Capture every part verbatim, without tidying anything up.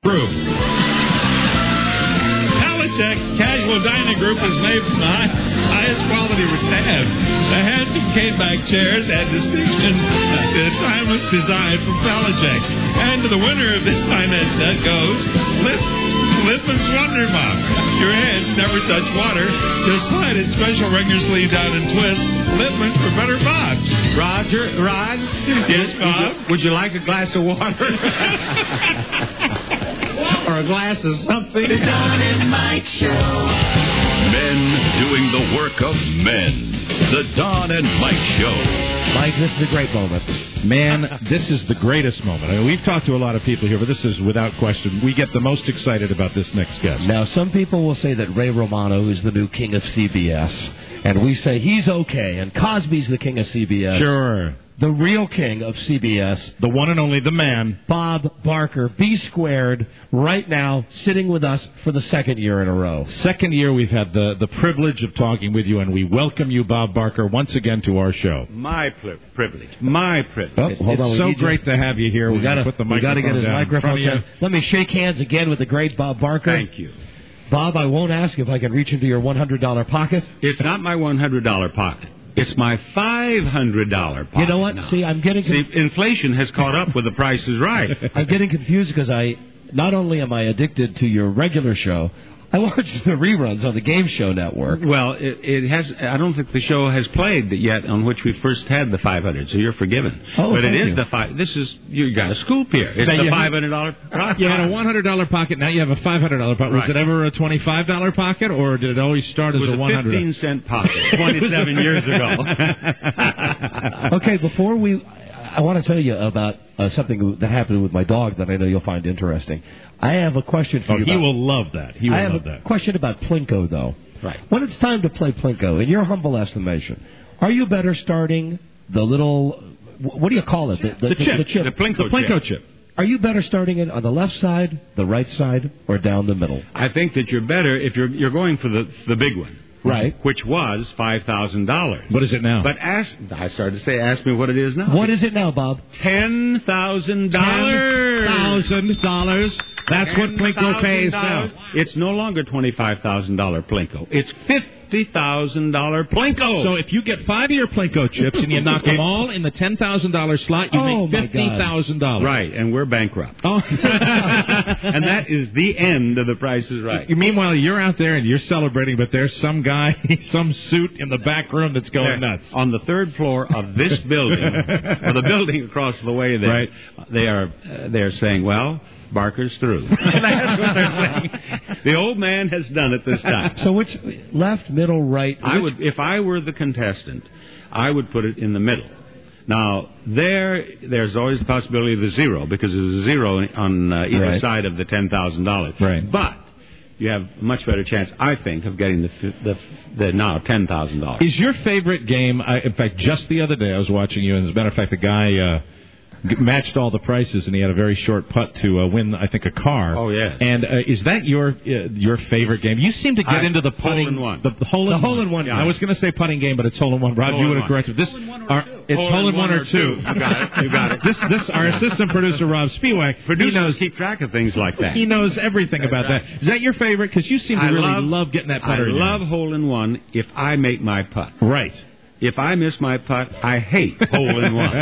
Palacheck's Casual Dining Group is made from the high, highest quality rattan. The handsome cane-back chairs add distinction to the timeless design from Palacheck. And to the winner of this finance set goes Lip- Lippmann's Wonder Mop. Your hands never touch water. Just slide its special regular sleeve down and twist. Lippmann for better mops. Roger, Rod? Yes, Bob? Would you, would you like a glass of water? Or a glass of something? The Don and Mike Show. Men doing the work of men. The Don and Mike Show. Mike, this is a great moment. Man, this is the greatest moment. I mean, we've talked to a lot of people here, but this is without question. We get the most excited about this next guest. Now, some people will say that Ray Romano is the new king of C B S, and we say he's okay, and Cosby's the king of C B S. Sure. The real king of C B S, the one and only, the man, Bob Barker, B squared, right now, sitting with us for the second year in a row. Second year we've had the, the privilege of talking with you, and we welcome you, Bob Barker, once again to our show. My pri- privilege. My privilege. Oh, hold it's on, so great to have you here. We We're got put the to get microphone his down microphone in front of down. Let me shake hands again with the great Bob Barker. Thank you. Bob, I won't ask if I can reach into your one hundred dollars pocket. It's not my one hundred dollars pocket. It's my five hundred dollars pocket. You know what? Now. See, I'm getting... See, inflation has caught up with the Price is Right. I'm getting confused because I... Not only am I addicted to your regular show, I watch the reruns on the Game Show Network. Well, it, it has... I don't think the show has played yet on which we first had the five hundred, so you're forgiven. Oh, but it thank is you. the five... This is... You got a scoop here. It's Now the you five hundred dollars pocket. You had a one hundred dollars pocket, now you have a five hundred dollars pocket. Was Right. it ever a twenty-five dollars pocket, or did it always start as It was a a one hundred dollars? fifteen cent pocket twenty-seven years ago. Okay, before we... I want to tell you about uh, something that happened with my dog that I know you'll find interesting. I have a question for Oh, you he about... will love that. He will I have love a that. question about Plinko, though. Right. When it's time to play Plinko, in your humble estimation, are you better starting the little... What do you call it? The, the, The chip. The chip. The Plinko The Plinko chip. chip. Are you better starting it on the left side, the right side, or down the middle? I think that you're better if you're you're going for the the big one. Right. Which was five thousand dollars. What is it now? But ask, I started to say, ask me what it is now. What is it now, Bob? ten thousand dollars. ten thousand dollars. That's what Plinko pays now. It's no longer twenty-five thousand dollars Plinko. It's fifty thousand dollars Plinko. So if you get five of your Plinko chips and you knock them all in the ten thousand dollars slot, you Oh, make my fifty thousand dollars. Right, and we're bankrupt. Oh. And that is the end of the Price is Right. Meanwhile, you're out there and you're celebrating, but there's some guy, some suit in the back room that's going They're nuts. on the third floor of this building, or the building across the way there, Right. they are uh, they are saying, well, Barker's through. That's what they're saying. The old man has done it this time. So which, left, middle, right? I which- would, if I were the contestant, I would put it in the middle. Now, there, there's always the possibility of the zero, because there's a zero on uh, either Right. side of the ten thousand dollars. Right. But you have a much better chance, I think, of getting the the, the now ten thousand dollars. Is your favorite game, I, in fact, just the other day I was watching you, and as a matter of fact, the guy uh, g- matched all the prices, and he had a very short putt to uh, win, I think, a car. Oh, yeah. And uh, is that your uh, your favorite game? You seem to get I- into the putting. hole-in-one. The, the hole in The hole-in-one Yeah, game. I was going to say putting game, but it's hole in one. Rob, you would have Hole-in-one. corrected. This, are, it's hole in one or two. You got it. You got it. This, this, our assistant producer, Rob Spiewak, he Producers knows, keep track of things like that. he knows everything That's about right. that. Is that your favorite? Because you seem to I really love, love getting that I putter in your love hand. hole in one if I make my putt. Right. If I miss my putt, I hate hole in one.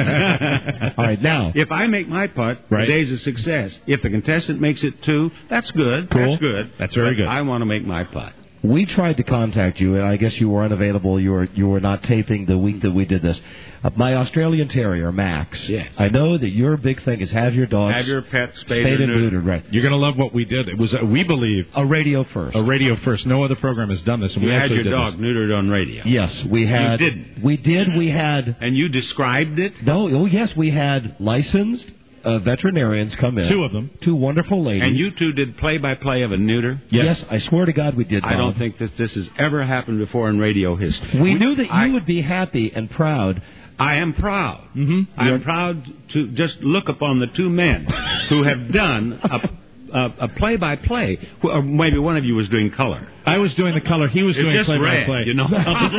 All right, now. If I make my putt, Right. the day's a success. If the contestant makes it two, that's good. Cool. That's good. That's very But good. I want to make my putt. We tried to contact you, and I guess you were unavailable. You were you were not taping the week that we did this. Uh, my Australian Terrier, Max. Yes. I know that your big thing is have your dogs Have your pet spayed, spayed or and neutered. neutered, right? You're going to love what we did. It was, uh, we believe, A radio first. a radio first. No other program has done this, and You we had actually your did dog this. neutered on radio. Yes, we had. didn't. We did. We had. And you described it? No. Oh, yes, we had licensed uh, veterinarians come in. Two of them. Two wonderful ladies. And you two did play-by-play of a neuter? Yes. I swear to God, we did. I Bob. don't think that this has ever happened before in radio history. We knew that you I, would be happy and proud. I am proud. Mm-hmm. I am proud to just look upon the two men who have done a, uh, a play-by-play. Or maybe one of you was doing color. I was doing the color. He was It's doing just play-by-play. red, you know.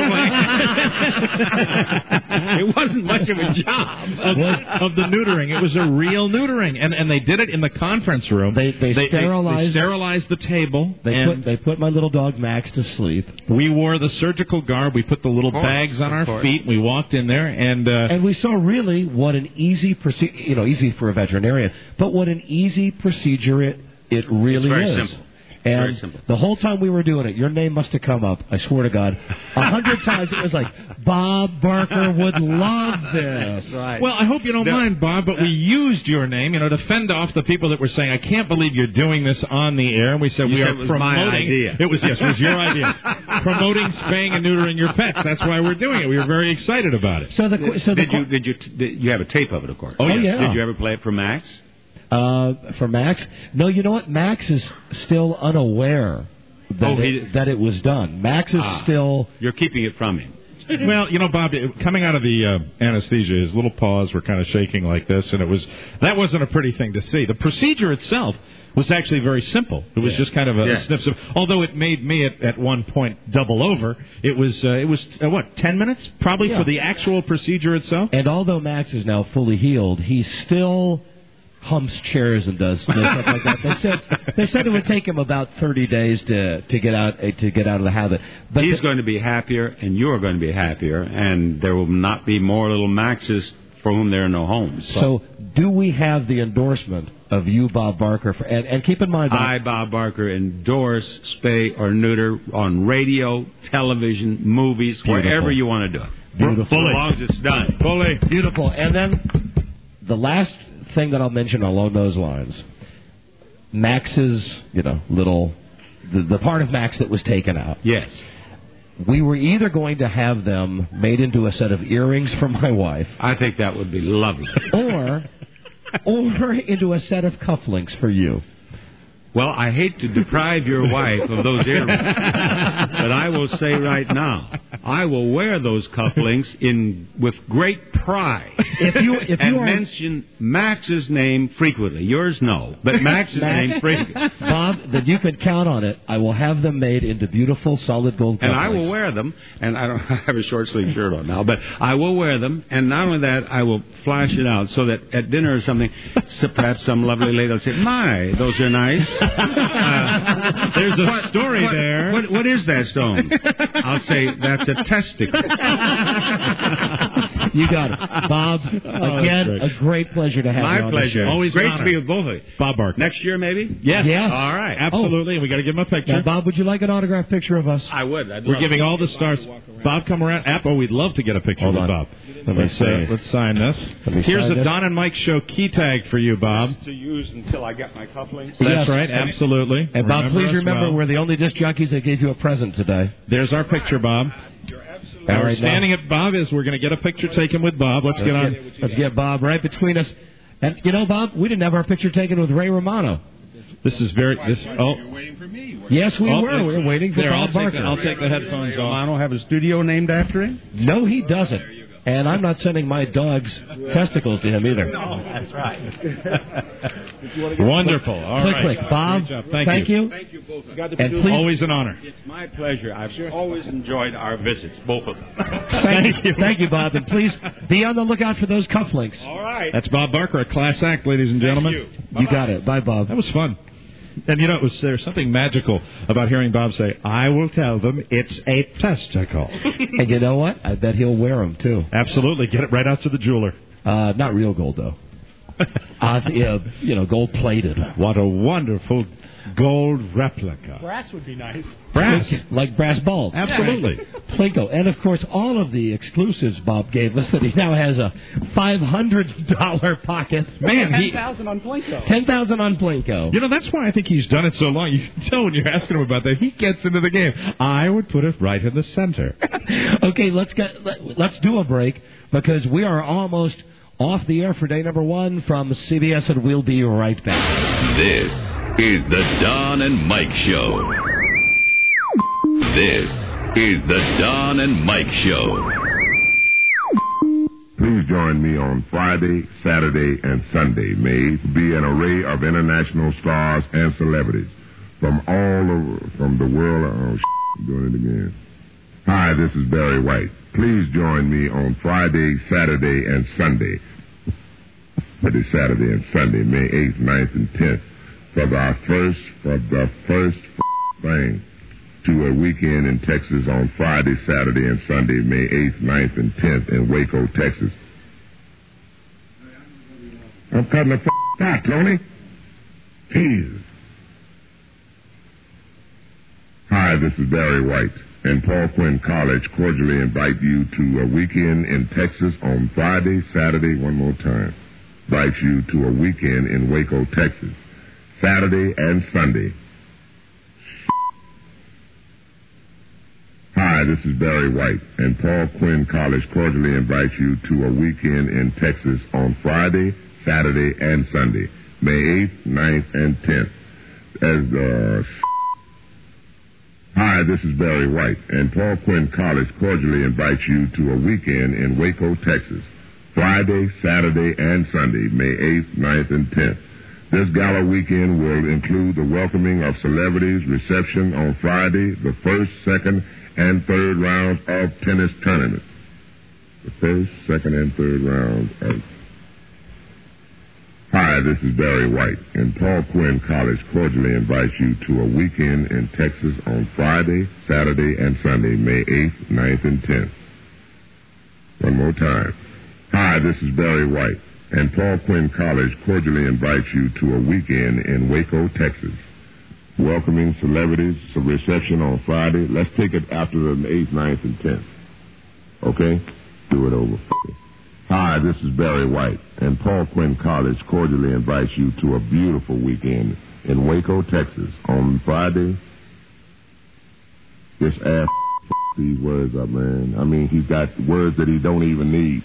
It wasn't much of a job. Of, of the neutering. It was a real neutering. And and they did it in the conference room. They they, They, sterilized. they sterilized the table. They and put they put my little dog Max to sleep. we wore the surgical garb. We put the little course, bags on of our course. feet. We walked in there, and, uh, And we saw really what an easy procedure, you know, easy for a veterinarian, but what an easy procedure it it really It's very is. simple. And Very simple. the whole time we were doing it, your name must have come up, I swear to God, a hundred times. It was like, Bob Barker would love this. Right. well, I hope you don't No. mind, Bob, but we used your name, you know, to fend off the people that were saying, I can't believe you're doing this on the air. And we said, You we said are it was promoting. my idea. It was, yes, it was your idea. Promoting spaying and neutering your pets. That's why we're doing it. We were very excited about it. So the so the Did you did you did you have a tape of it, of course? Oh, yes. yeah. Did you ever play it for Max? uh, for Max? No, you know what? Max is still unaware that, Oh, he- it, that it was done. Max is Ah. still. You're keeping it from him. Well, you know, Bob, it- coming out of the uh, anesthesia, his little paws were kind of shaking like this, and it was that wasn't a pretty thing to see. The procedure itself was actually very simple. It was Yeah. just kind of a Yeah. sniff. Of, although it made me at, at one point double over. It was uh, it was uh, what ten minutes probably Yeah. for the actual procedure itself. And although Max is now fully healed, he still humps chairs and does does stuff like that. They said they said it would take him about thirty days to to get out uh, to get out of the habit. But He's the- going to be happier, and you're going to be happier, and there will not be more little Maxes for whom there are no homes. so, do we have the endorsement of you, Bob Barker? For, and, and keep in mind, Bob, I, Bob Barker, endorse spay or neuter on radio, television, movies, Beautiful. wherever you want to do it. Beautiful. As long as it's done. Fully. beautiful. And then the last thing that I'll mention along those lines, Max's, you know, little the, the part of Max that was taken out. Yes. We were either going to have them made into a set of earrings for my wife, I think that would be lovely. or or into a set of cufflinks for you. Well, I hate to deprive your wife of those earrings, but I will say right now, I will wear those cufflinks in with great pride. If you if and you are mention Max's name frequently. Yours, no, but Max's Max? name frequently. Bob, that you can count on it. I will have them made into beautiful solid gold cufflinks. And I will wear them, and I don't I have a short sleeve shirt on now, but I will wear them, and not only that, I will flash it out so that at dinner or something, so perhaps some lovely lady will say, "My, those are nice." Uh, There's a what- story what- there. What, what is that stone? I'll say that's a testicle. You got it, Bob. Oh, again, great. a great pleasure to have you My on the pleasure. show. Always an great honor. to be with both of you. Bob Barker. Next year, maybe. Yes. Yes. All right. Absolutely. And we got to give him a picture. Now, Bob, would you like an autographed picture of us? I would. I'd We're love giving to. all the stars. Bob, come around. Apple, we'd love to get a picture Hold with on. Bob. Let me Let's, see. uh, let's sign this. Let me Here's sign the this. Don and Mike Show key tag for you, Bob. to use until I get my cufflinks. That's Yes. right. Absolutely. And Bob, please us remember, well. we're the only disc jockeys that gave you a present today. There's our picture, Bob. All We're right, standing now, at Bob is we're going to get a picture taken with Bob. Let's, get on. Let's get, let's get Bob right between us. And you know, Bob, we didn't have our picture taken with Ray Romano. This is very. This. Oh. Yes, we Oh, were. We it's- were waiting for there, I'll Bob take Barker. the- I'll take the headphones off. Romano have a studio named after him? No, he doesn't. And I'm not sending my dog's testicles to him either. That's right. Wonderful. All click, right. click. Bob, Great job. Thank, thank you. you. Thank you both. And please, Always an honor. It's my pleasure. I've always enjoyed our visits, both of them. thank you. Thank you, Bob. And please be on the lookout for those cufflinks. All right. That's Bob Barker, a class act, ladies and gentlemen. you. You got it. Bye, Bob. That was fun. And you know, it was there's something magical about hearing Bob say, "I will tell them it's a testicle." And you know what? I bet he'll wear them, too. Absolutely, get it right out to the jeweler. Uh, not real gold, though. uh, yeah, you know, gold-plated. What a wonderful gold replica. Brass would be nice. Brass. Like brass balls. Absolutely. Plinko. And, of course, all of the exclusives Bob gave us that he now has a five hundred dollars pocket. Man, ten he. thousand on Plinko. ten thousand dollars on Plinko. You know, that's why I think he's done it so long. You can tell when you're asking him about that. He gets into the game. I would put it right in the center. Okay, let's get let, let's do a break because we are almost off the air for day number one from C B S, and we'll be right back. This is the Don and Mike Show. This is the Don and Mike Show. Please join me on Friday, Saturday, and Sunday. May it be an array of international stars and celebrities from all over, from the world. Oh, I'm doing it again. Hi, this is Barry White. Please join me on Friday, Saturday, and Sunday. Friday, Saturday, and Sunday, May eighth, ninth, and tenth, for our first, for the first thing to a weekend in Texas on Friday, Saturday, and Sunday, May eighth, ninth, and tenth in Waco, Texas. I'm cutting the f*** out, Tony. Jesus. Hi, this is Barry White, and Paul Quinn College cordially invite you to a weekend in Texas on Friday, Saturday, one more time. Invite you to a weekend in Waco, Texas, Saturday and Sunday. Hi, this is Barry White, and Paul Quinn College cordially invites you to a weekend in Texas on Friday, Saturday, and Sunday, May eighth, ninth, and tenth. As uh, Hi, this is Barry White, and Paul Quinn College cordially invites you to a weekend in Waco, Texas, Friday, Saturday, and Sunday, May eighth, ninth, and tenth. This gala weekend will include the welcoming of celebrities, reception on Friday, the first, second, and third rounds of tennis tournament. The first, second, and third rounds of... Hi, this is Barry White, and Paul Quinn College cordially invites you to a weekend in Texas on Friday, Saturday, and Sunday, May eighth, ninth, and tenth. One more time. Hi, this is Barry White, and Paul Quinn College cordially invites you to a weekend in Waco, Texas. Welcoming celebrities, a reception on Friday. Let's take it after the eighth, ninth, and tenth. Okay? Do it over. Hi, this is Barry White, and Paul Quinn College cordially invites you to a beautiful weekend in Waco, Texas on Friday. This ass these words up, man. I mean, he's got words that he don't even need.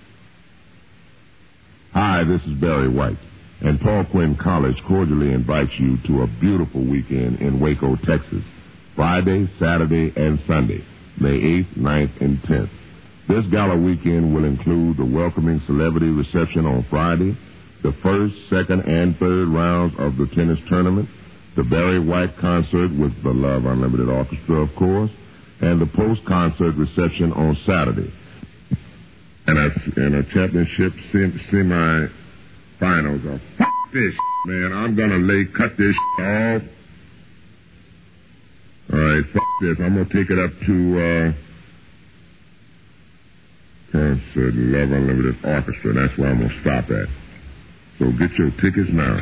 Hi, this is Barry White, and Paul Quinn College cordially invites you to a beautiful weekend in Waco, Texas, Friday, Saturday, and Sunday, May eighth, ninth, and tenth. This gala weekend will include the welcoming celebrity reception on Friday, the first, second, and third rounds of the tennis tournament, the Barry White concert with the Love Unlimited Orchestra, of course, and the post-concert reception on Saturday. And a, and a championship sem- semi-finals. Oh, f*** this man. I'm going to lay, cut this off. All right, f*** this. I'm going to take it up to uh, concert, Love Unlimited Orchestra. That's where I'm going to stop at. So get your tickets now.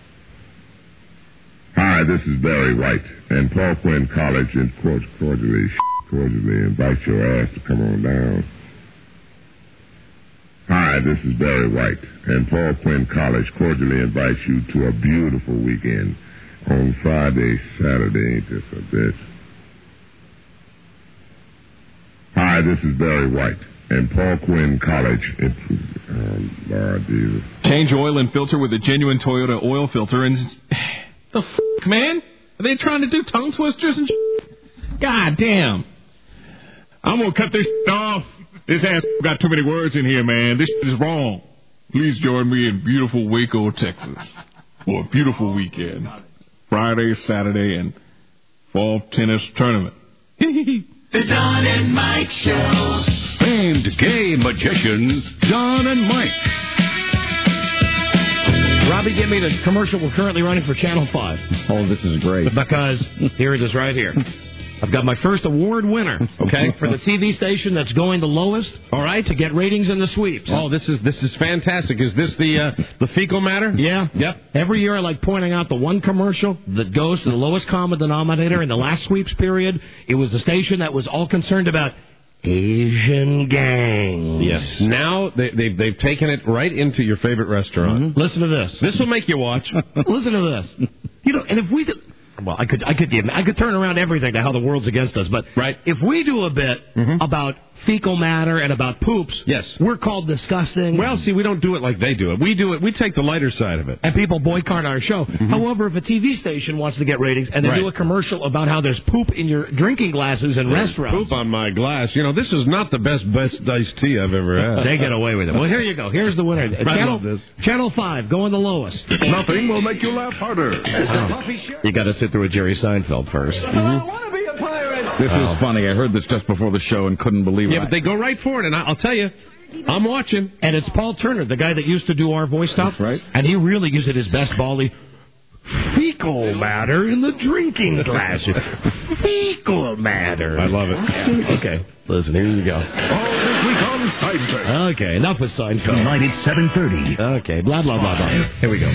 Hi, this is Barry White, and Paul Quinn College and cordially, cordially invite your ass to come on down. Hi, this is Barry White, and Paul Quinn College cordially invites you to a beautiful weekend on Friday, Saturday, ain't this a bitch? Hi, this is Barry White, and Paul Quinn College. It, oh, Lord Jesus. Change oil and filter with a genuine Toyota oil filter, and the f***, man? Are they trying to do tongue twisters and shit? God damn. I'm going to cut this off. This ass got too many words in here, man. This is wrong. Please join me in beautiful Waco, Texas, for a beautiful weekend. Friday, Saturday, and fall tennis tournament. The Don and Mike Show. Famed gay magicians, Don and Mike. Robbie, give me the commercial we're currently running for Channel five. Oh, this is great. Because here it is right here. I've got my first award winner, okay, for the T V station that's going the lowest, all right, to get ratings in the sweeps. Oh, this is this is fantastic. Is this the uh, the fecal matter? Yeah. Yep. Every year I like pointing out the one commercial that goes to the lowest common denominator in the last sweeps period. It was the station that was all concerned about Asian gangs. Yes. Now they, they've, they've taken it right into your favorite restaurant. Mm-hmm. Listen to this. This will make you watch. Listen to this. You know, and if we... Do, Well, I could, I could, I could turn around everything to how the world's against us, but right. if we do a bit mm-hmm. about fecal matter and about poops, yes, we're called disgusting. Well, see, we don't do it like they do it. We do it. We take the lighter side of it. And people boycott our show. Mm-hmm. However, if a T V station wants to get ratings and they right. do a commercial about how there's poop in your drinking glasses in there's restaurants. Poop on my glass. You know, this is not the best best iced tea I've ever had. They get away with it. Well, here you go. Here's the winner. I Channel, love this. Channel five, going the lowest. Nothing will make you laugh harder. Oh. You got to sit through a Jerry Seinfeld first. Mm-hmm. This oh. is funny. I heard this just before the show and couldn't believe it. Yeah, but they go right for it, and I'll tell you, I'm watching. And it's Paul Turner, the guy that used to do our voice stuff. That's right. And he really gives it his best, Baldy. Fecal matter in the drinking glass. Fecal matter. I love it. Okay, listen, here you go. All this week on Seinfeld. Okay, enough with Seinfeld. Tonight at seven thirty. Okay, blah, blah, blah, blah. Here we go.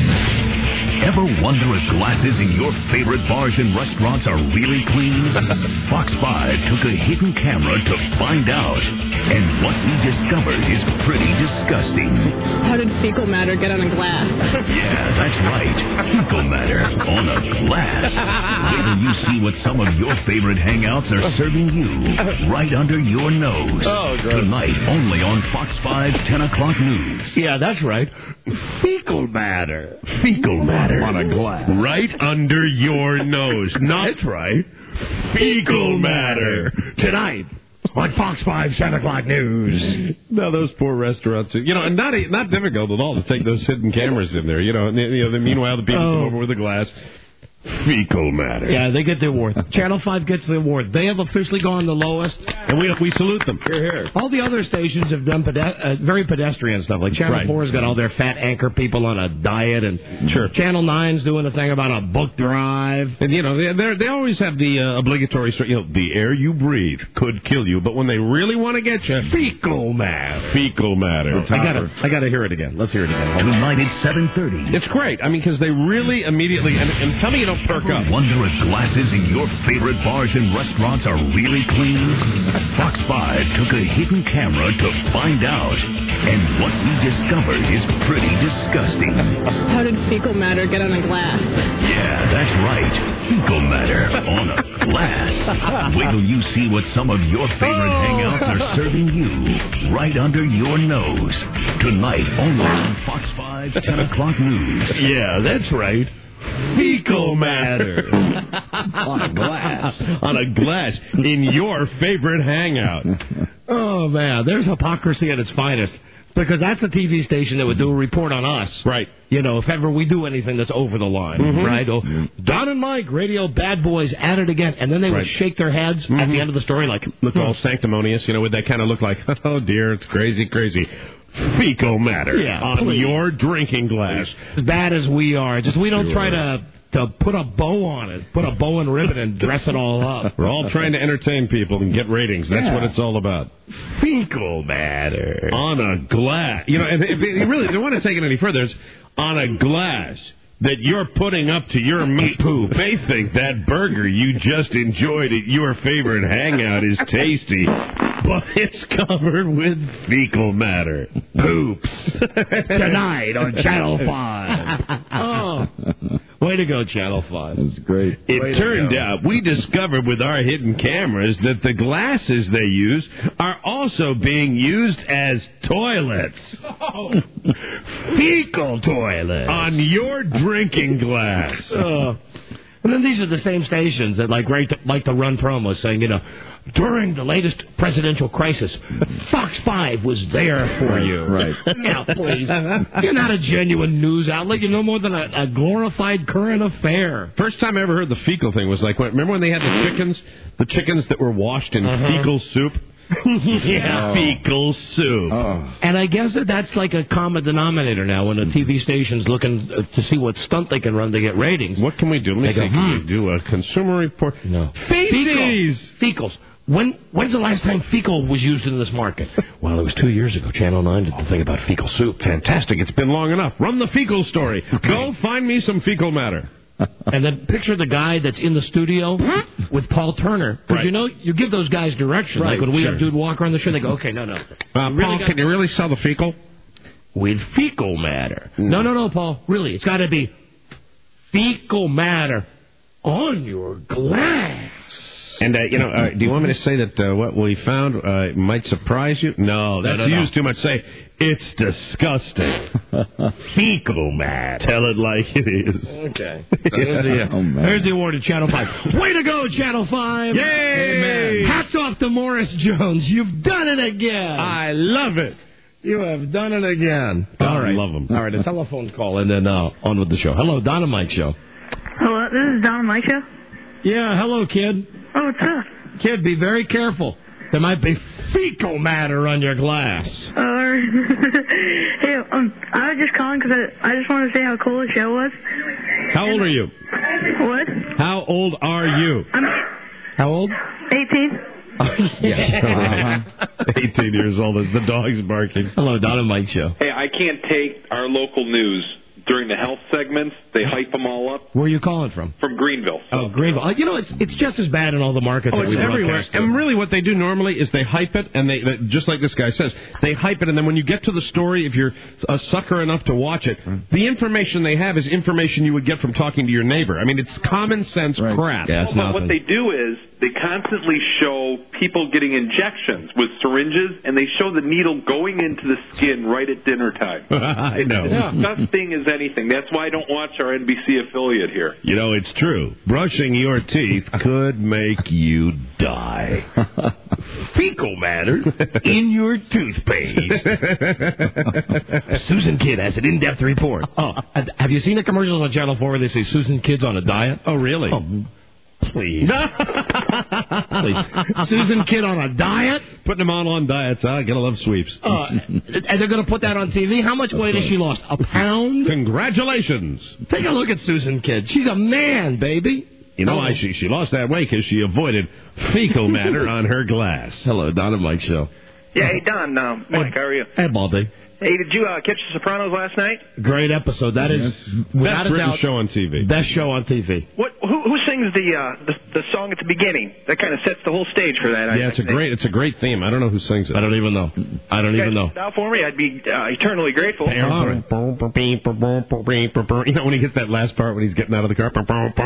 Ever wonder if glasses in your favorite bars and restaurants are really clean? Fox five took a hidden camera to find out. And what we discovered is pretty disgusting. How did fecal matter get on a glass? Yeah, that's right. Fecal matter on a glass. Wait till you see what some of your favorite hangouts are serving you right under your nose. Oh, gross. Tonight, only on Fox five's ten o'clock news. Yeah, that's right. Fecal matter. Fecal matter. On a glass. Right under your nose. Not That's right. fecal matter. Tonight on Fox five, ten o'clock news. No, those poor restaurants. You know, and not not difficult at all to take those hidden cameras in there. You know, and, you know. The, meanwhile, the people Oh. come over with a glass. Fecal matter. Yeah, they get the award. Channel five gets the award. They have officially gone the lowest. And we we salute them. Here, here. All the other stations have done pede- uh, very pedestrian stuff. Like Channel Right. four's got all their fat anchor people on a diet, and Sure. Channel nine's doing a thing about a book drive. And, you know, they they they always have the uh, obligatory, story, you know, the air you breathe could kill you. But when they really want to get you, fecal matter. Fecal matter. I gotta, I gotta hear it again. Let's hear it again. Tonight at seven thirty. It's great. I mean, because they really immediately, and, and tell me you don't perk up. Wonder if glasses in your favorite bars and restaurants are really clean? Fox five took a hidden camera to find out. And what we discovered is pretty disgusting. How did fecal matter get on a glass? Yeah, that's right. Fecal matter on a glass. Wait till you see what some of your favorite hangouts are serving you right under your nose. Tonight, only on Fox five's ten o'clock news. Yeah, that's right. Fecal matter. On a glass. On a glass. In your favorite hangout. Oh, man. There's hypocrisy at its finest. Because that's a T V station that would do a report on us. Right. You know, if ever we do anything that's over the line. Mm-hmm. Right? Oh, Don and Mike, radio bad boys, at it again. And then they Right. would shake their heads mm-hmm. at the end of the story like, look all sanctimonious, you know, would that kind of look like, oh, dear, it's crazy, crazy. Fecal matter Yeah, on please. your drinking glass. As bad as we are. Just we don't Sure. try to to put a bow on it. Put a bow and ribbon and dress it all up. We're all trying to entertain people and get ratings. That's Yeah. what it's all about. Fecal matter. On a glass. You know, and if they really they want to take it any further, it's on a glass that you're putting up to your meat poop. They think that burger you just enjoyed at your favorite hangout is tasty, but it's covered with fecal matter. Poops. Tonight on Channel five. Oh. Way to go, Channel five. That's great. It Way to turned go. out we discovered with our hidden cameras that the glasses they use are also being used as toilets. Fecal toilets. On your drinking glass. Uh, and then these are the same stations that like right to, like to run promos saying, you know, during the latest presidential crisis, Fox five was there for you. Right. Now, please. You're not a genuine news outlet. You're no more than a, a glorified current affair. First time I ever heard the fecal thing was like, when, remember when they had the chickens? The chickens that were washed in Uh-huh. fecal soup? Yeah. Oh. Fecal soup. Oh. And I guess that that's like a common denominator now when a T V station's looking uh, to see what stunt they can run to get ratings. What can we do? Let me They see. go, Can hmm. we do a consumer report? No. Feces! Fecals. When when's the last time fecal was used in this market? Well, it was two years ago. Channel nine did the thing about fecal soup. Fantastic. It's been long enough. Run the fecal story. Go find me some fecal matter. And then picture the guy that's in the studio with Paul Turner. Because, Right. you know, you give those guys direction. Right, Like when we sure. have Dude Walker on the show, they go, okay, no, no. Uh, You Paul, really got- can you really sell the fecal? With fecal matter. No, no, no, Paul. Really, it's got to be fecal matter on your glass. And, uh, you know, uh, do you want me to say that uh, what we found uh, might surprise you? No, that's no, no, used no. too much. Say, it's disgusting. Fecal matter. Tell it like it is. Okay. Here's the, uh, Oh, man. here's the award to Channel five. Way to go, Channel five. Yay! Amen. Hats off to Morris Jones. You've done it again. I love it. You have done it again. I All right. love 'em. All right, a telephone call, and then uh, on with the show. Hello, Donna Mike Show. Hello, this is Don Mike Show. Yeah, hello, kid. Oh, what's up? Kid, be very careful. There might be fecal matter on your glass. Uh, hey, um, I was just calling because I, I just wanted to say how cool the show was. How old are you? What? How old are you? I'm How old? eighteen. Yeah. eighteen years old as the dog's barking. Hello, Donna Mike Show. Hey, I can't take our local news. During the health segments, they hype them all up. Where are you calling from? From Greenville. Oh, Greenville. Uh, you know, it's it's just as bad in all the markets Oh, that it's we everywhere. broadcast to. And really what they do normally is they hype it, and they, they just like this guy says, they hype it, and then when you get to the story, if you're a sucker enough to watch it, the information they have is information you would get from talking to your neighbor. I mean, it's common sense crap. Yeah, it's Well, but nothing. what they do is they constantly show people getting injections with syringes, and they show the needle going into the skin right at dinner time. I know. It's disgusting as anything. That's why I don't watch our N B C affiliate here. You know, it's true. Brushing your teeth could make you die. Fecal matter in your toothpaste. Susan Kidd has an in-depth report. Oh, have you seen the commercials on Channel four where they say Susan Kidd's on a diet? Oh, really? Oh, please. Please. Susan Kidd on a diet? Putting them all on diets, huh? Gotta love sweeps. Uh, and they're going to put that on T V? How much weight has she lost? A pound? Congratulations. Take a look at Susan Kidd. She's a man, baby. You know why she, she lost that weight? Because she avoided fecal matter on her glass. Hello, Don and Mike Show. Yeah, hey, Don. Um, Mike, how are you? Hey, Baldy. Hey, did you uh, catch The Sopranos last night? Great episode. That is, without Best a written doubt, show on T V. best show on T V. What? Who, who sings the, uh, the the song at the beginning? That kind of sets the whole stage for that. I, Yeah, it's a I think. great it's a great theme. I don't know who sings it. I don't even know. I don't even know. Now for me, I'd be uh, eternally grateful. You know, when he gets that last part when he's getting out of the car.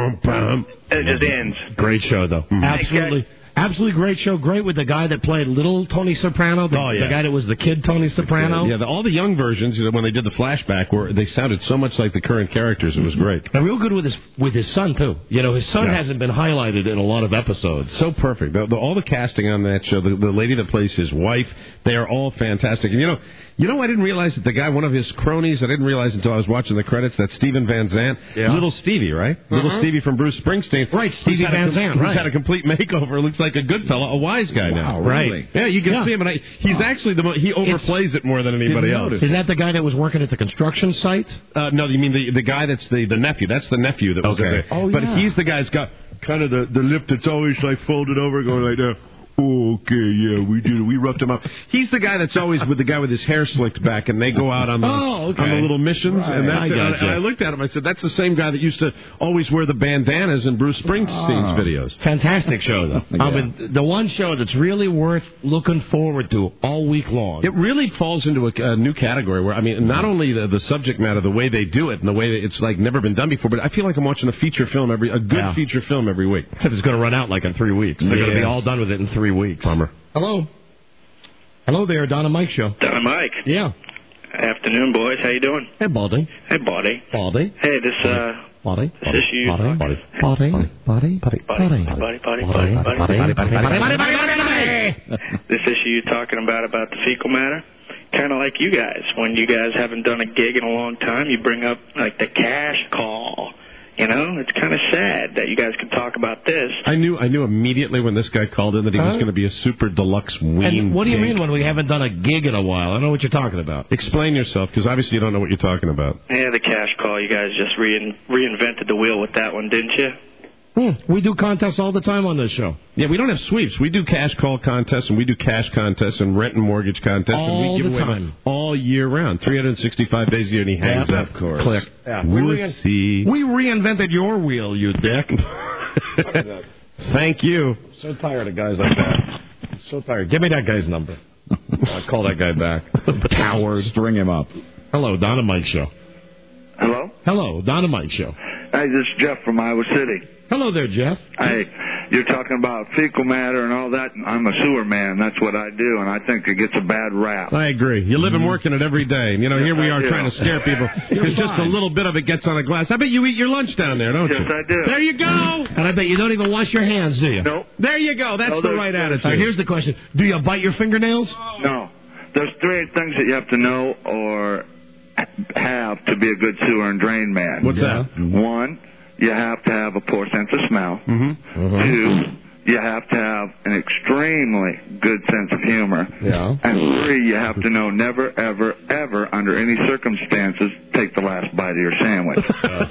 And it just ends. Great show, though. Absolutely. Absolutely great show. Great with the guy that played little Tony Soprano, the, Oh, yeah. the guy that was the kid Tony Soprano. Yeah, the, all the young versions, you know, when they did the flashback, were they sounded so much like the current characters. It was great. And real good with his with his son, too. You know, his son Yeah. hasn't been highlighted in a lot of episodes. So perfect. The, the, all the casting on that show, the, the lady that plays his wife, they are all fantastic. And, you know, you know, I didn't realize that the guy, one of his cronies, I didn't realize until I was watching the credits, that Steven Van Zandt, Yeah. Little Stevie, right? Little Mhm. Stevie from Bruce Springsteen. Right, Stevie He's had a Van com- Zandt, He's right. had a complete makeover. Looks like a good fella, a wise guy now. Wow, really? Right. Yeah, you can Yeah. see him, and I, he's actually the mo- he overplays it more than anybody else. Isn't that the guy that was working at the construction site? Uh, no, you mean the the guy that's the, the nephew. That's the nephew that was Okay. there. Oh, but yeah. he's the guy that's got kind of the, the lip that's always like folded over, going like that. Oh, okay, yeah, we did. We roughed him up. He's the guy that's always with the guy with his hair slicked back, and they go out on the Oh, okay. on the little missions. Right. And that's I it. gotcha. And I looked at him. I said, "That's the same guy that used to always wear the bandanas in Bruce Springsteen's Oh. videos." Fantastic show, though. Yeah. I mean, the one show that's really worth looking forward to all week long. It really falls into a, a new category where, I mean, not only the, the subject matter, the way they do it, and the way that it's like never been done before, but I feel like I'm watching a feature film every, a good Yeah. feature film every week. Except it's going to run out like in three weeks. They're going to be Yeah. all done with it in three weeks. Bummer. Hello. Hello there, Donna Mike Show. Donna Mike. Yeah. Afternoon, boys. How you doing? Hey, Baldy. Hey, Buddy. Baldy. Hey, this uh, Baldy. this issue. Baldy. Baldy. Baldy. Baldy. Baldy. Buddy, buddy, buddy, buddy, buddy, buddy, buddy, buddy, buddy. This issue you're talking about about the fecal matter, kind of like you guys. When you guys haven't done a gig in a long time, you bring up like the cash call. You know, it's kind of sad that you guys can talk about this. I knew I knew immediately when this guy called in that he was Huh? going to be a super deluxe ween. And what do you gig. mean when we haven't done a gig in a while? I don't know what you're talking about. Explain yourself, because obviously you don't know what you're talking about. Yeah, the cash call. You guys just rein, reinvented the wheel with that one, didn't you? Hmm. We do contests all the time on this show. Yeah, we don't have sweeps. We do cash call contests, and we do cash contests and rent and mortgage contests. All and we give the away time. all year round, three hundred sixty-five days a year, and he hangs Yeah, up. of course. Click. Yeah. We, We'll rein- see. we reinvented your wheel, you dick. Thank you. So tired of guys like that. So tired. Give me that guy's number. I'll call that guy back. Coward. String him up. Hello, Donna Mike Show. Hello? Hello, Donna Mike Show. Hey, this is Jeff from Iowa City. Hello there, Jeff. Hey, you're talking about fecal matter and all that. I'm a sewer man. That's what I do, and I think it gets a bad rap. I agree. You live and work in it every day. And, you know, Yes, here we I are do. trying to scare people because just a little bit of it gets on a glass. I bet you eat your lunch down there, don't Yes, you? I do. There you go. And I bet you don't even wash your hands, do you? Nope. There you go. That's No, the there's- right there's- attitude. All right, here's the question. Do you bite your fingernails? No. There's three things that you have to know or have to be a good sewer and drain man. What's that? One, you have to have a poor sense of smell. Mm-hmm. Two, you have to have an extremely good sense of humor. Yeah. And three, you have to know never, ever, ever, under any circumstances, take the last bite of your sandwich.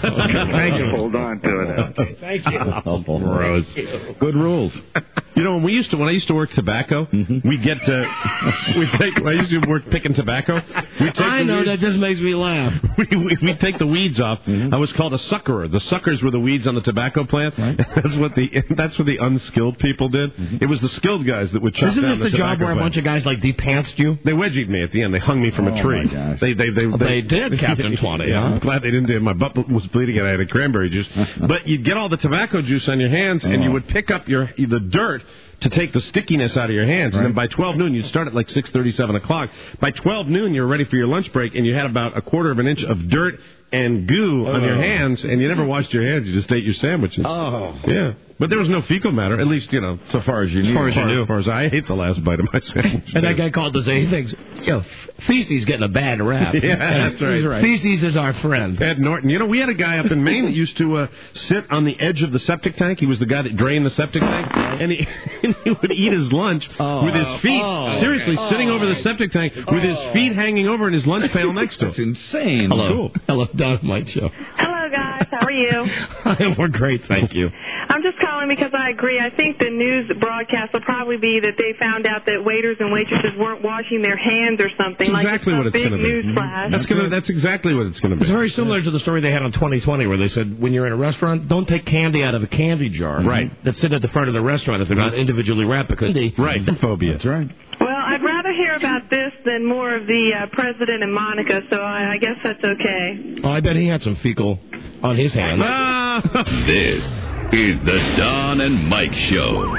Thank you. Hold on to it. Okay, thank you. Oh, gross. Good rules. You know, when we used to, when I used to work tobacco, Mm-hmm. we get uh, we take. I used to work picking tobacco. We take I the know, weeds- that just makes me laugh. we, we, we take the weeds off. Mm-hmm. I was called a suckerer. The suckers were the weeds on the tobacco plant. That's what the that's what the unskilled people did. It was the skilled guys that would chop Mm-hmm. Isn't down this the, job tobacco where a plant. bunch of guys like de-pantsed you? They wedgied me at the end. They hung me from Oh, a tree. my gosh. They, they, they, Oh, they did, Captain twenty, Yeah, huh? I'm glad they didn't do it. My butt was bleeding and I had a cranberry juice. But you'd get all the tobacco juice on your hands, and you would pick up your the dirt to take the stickiness out of your hands. And then by twelve noon, you'd start at like six thirty, seven o'clock. By twelve noon, you were ready for your lunch break, and you had about a quarter of an inch of dirt and goo on your hands, and you never washed your hands. You just ate your sandwiches. Oh. Yeah. But there was no fecal matter, at least, you know, so far as you knew. As far as you knew. As far as I ate the last bite of my sandwich. And that guy called to say, he thinks, you know, feces getting a bad rap. Yeah, that's right. Feces is our friend. Ed Norton. You know, we had a guy up in Maine that used to uh, sit on the edge of the septic tank. He was the guy that drained the septic tank. And he, and he would eat his lunch with his feet, Oh. seriously, Okay. sitting over the septic tank with his feet hanging over and his lunch pail next to him. That's insane. Hello. Cool. Hello, Don Mike Show. Hello, guys. How are you? We're great, thank you. I'm just calling because I agree. I think the news broadcast will probably be that they found out that waiters and waitresses weren't washing their hands or something. That's exactly like what it's it's a going big to be. news flash. That's going to. That's exactly what it's going to It's be. very similar to the story they had on twenty twenty where they said when you're in a restaurant, don't take candy out of a candy jar. Right. That's sitting at the front of the restaurant if they're not individually wrapped because they... Right. Phobia. That's right. Well, I'd rather hear about this than more of the uh, president and Monica, so I, I guess that's okay. Oh, I bet he had some fecal on his hands. This is the Don and Mike Show.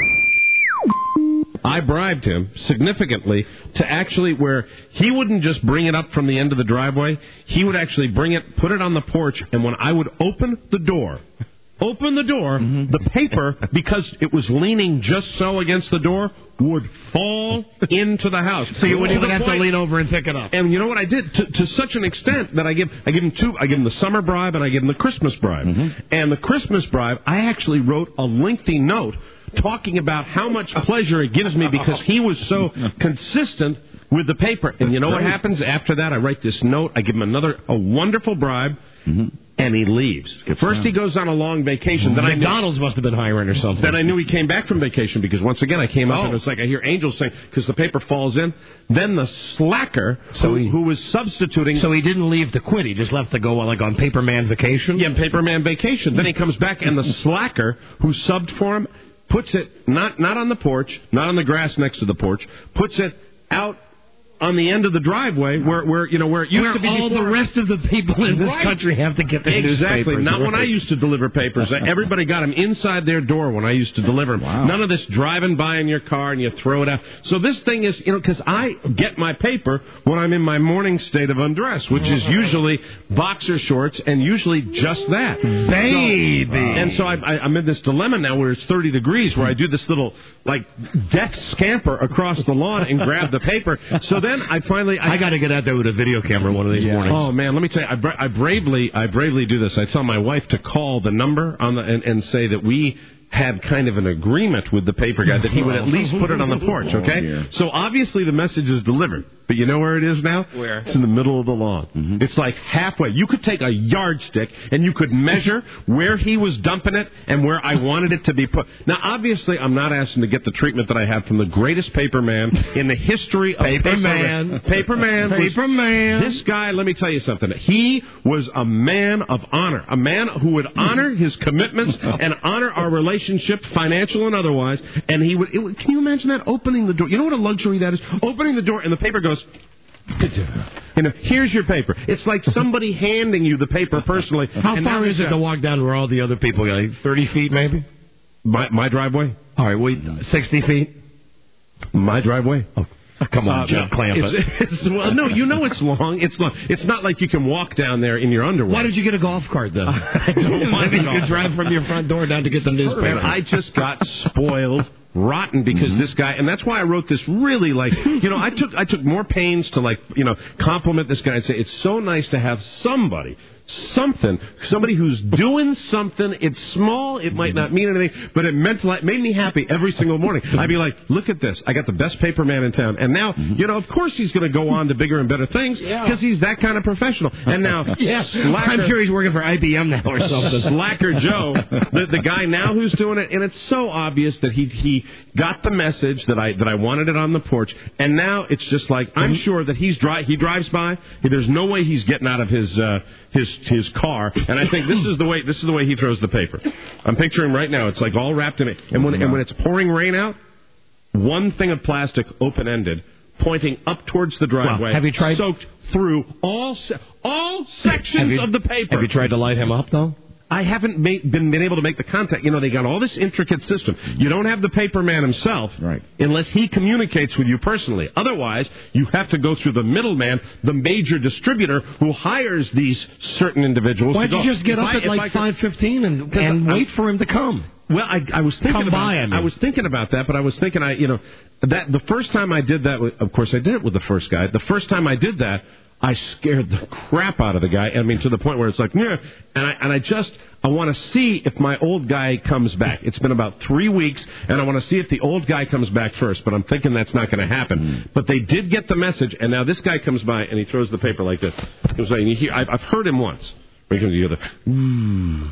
I bribed him significantly to actually where he wouldn't just bring it up from the end of the driveway. He would actually bring it, put it on the porch, and when I would open the door, open the door, the paper, because it was leaning just so against the door, would fall into the house. So you wouldn't To even the have to point- lean over and pick it up. And you know what I did? To, to such an extent that I give I give him two. I give him the summer bribe and I give him the Christmas bribe. And the Christmas bribe, I actually wrote a lengthy note talking about how much pleasure it gives me because he was so consistent with the paper. And you know what happens after that? I write this note. I give him another a wonderful bribe. And he leaves. First he goes on a long vacation. Then I knew, McDonald's must have been hiring or something. then I knew he came back from vacation because once again I came up Oh. and it's like I hear angels sing because the paper falls in. Then the slacker who, who was substituting. So he didn't leave to quit. He just left to go like on Paperman vacation. Yeah, Paperman vacation. Then he comes back and the slacker who subbed for him puts it not not on the porch, not on the grass next to the porch, puts it out on the end of the driveway where, where you know where it used Where to be all before. the rest of the people in this Right. country have to get their Exactly. newspapers. Not when I Right. used to deliver papers. Everybody got them inside their door when I used to deliver them. None of this driving by in your car and you throw it out. So this thing is, you know, because I get my paper when I'm in my morning state of undress, which is usually boxer shorts and usually just that. Baby. So, and so I, I, I'm in this dilemma now where it's thirty degrees, where I do this little, like, death scamper across the lawn and grab the paper. So then I finally... I, I got to get out there with a video camera one of these mornings. Oh man, let me tell you, I, bra- I bravely, I bravely do this. I tell my wife to call the number on the and, and say that we had kind of an agreement with the paper guy that he would at least put it on the porch. Okay, so obviously the message is delivered, but you know where it is now? Where? It's in the middle of the lawn. It's like halfway. You could take a yardstick and you could measure where he was dumping it and where I wanted it to be put. Now, obviously, I'm not asking to get the treatment that I have from the greatest paper man in the history of Paper paper man. Paper man. was- Paper man. This guy, let me tell you something. He was a man of honor, a man who would honor his commitments and honor our relationship, financial and otherwise. And he would, it would. Can you imagine that? Opening the door. You know what a luxury that is? Opening the door and the paper goes. You know, here's your paper. It's like somebody handing you the paper personally. How And far now is he's it got- to walk down where all the other people are? Like thirty feet, maybe? My my driveway. All right, wait, sixty feet. My driveway. Oh, come on, Uh, Jeff no, Clampett. It's, it's, well, no, you know it's long. It's long. It's not like you can walk down there in your underwear. Why did you get a golf cart then? I don't want You it all. could drive from your front door down to get the newspaper. And I just got spoiled rotten because Mm-hmm. this guy, and that's why I wrote this really like, you know, I took I took more pains to like, you know, compliment this guy and say it's so nice to have somebody. Something, somebody who's doing something. It's small. It might not mean anything, but it meant like, made me happy every single morning. I'd be like, "Look at this! I got the best paper man in town." And now, you know, of course, he's going to go on to bigger and better things because he's that kind of professional. And now, yes, Slacker, I'm sure he's working for I B M now or something. Slacker Joe, the, the guy now who's doing it, and it's so obvious that he he got the message that I that I wanted it on the porch, and now it's just like I'm sure that he's dri- he drives by. There's no way he's getting out of his uh, his his car, and I think this is the way this is the way he throws the paper. I'm picturing right now. It's like all wrapped in it, and when and when it's pouring rain out, one thing of plastic open ended, pointing up towards the driveway. Well, have you tried soaked through all se- all sections you, of the paper? Have you tried to light him up though? I haven't made, been, been able to make the contact. You know, they got all this intricate system. You don't have the paper man himself right. unless he communicates with you personally. Otherwise, you have to go through the middleman, the major distributor who hires these certain individuals. Why to don't go. you just get If up I- at if like I could- five fifteen and, and I- wait for him to come? Well, I, I was thinking Come about, by, I mean. I was thinking about that, but I was thinking, I, you know, that the first time I did that, with, of course, I did it with the first guy. The first time I did that, I scared the crap out of the guy. I mean, to the point where it's like, yeah, and I and I just I want to see if my old guy comes back. It's been about three weeks, and I want to see if the old guy comes back first. But I'm thinking that's not going to happen. Mm. But they did get the message, and now this guy comes by and he throws the paper like this. It was like, and you hear, I've, I've heard him once. Where you hear the. Mm.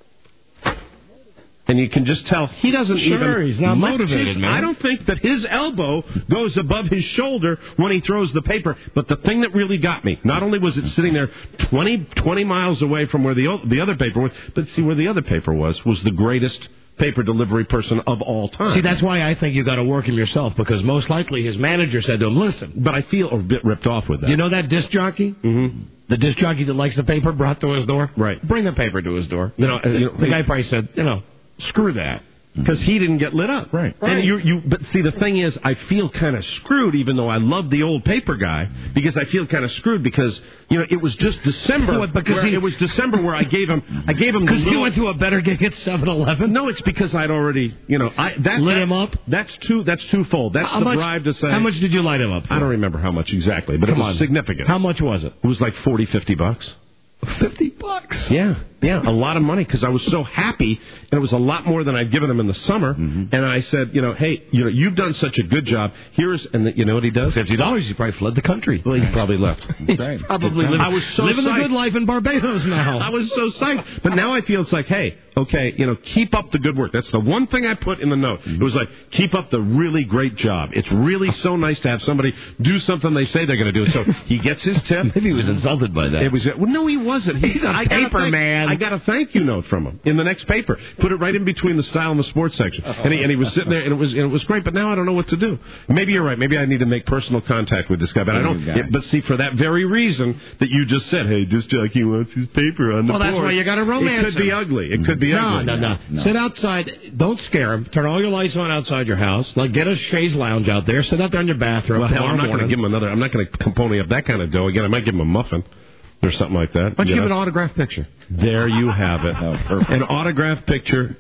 And you can just tell he doesn't Sure, even. he's not lift motivated, his- man. I don't think that his elbow goes above his shoulder when he throws the paper. But the thing that really got me, not only was it sitting there twenty, twenty miles away from where the o- the other paper was, but see where the other paper was was the greatest paper delivery person of all time. See, that's why I think you got to work him yourself, because most likely his manager said to him, "Listen." But I feel a bit ripped off with that. You know that disc jockey? Mm-hmm. The disc jockey that likes the paper brought to his door? Right. Bring the paper to his door. You know, uh, you know, the guy probably said, you know, screw that. Because he didn't get lit up, right? Right. And you, you, but see, the thing is, I feel kind of screwed, even though I love the old paper guy, because I feel kind of screwed because you know it was just December. What, because where, he- it was December where I gave him, I gave him Because he little- went to a better gig at seven eleven? No, it's because I'd already, you know, I that Lit that's- him up? That's two. That's twofold. That's How the much- bribe to say. How much did you light him up for? I don't remember how much exactly, but Come it was on. significant. How much was it? It was like forty, fifty bucks. Fifty bucks. Yeah, yeah, a lot of money because I was so happy, and it was a lot more than I'd given him in the summer. Mm-hmm. And I said, you know, hey, you know, you've done such a good job. Here's, and the, you know what he does? Fifty dollars. He probably fled the country. Well, he probably left. He's probably living, I was so living the psyched. good life in Barbados now. I was so psyched. But now I feel it's like, hey, okay, you know, keep up the good work. That's the one thing I put in the note. It was like, keep up the really great job. It's really so nice to have somebody do something they say they're going to do. So he gets his tip. Maybe he was insulted by that. It was well, no, he wasn't. He, He's a I got paper thank, man. I got a thank you note from him in the next paper. Put it right in between the style and the sports section. And he, and he was sitting there, and it was and it was great. But now I don't know what to do. Maybe you're right. Maybe I need to make personal contact with this guy. But I don't. guy. Yeah, but see, for that very reason that you just said, hey, this jockey wants his paper on the Well, that's board. why you got to romance It could be him. ugly. It could be no, ugly. No, no, no. Sit outside. Don't scare him. Turn all your lights on outside your house. Like, get a chaise lounge out there. Sit out there in your bathroom Well, hell, tomorrow I'm not going to morning. give him another. I'm not going to pony up that kind of dough again. I might give him a muffin or something like that. Why don't you know? give an autographed picture? There you have it. An autographed picture.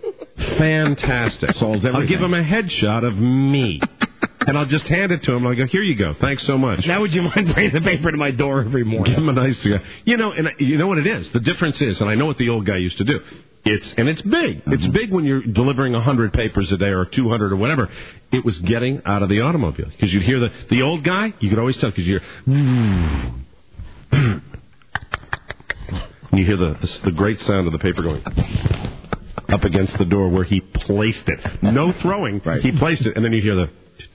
Fantastic. I'll give him a headshot of me. And I'll just hand it to him. I'll go, here you go. Thanks so much. Now would you mind bringing the paper to my door every morning? Give him a nice cigar. You know, and you know what it is? The difference is, and I know what the old guy used to do. It's and it's big. Mm-hmm. It's big when you're delivering one hundred papers a day or two hundred or whatever. It was getting out of the automobile. Because you'd hear the, the old guy, you could always tell because you hear... And you hear the, the the great sound of the paper going up against the door where he placed it. No throwing. Right. He placed it, and then you hear the...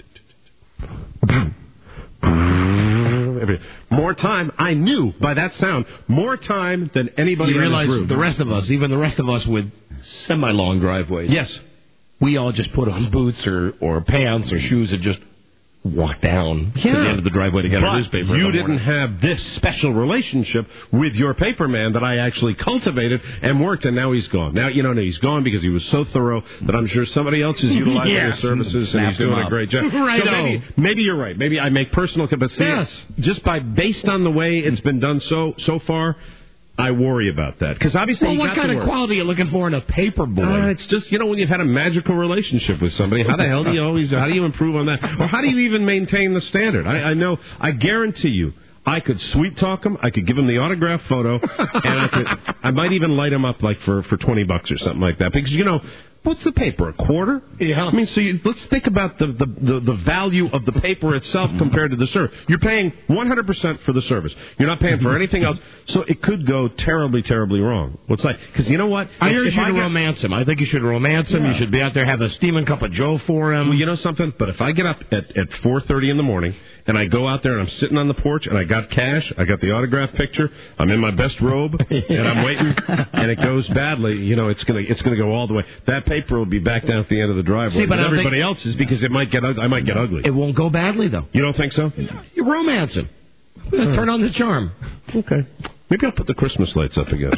More time. I knew by that sound more time than anybody. You in realize this room. the rest of us, even the rest of us with semi-long driveways. Yes, we all just put on boots or or pants or shoes and just walk down to Yeah. the end of the driveway to get but a newspaper. in you the didn't morning. have this special relationship with your paper man that I actually cultivated and worked, and now he's gone. Now, you know, he's gone because he was so thorough that I'm sure somebody else is utilizing Yes. his services, and Snapped he's doing him a up. great job. Righto. So maybe, maybe you're right. Maybe I make personal capacity. Yes. Just by, based on the way it's been done so so far, I worry about that. Because obviously Well, you what got kind the of work. quality are you looking for in a paper boy? Uh, it's just, you know, when you've had a magical relationship with somebody, how the hell do you always, how do you improve on that? Or how do you even maintain the standard? I, I know, I guarantee you, I could sweet talk him, I could give him the autograph photo, and I could, I might even light him up like for, for twenty bucks or something like that. Because, you know, what's the paper, a quarter? Yeah. I mean, so you, let's think about the, the, the, the value of the paper itself compared to the service. You're paying one hundred percent for the service. You're not paying for anything else. So it could go terribly, terribly wrong. What's like, because you know what? I If- urge if you to get- romance him. I think you should romance him. Yeah. You should be out there, have a steaming cup of Joe for him. Well, you know something? But if I get up at, at four thirty in the morning and I go out there and I'm sitting on the porch and I got cash, I got the autograph picture, I'm in my best robe, and I'm waiting, and it goes badly, you know, it's gonna it's gonna go all the way. That paper will be back down at the end of the driveway. See, but I don't everybody think- else is because it might get ug- I might get ugly. It won't go badly, though. You don't think so? You romance him. Turn on the charm. Okay. Maybe I'll put the Christmas lights up again.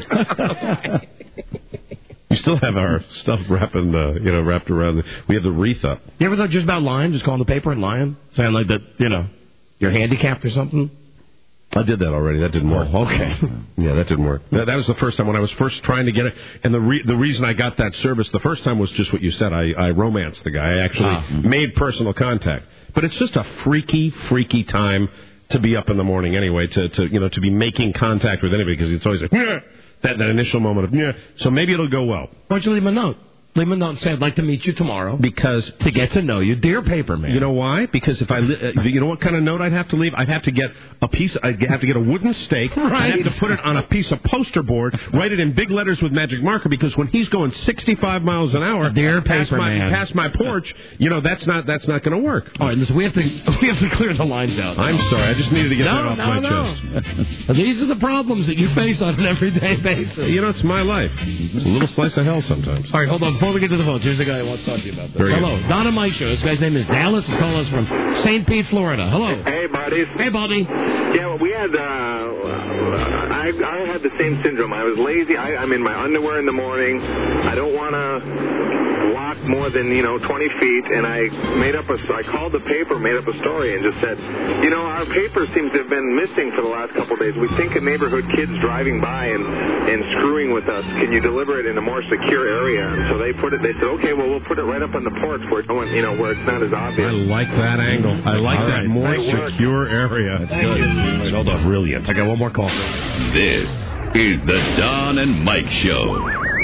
You still have our stuff wrapping, uh, you know, wrapped around. The, we have the wreath up. You ever thought just about lying? Just calling the paper and lying? Saying like that, you know, you're handicapped or something? I did that already. That didn't work. Oh, okay. Yeah, that didn't work. That, that was the first time when I was first trying to get it. And the re- the reason I got that service the first time was just what you said. I, I romanced the guy. I actually Ah. made personal contact. But it's just a freaky, freaky time to be up in the morning anyway, to, to you know, to be making contact with anybody, because it's always like, "Nyeh," that, that initial moment of, yeah. So maybe it'll go well. Why don't you leave him a note? Leave him a note and say, I'd like to meet you tomorrow. Because to get to know you, dear paper man. You know why? Because if I, li- uh, you know what kind of note I'd have to leave? I'd have to get a piece. I'd have to get a wooden stake. Right. I'd have to put it on a piece of poster board, write it in big letters with magic marker. Because when he's going sixty-five miles an hour, dear past paper my man. past my porch, you know that's not that's not going to work. All right, listen, we have to we have to clear the lines out. I'm sorry. I just needed to get no, that off no, my no. chest. These are the problems that you face on an everyday basis. You know, it's my life. It's a little slice of hell sometimes. All right, hold on. Before we get to the phones, here's a guy who wants to talk to you about this. Very Hello, good. Don and Mike Show. This guy's name is Dallas. He's calling us from Saint Pete, Florida. Hello. Hey, buddies. Hey, buddy. Yeah, well, we had, uh, I, I had the same syndrome. I was lazy. I, I'm in my underwear in the morning. I don't want to walk more than, you know, twenty feet, and I made up a, I called the paper, made up a story, and just said, you know, our paper seems to have been missing for the last couple of days. We think of neighborhood kids driving by and, and screwing with us. Can you deliver it in a more secure area? And so they put it, they said, okay, well, we'll put it right up on the porch where, no one, you know, where it's not as obvious. I like that angle. I like All that right. more Nice work. secure area. That's Thank you. Wait, hold on. Brilliant. I got one more call. This is the Don and Mike Show.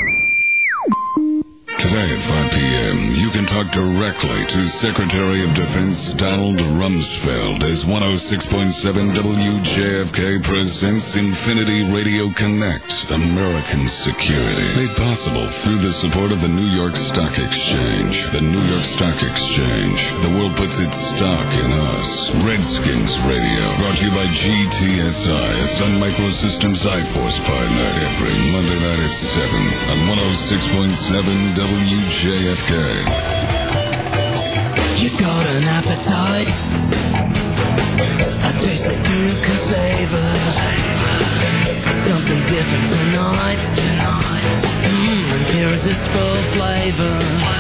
Today at five p.m., you can talk directly to Secretary of Defense Donald Rumsfeld as one oh six point seven W J F K presents Infinity Radio Connect, American Security. Made possible through the support of the New York Stock Exchange. The New York Stock Exchange. The world puts its stock in us. Redskins Radio. Brought to you by G T S I, a Sun Microsystems iForce partner. Every Monday night at seven on one oh six point seven W J F K. You got an appetite, a taste that you can savor. Something different tonight. Mmm, an irresistible flavor.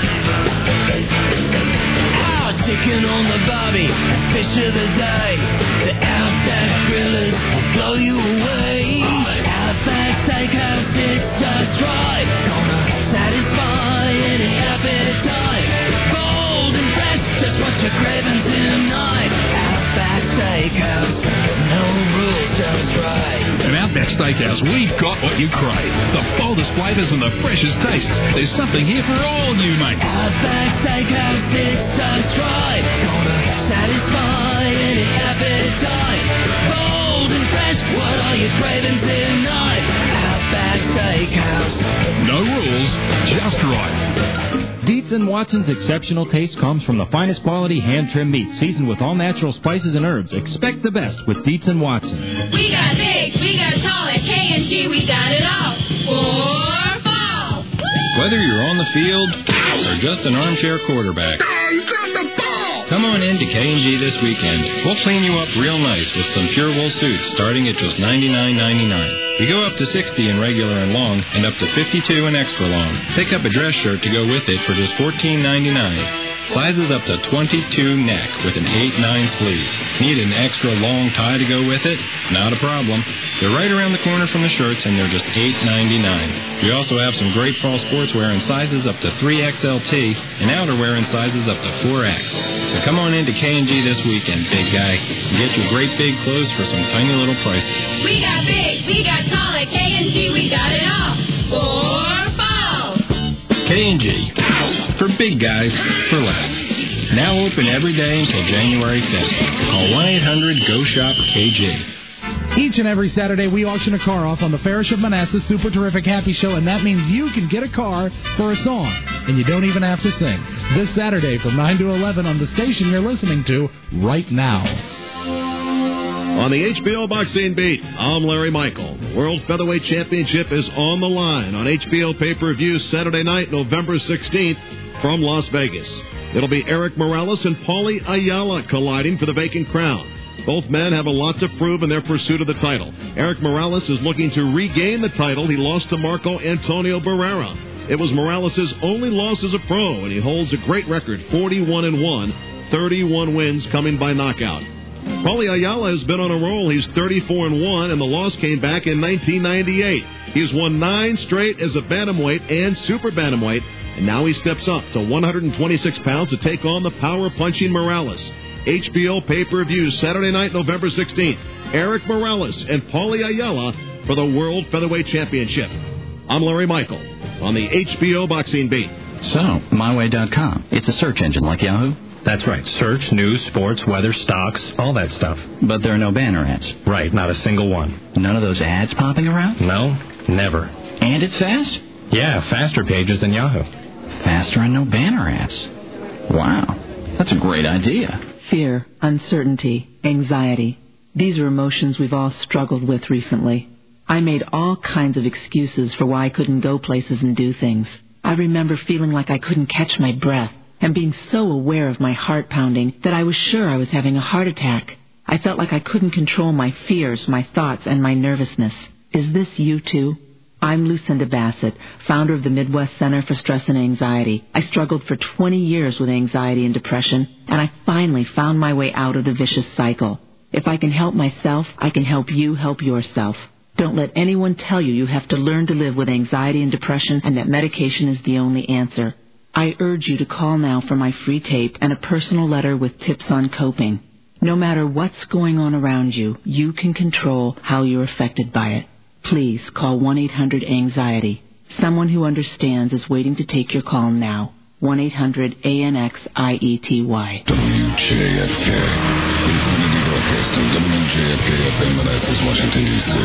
Ah, chicken on the barbie, fish of the day. The Outback grillers will blow you away. Outback Steakhouse, it's just right. Gonna satisfy any appetite. Bold and fresh, just what you're craving tonight. Outback Steakhouse, no rules, just right. At Outback Steakhouse, we've got what you crave. The boldest flavors and the freshest tastes. There's something here for all you mates. Outback Steakhouse, it's just right. Gonna satisfy any appetite. Bold and fresh, what are you craving tonight? Outback Steakhouse. No rules, just right. Dietz and Watson's exceptional taste comes from the finest quality hand-trimmed meat, seasoned with all-natural spices and herbs. Expect the best with Dietz and Watson. We got big, we got tall, at K and G we got it all. For fall. Whether you're on the field or just an armchair quarterback, You dropped the ball! Come on in to K and G this weekend. We'll clean you up real nice with some pure wool suits starting at just ninety-nine ninety-nine. We go up to sixty in regular and long and up to fifty-two in extra long. Pick up a dress shirt to go with it for just fourteen ninety-nine. Sizes up to twenty-two neck with an eight nine sleeve. Need an extra long tie to go with it? Not a problem. They're right around the corner from the shirts and they're just eight ninety-nine. We also have some great fall sportswear in sizes up to three X L T and outerwear in sizes up to four X. So come on in to K and G this weekend, big guy, and get your great big clothes for some tiny little prices. We got big, we got tall at K and G, we got it all. For fall. K and G. For big guys, for less. Now open every day until January fifth. Call one eight hundred go shop K G. Each and every Saturday, we auction a car off on the Parish of Manassas Super Terrific Happy Show, and that means you can get a car for a song, and you don't even have to sing. This Saturday from nine to eleven on the station you're listening to right now. On the H B O Boxing Beat, I'm Larry Michael. The World Featherweight Championship is on the line on H B O pay-per-view Saturday night, November sixteenth, from Las Vegas. It'll be Eric Morales and Paulie Ayala colliding for the vacant crown. Both men have a lot to prove in their pursuit of the title. Eric Morales is looking to regain the title he lost to Marco Antonio Barrera. It was Morales' only loss as a pro, and he holds a great record, forty-one and one, thirty-one wins coming by knockout. Paulie Ayala has been on a roll. He's thirty-four and one, and the loss came back in nineteen ninety-eight. He's won nine straight as a bantamweight and super bantamweight, and now he steps up to one hundred twenty-six pounds to take on the power-punching Morales. H B O pay-per-view Saturday night, November sixteenth. Eric Morales and Paulie Ayala for the World Featherweight Championship. I'm Larry Michael on the H B O Boxing Beat. So, my way dot com. It's a search engine like Yahoo? That's right. Search, news, sports, weather, stocks, all that stuff. But there are no banner ads. Right, not a single one. None of those ads popping around? No, never. And it's fast? Yeah, faster pages than Yahoo. Faster and no banner ads. Wow, that's a great idea. Fear, uncertainty, anxiety. These are emotions we've all struggled with recently. I made all kinds of excuses for why I couldn't go places and do things. I remember feeling like I couldn't catch my breath and being so aware of my heart pounding that I was sure I was having a heart attack. I felt like I couldn't control my fears, my thoughts, and my nervousness. Is this you too? I'm Lucinda Bassett, founder of the Midwest Center for Stress and Anxiety. I struggled for twenty years with anxiety and depression, and I finally found my way out of the vicious cycle. If I can help myself, I can help you help yourself. Don't let anyone tell you you have to learn to live with anxiety and depression and that medication is the only answer. I urge you to call now for my free tape and a personal letter with tips on coping. No matter what's going on around you, you can control how you're affected by it. Please call one eight hundred anxiety. Someone who understands is waiting to take your call now. one eight hundred A N X I E T Y. W J F K. Infinity Broadcasting. W J F K F M Manassas, Washington, D C.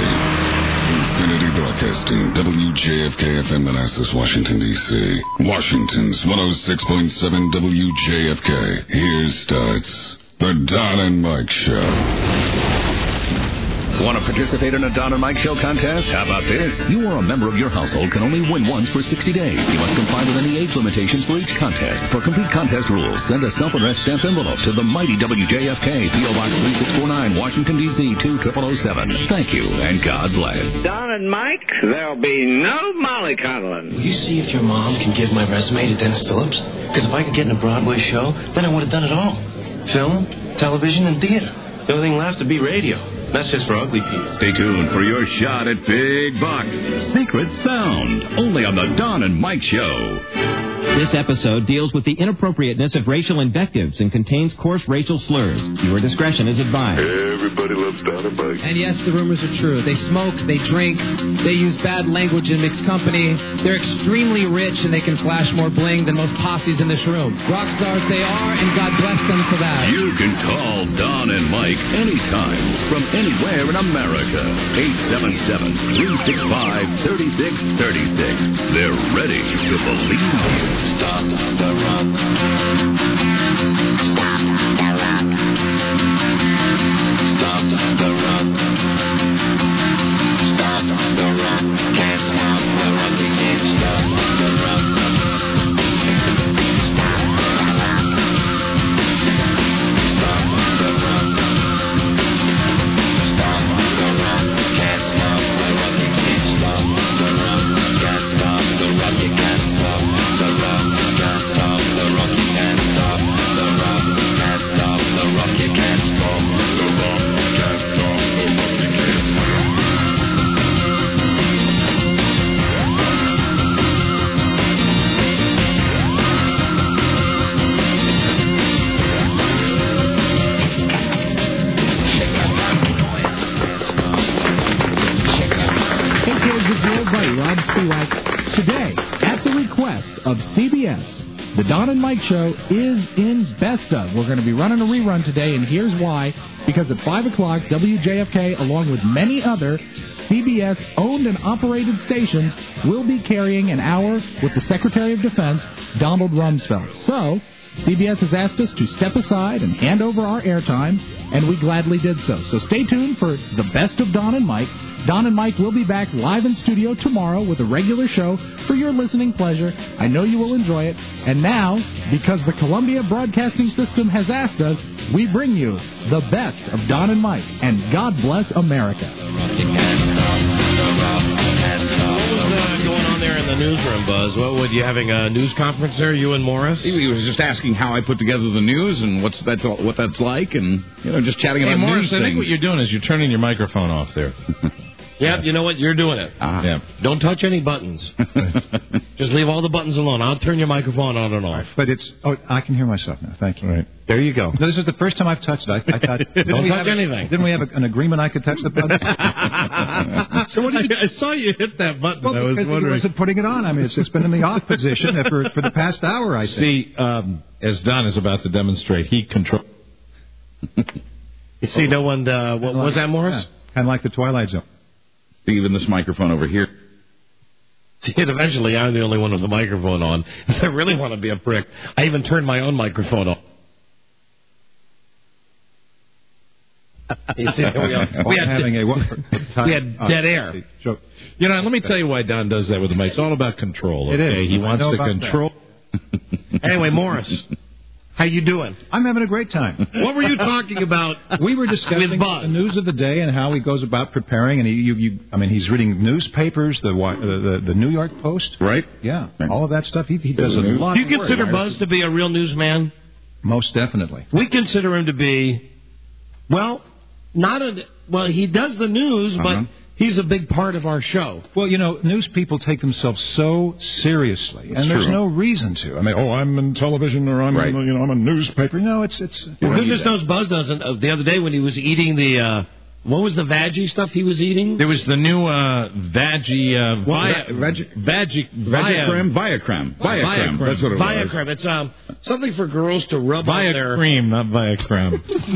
Infinity Broadcasting. W J F K F M Manassas, Washington, D C. Washington's one oh six point seven W J F K. Here starts the Don and Mike Show. Want to participate in a Don and Mike Show contest? How about this? You or a member of your household can only win once for sixty days. You must comply with any age limitations for each contest. For complete contest rules, send a self-addressed stamped envelope to the mighty W J F K, P O Box three six four nine, Washington, D C two zero zero zero seven. Thank you, and God bless. Don and Mike, there'll be no mollycoddling. Will you see if your mom can give my resume to Dennis Phillips? Because if I could get in a Broadway show, then I would have done it all. Film, television, and theater. The only thing left would be radio. That's just for ugly peas. Stay tuned for your shot at Big Bucks. Secret Sound, only on the Don and Mike Show. This episode deals with the inappropriateness of racial invectives and contains coarse racial slurs. Your discretion is advised. Everybody loves Don and Mike. And yes, the rumors are true. They smoke, they drink, they use bad language in mixed company. They're extremely rich and they can flash more bling than most posses in this room. Rock stars they are, and God bless them for that. You can call Don and Mike anytime from anywhere in America. eight seven seven, three six five, three six three six. They're ready to believe you. Stop the rock. Stop the rock. Stop the rock. Stop the rock. Can't stop the rock. We can't stop the rock. Stop the rock. B S. The Don and Mike Show is in Best Of. We're going to be running a rerun today, and here's why. Because at five o'clock, W J F K, along with many other C B S-owned and operated stations, will be carrying an hour with the Secretary of Defense, Donald Rumsfeld. So, C B S has asked us to step aside and hand over our airtime, and we gladly did so. So stay tuned for the Best of Don and Mike. Don and Mike will be back live in studio tomorrow with a regular show for your listening pleasure. I know you will enjoy it. And now, because the Columbia Broadcasting System has asked us, we bring you the Best of Don and Mike. And God bless America. There in the newsroom, Buzz. What would you having a news conference there? You and Morris? He was just asking how I put together the news and what's that's all, what that's like, and you know, just chatting hey, about Morris, news I things. think what you're doing is you're turning your microphone off there. Yep, you know what? You're doing it. Ah. Yeah. Don't touch any buttons. Just leave all the buttons alone. I'll turn your microphone on and off. But it's... Oh, I can hear myself now. Thank you. Right. There you go. No, this is the first time I've touched it. I, I thought... Don't we touch have, anything. Didn't we have a, an agreement I could touch the button? So what did you... I saw you hit that button. Well, I was because he wondering... wasn't putting it on. I mean, it's, it's been in the off position for, for the past hour, I think. See, um, as Don is about to demonstrate, he controls... You see, no one... Uh, what was that, Morris? Yeah, kind of like the Twilight Zone. Even this microphone over here. See, and eventually I'm the only one with the microphone on. If I really want to be a prick, I even turned my own microphone on. You see, we, had, we, had, having a, what, we had dead air. You know, let me tell you why Don does that with the mic. It's all about control. Okay? It is. He I wants know to about control. Anyway, Morris, how you doing? I'm having a great time. What were you talking about? We were discussing with Buzz? the news of the day and how he goes about preparing. And he, you, you, I mean, he's reading newspapers, the the, the, the New York Post, right? Yeah, all of that stuff. He, he does a lot. Do you of consider work. Buzz to be a real newsman? Most definitely. We consider him to be, well, not a. Well, he does the news, Uh-huh. but he's a big part of our show. Well, you know, news people take themselves so seriously, and It's there's true. no reason to. I mean, oh, I'm in television or I'm, Right. in, you know, I'm a newspaper. No, it's it's. Well, goodness knows Buzz doesn't. Uh, the other day when he was eating the, uh, what was the veggie stuff he was eating? There was the new uh, Vagi... Uh, What? Via, Veg- Vagi... Viacrem? Viacrem. Viacrem. That's what it was. Viacrem. It's um something for girls to rub on their... Viacrem, not Viacrem.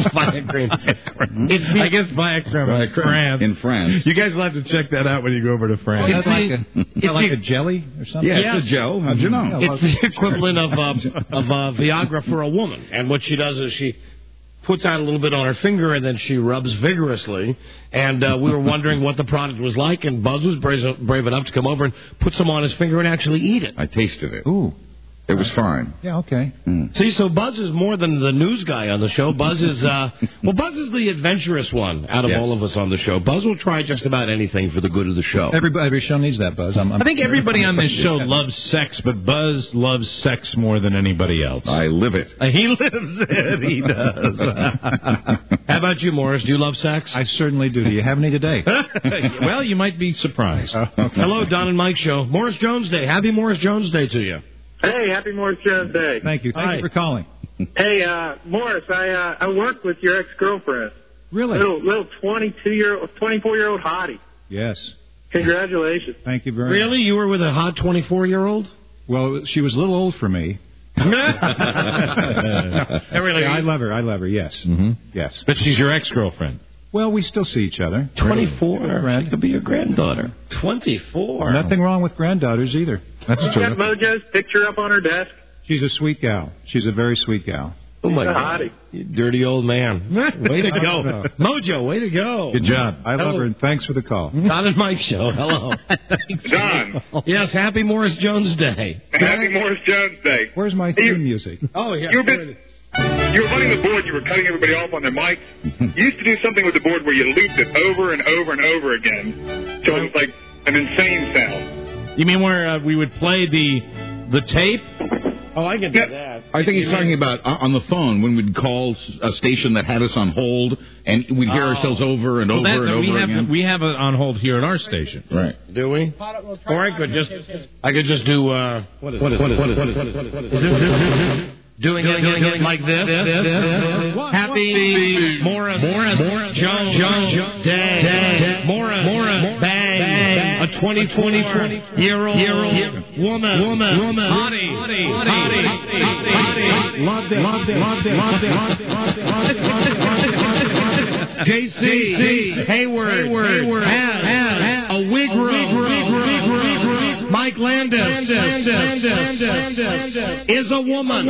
Viacrem. It's the- I guess Viacrem in France. In France. You guys will have to check that out when you go over to France. Well, that's like a, it's like the- a jelly or something. Yeah, Yes. it's a gel. How'd you know? It's the equivalent of uh, of uh, Viagra for a woman. And what she does is she puts out a little bit on her finger and then she rubs vigorously. And uh, we were wondering what the product was like, and Buzz was brave, brave enough to come over and put some on his finger and actually eat it. I tasted it. Ooh. It was fine. Yeah. Okay. Mm. See, so Buzz is more than the news guy on the show. Buzz is, uh, well, Buzz is the adventurous one out of Yes. all of us on the show. Buzz will try just about anything for the good of the show. Everybody, every show needs that, Buzz. I'm, I'm I think everybody on this show loves sex, but Buzz loves sex more than anybody else. I live it. Uh, he lives it. He does. How about you, Morris? Do you love sex? I certainly do. Do you have any today? Well, you might be surprised. Uh, okay. Hello, Don and Mike Show. Morris Jones Day. Happy Morris Jones Day to you. Hey, happy Morris Jones Day. Thank you. Thank Hi. you for calling. Hey, uh, Morris, I uh, I work with your ex-girlfriend. Really? Little little twenty-two year old, twenty-four year old hottie. Yes. Congratulations. Thank you very much. Really? You were with a hot twenty-four-year-old? Well, she was a little old for me. Really? Yeah, I love her. I love her. Yes. Mm-hmm. Yes. But she's your ex-girlfriend. Well, we still see each other. twenty-four. Grand- She could be your granddaughter. twenty-four. Nothing wrong with granddaughters either. That's You got Mojo's picture up on her desk? She's a sweet gal. She's a very sweet gal. Oh, my She's a God. hottie. You dirty old man. Way to go. Mojo, way to go. Good job. I love Hello. her, and thanks for the call. Don and Mike Show. Hello. John. Yes, happy Morris Jones Day. Happy Morris Jones Day. Where's my theme music? Oh, yeah. You've been, you were running the board. You were cutting everybody off on their mics. You used to do something with the board where you looped it over and over and over again. So it was like an insane sound. You mean where uh, we would play the the tape? Oh, I can do that. I think he's talking about uh, on the phone when we'd call s- a station that had us on hold, and we'd hear Oh. ourselves over and Well, over that- and we over have again. we have it on hold here at our station. Right. Do we? Or I could just, I could just do, uh, what is it? What is it? What is it? What is it? What is it? What is it? Doing it, doing it like this. this, this, this. Happy Morris, Morris, Jones, Jones, Day, Day, Morris, Morris, bang, bang, a twenty-four-year-old woman, woman, woman, hottie, hottie, hottie, hottie, loved it, loved it, loved it, loved it, loved it, loved it, loved it, loved it. J C Hayward, Hayward has, has a wig room. Mike Landis is a woman.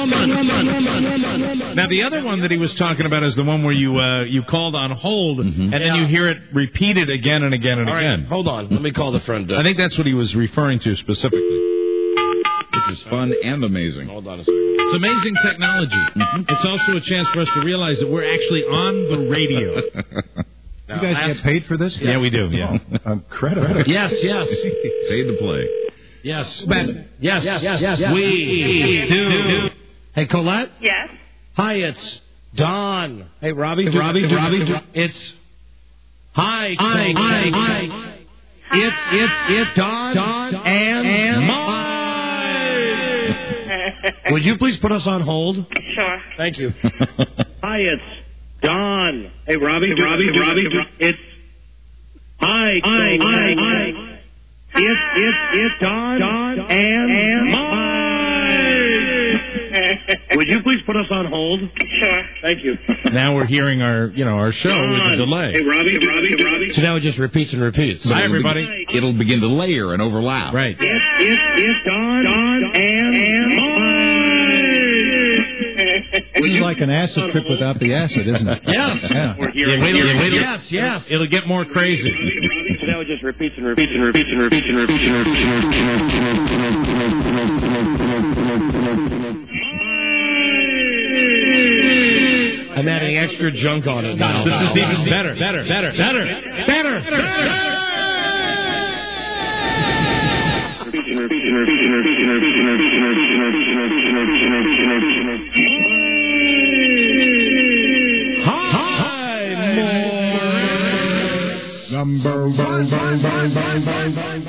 Now, the other one that he was talking about is the one where you uh, you called on hold, mm-hmm. and then you hear it repeated again and again and All again. Right, hold on. Let me call the front desk. I think that's what he was referring to specifically. This is fun and amazing. Hold on a second. It's amazing technology. Mm-hmm. It's also a chance for us to realize that we're actually on the radio. You guys get paid for this? Yeah, yeah we do. Yeah, oh, incredible. Yes, yes. Paid to play. Yes, yes, yes, yes, yes, yes. We do. Hey, Colette. Yes. Hi, it's Don. Hey, Robbie. Hey, Robbie. Do, Robbie. Do, it's. Hi. Hi. Hi. Hi. It's it's it's Don. Don and and Mike. Would you please put us on hold? Sure. Thank you. Hi, it's Don. Hey, Robbie. Hey, Robbie. Do, Robbie. Do, it's. Hi. Hi. Hi. Hi. It's it's it's Don. Don and and Mike. Would you please put us on hold? Sure. Thank you. Now we're hearing our, you know, our show Don. with a delay. Hey, Robbie, Robbie, Robbie. So now it just repeats and repeats. Hi, everybody. Begin, it'll begin to layer and overlap. Right. It's it's it's Don. Don and and Mike. This is like an acid trip without the acid, isn't it? Yes. Yeah. We're here. Yeah, wait, We're wait, wait, yes, yes. It'll get more crazy. So now it just repeats and repeats and repeats and repeats and repeats and repeats and repeats and repeats and repeats. I'm adding extra junk on it now. This is even better, better, better, better, better, better. Hi, Morris. Number one, one, one, one, one, one.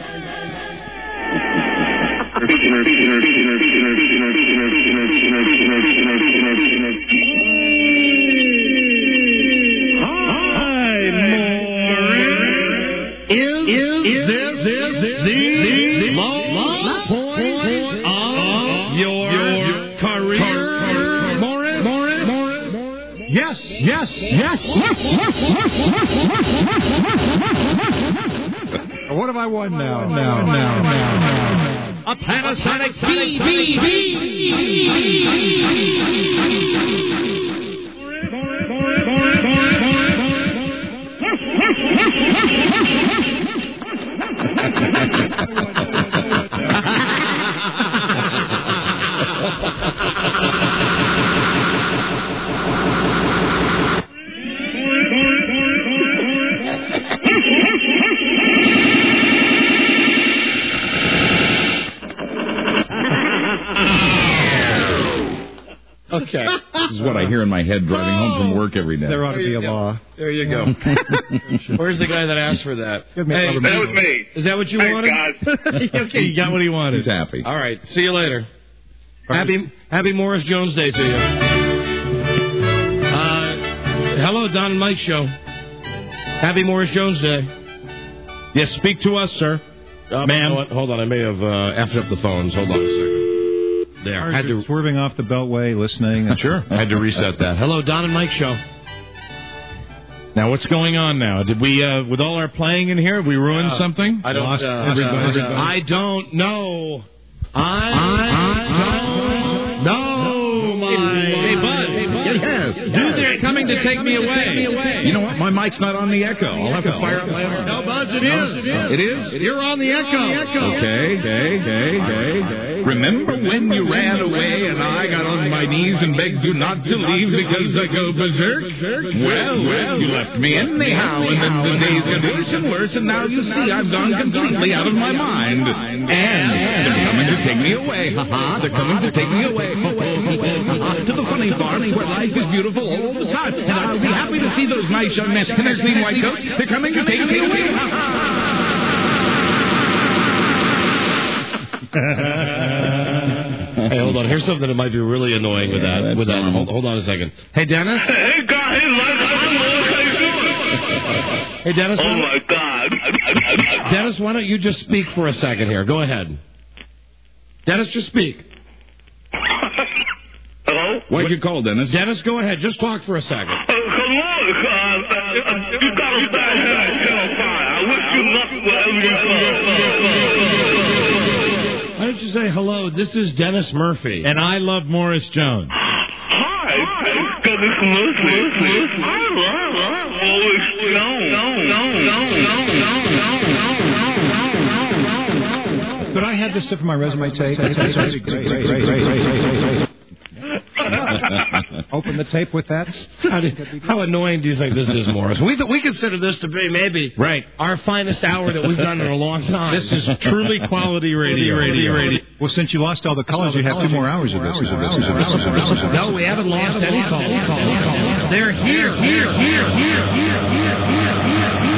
Is, is, is this, this, this the, the low, low point of your, your career, Morris? Morris? Morris? Yes, yes, yes, yes, yes, yes, yes. What have I won now? Now, now, now, now. A Panasonic B B B. Okay. This is what I hear in my head driving home from work every day. There ought to be a go. law. There you go. Where's the guy that asked for that? Give me Hey, a That was me. is that what you Thanks, wanted? God. Okay, you got what he wanted. He's happy. All right. See you later. Happy Happy Morris Jones Day to you. Uh, hello, Don and Mike Show. Happy Morris Jones Day. Yes, speak to us, sir. Uh, Ma'am. you know what? Hold on, I may have uh, effed up the phones. Hold on a second. There, I had to swerving off the beltway, listening. And sure, I had to reset that. Hello, Don and Mike Show. Now, what's going on now? Did we, uh, with all our playing in here, we ruined Uh, something? I don't. Lost Uh, everybody? uh, everybody? I don't know. I, I don't know, my. Hey, Bud. Yes. Dude, they're coming to take me away. You know what? My mic's not on the echo. I'll have to fire up my own. No, Buzz, it is. It is? You're on the echo. Okay, okay, okay, okay. Remember when you ran away and I got on my knees and begged you not to leave because I go berserk? Well, well, you left me anyhow, and then the days got worse and worse, and now you see I've gone completely out of my mind. And they're coming to take me away. Ha-ha, they're coming to take me away. To the funny farm where life is beautiful all the time. And I'll be happy to see those nice young men in their clean white coats. They're coming to take me away. Hey, hold on. Here's something that might be really annoying with that. Yeah, with that. normal. Hold, hold on a second. Hey, Dennis. Hey, God, hey, Les, I'm Los. How you doing? Hey, Dennis. Oh, why my don't- God. Dennis, why don't you just speak for a second here? Go ahead. Dennis, just speak. Hello? Why'd you call, Dennis? Dennis, go ahead. Just talk for a second. Uh, hello. Uh, uh, you got a bad head on Channel five. I wish you luck wherever you go. Why don't you say hello? This is Dennis Murphy. And I love Morris Jones. Hi, Dennis Murphy. I love Morris Jones. No, no, no, no, no, no, no. Could I have this stuff for my resume tape? Open the tape with that. How, do, how annoying do you think this is, Morris? We we consider this to be maybe right our finest hour that we've done in a long time. This is truly quality radio. radio, radio. Well, since you lost all the calls, you have two more hours of this. No, we haven't lost any calls. They're here, here, here, here, here, here, here, here.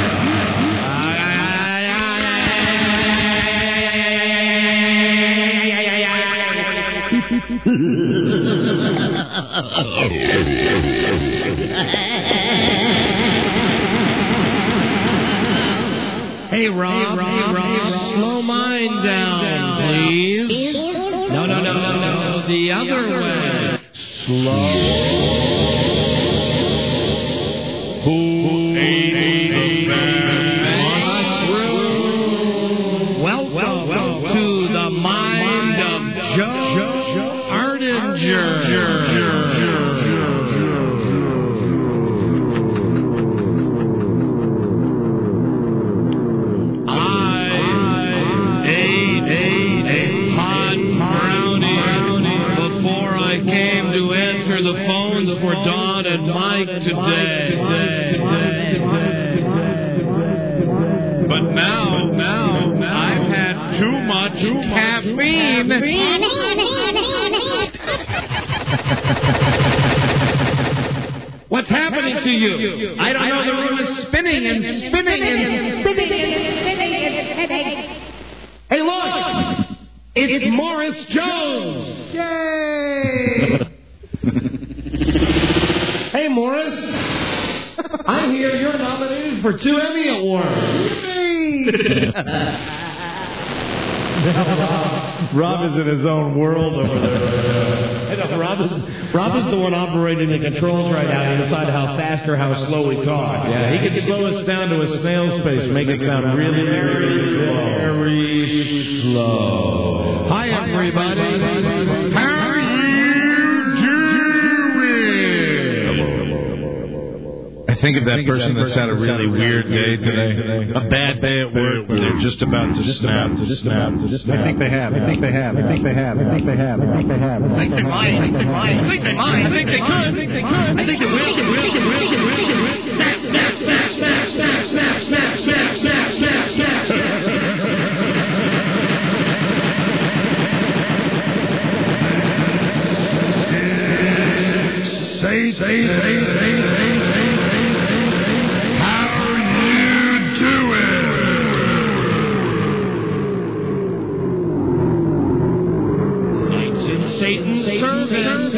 Hey, Rob, hey, Rob, slow mine down, please. No, no, no, no, no, the other way. Slow. Who ate the mushroom? Welcome to the mind of Joe Ardinger. The phones for Don and Mike today. But now, now, I've had too much caffeine. What's happening to you? I don't know. The room is spinning and spinning and spinning and spinning. Hey, look! It's Morris Jones. Yay! Hey, Morris. I hear you're nominated for two Emmy Awards. Rob is in his own world over there. I know, Rob is, Rob is the one operating the controls right now to decide how fast or how slow we talk. Yeah, he can slow us down to a snail's pace, make it sound really, very slow. Very slow. Hi, everybody. How are you I think of that person that's had a really weird day today, a bad day at work where they're just about to snap, to snap, to snap. I think they have. I think they have. I think they have. I think they have. I think they have. I think they might. I think they might. I think they might. I think they could. I think they could. I think they will. Will. Will. Will. Will. Snap. Snap. Snap. Snap. Snap. Snap. Snap. Snap. Snap. Snap. Snap. Say, say, say, say, say. Satan's service.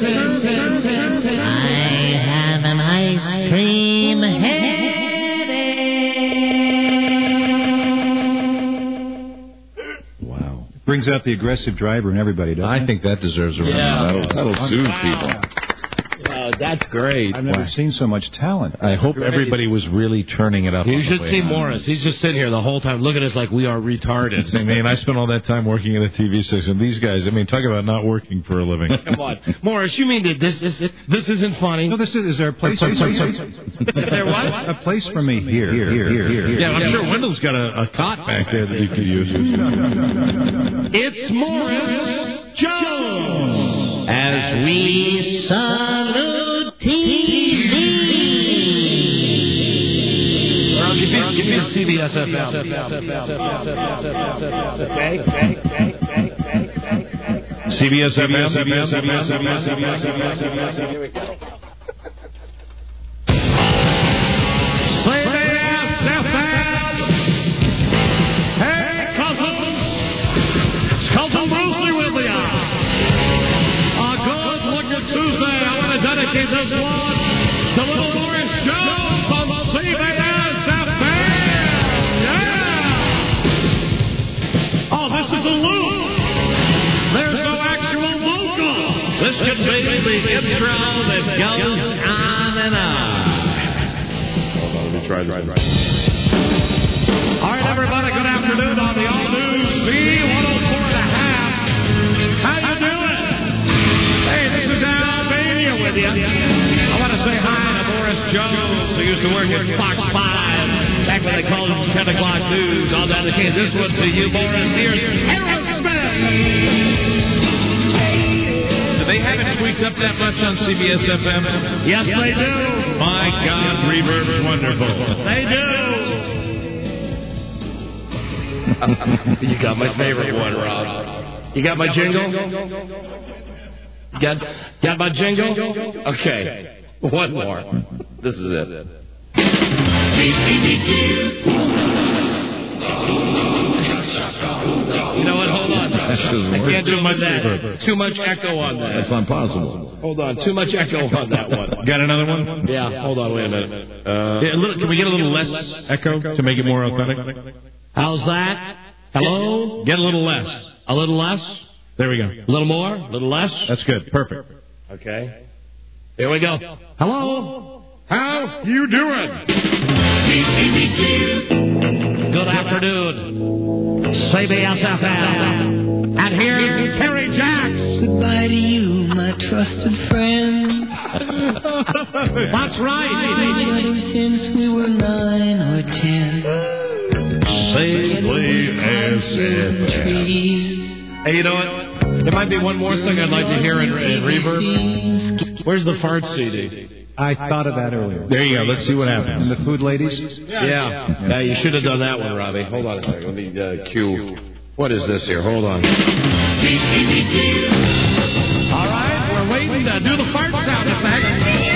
I have an ice cream headache. Wow. Brings out the aggressive driver in everybody, doesn't it? I think that deserves a round. Yeah. That'll, that'll soothe people. Oh, that's great. I've never Wow. seen so much talent. I hope everybody was really turning it up. You on the should way see on. Morris. He's just sitting here the whole time looking at us like we are retarded. Say, man, I spent all that time working at a T V station. These guys, I mean, talk about not working for a living. Come on. Morris, you mean that this is this isn't funny? No, this is. Is there a place? Is there what? A place for me here. Here. Here. Here. here. Yeah, I'm sure Wendell's got a, a cot back there that you could use. It's Morris Jones. As we salute T V. Well, give me, give me a C B S F M. Okay, okay, okay, okay. C B S F M. C B S F M. C B S F M. C B S F M. Here we go. C B S F M. Hey, cousins. Cousin Brucey with you. A good-looking Tuesday. I want to dedicate this one to little Morris Jones on C This could be the intro that goes on and on. Hold on, let me try this. All right, everybody, good afternoon on the all-new C one oh four and a half. How you doing? Hey, this is Albania with you. I want to say hi to Boris Jones, who used to work at Fox five, back when they called it ten o'clock news. All that came. This one to you, Boris. Here's Aerosmith. Do they have it tweaked up that much on C B S F M? Yes, they do. My God, reverb is wonderful. They do. You got my favorite one, Rob. You got my jingle? Got, got my jingle? Okay. One more. This is it. You know what? Hold on. I can't do much that. Too much echo on that. That's not possible. Hold on. Too much echo on that one. Got another one? Yeah. Hold on. Wait a minute. Uh, yeah, a little, can we get a little less echo to make it more authentic? How's that? Hello? Get a little less. A little less? There we go. A little more? A little less? That's good. Perfect. Okay. Here we go. Hello? How you doing? Good afternoon. C B S F M. And here's Terry Jacks. Goodbye to you, my trusted friend. That's right. We've known each other since we were nine or ten. Safely as Hey, you know what? There might be one more thing I'd like to hear in, in reverb. Where's the fart C D? I thought of that earlier. There you go. Let's see what happens. And the food ladies? Yeah. Yeah, yeah you should have done that one, Robbie. Hold on a second. Let me uh, cue. What is this here? Hold on. All right, we're waiting to do the fart sound effect.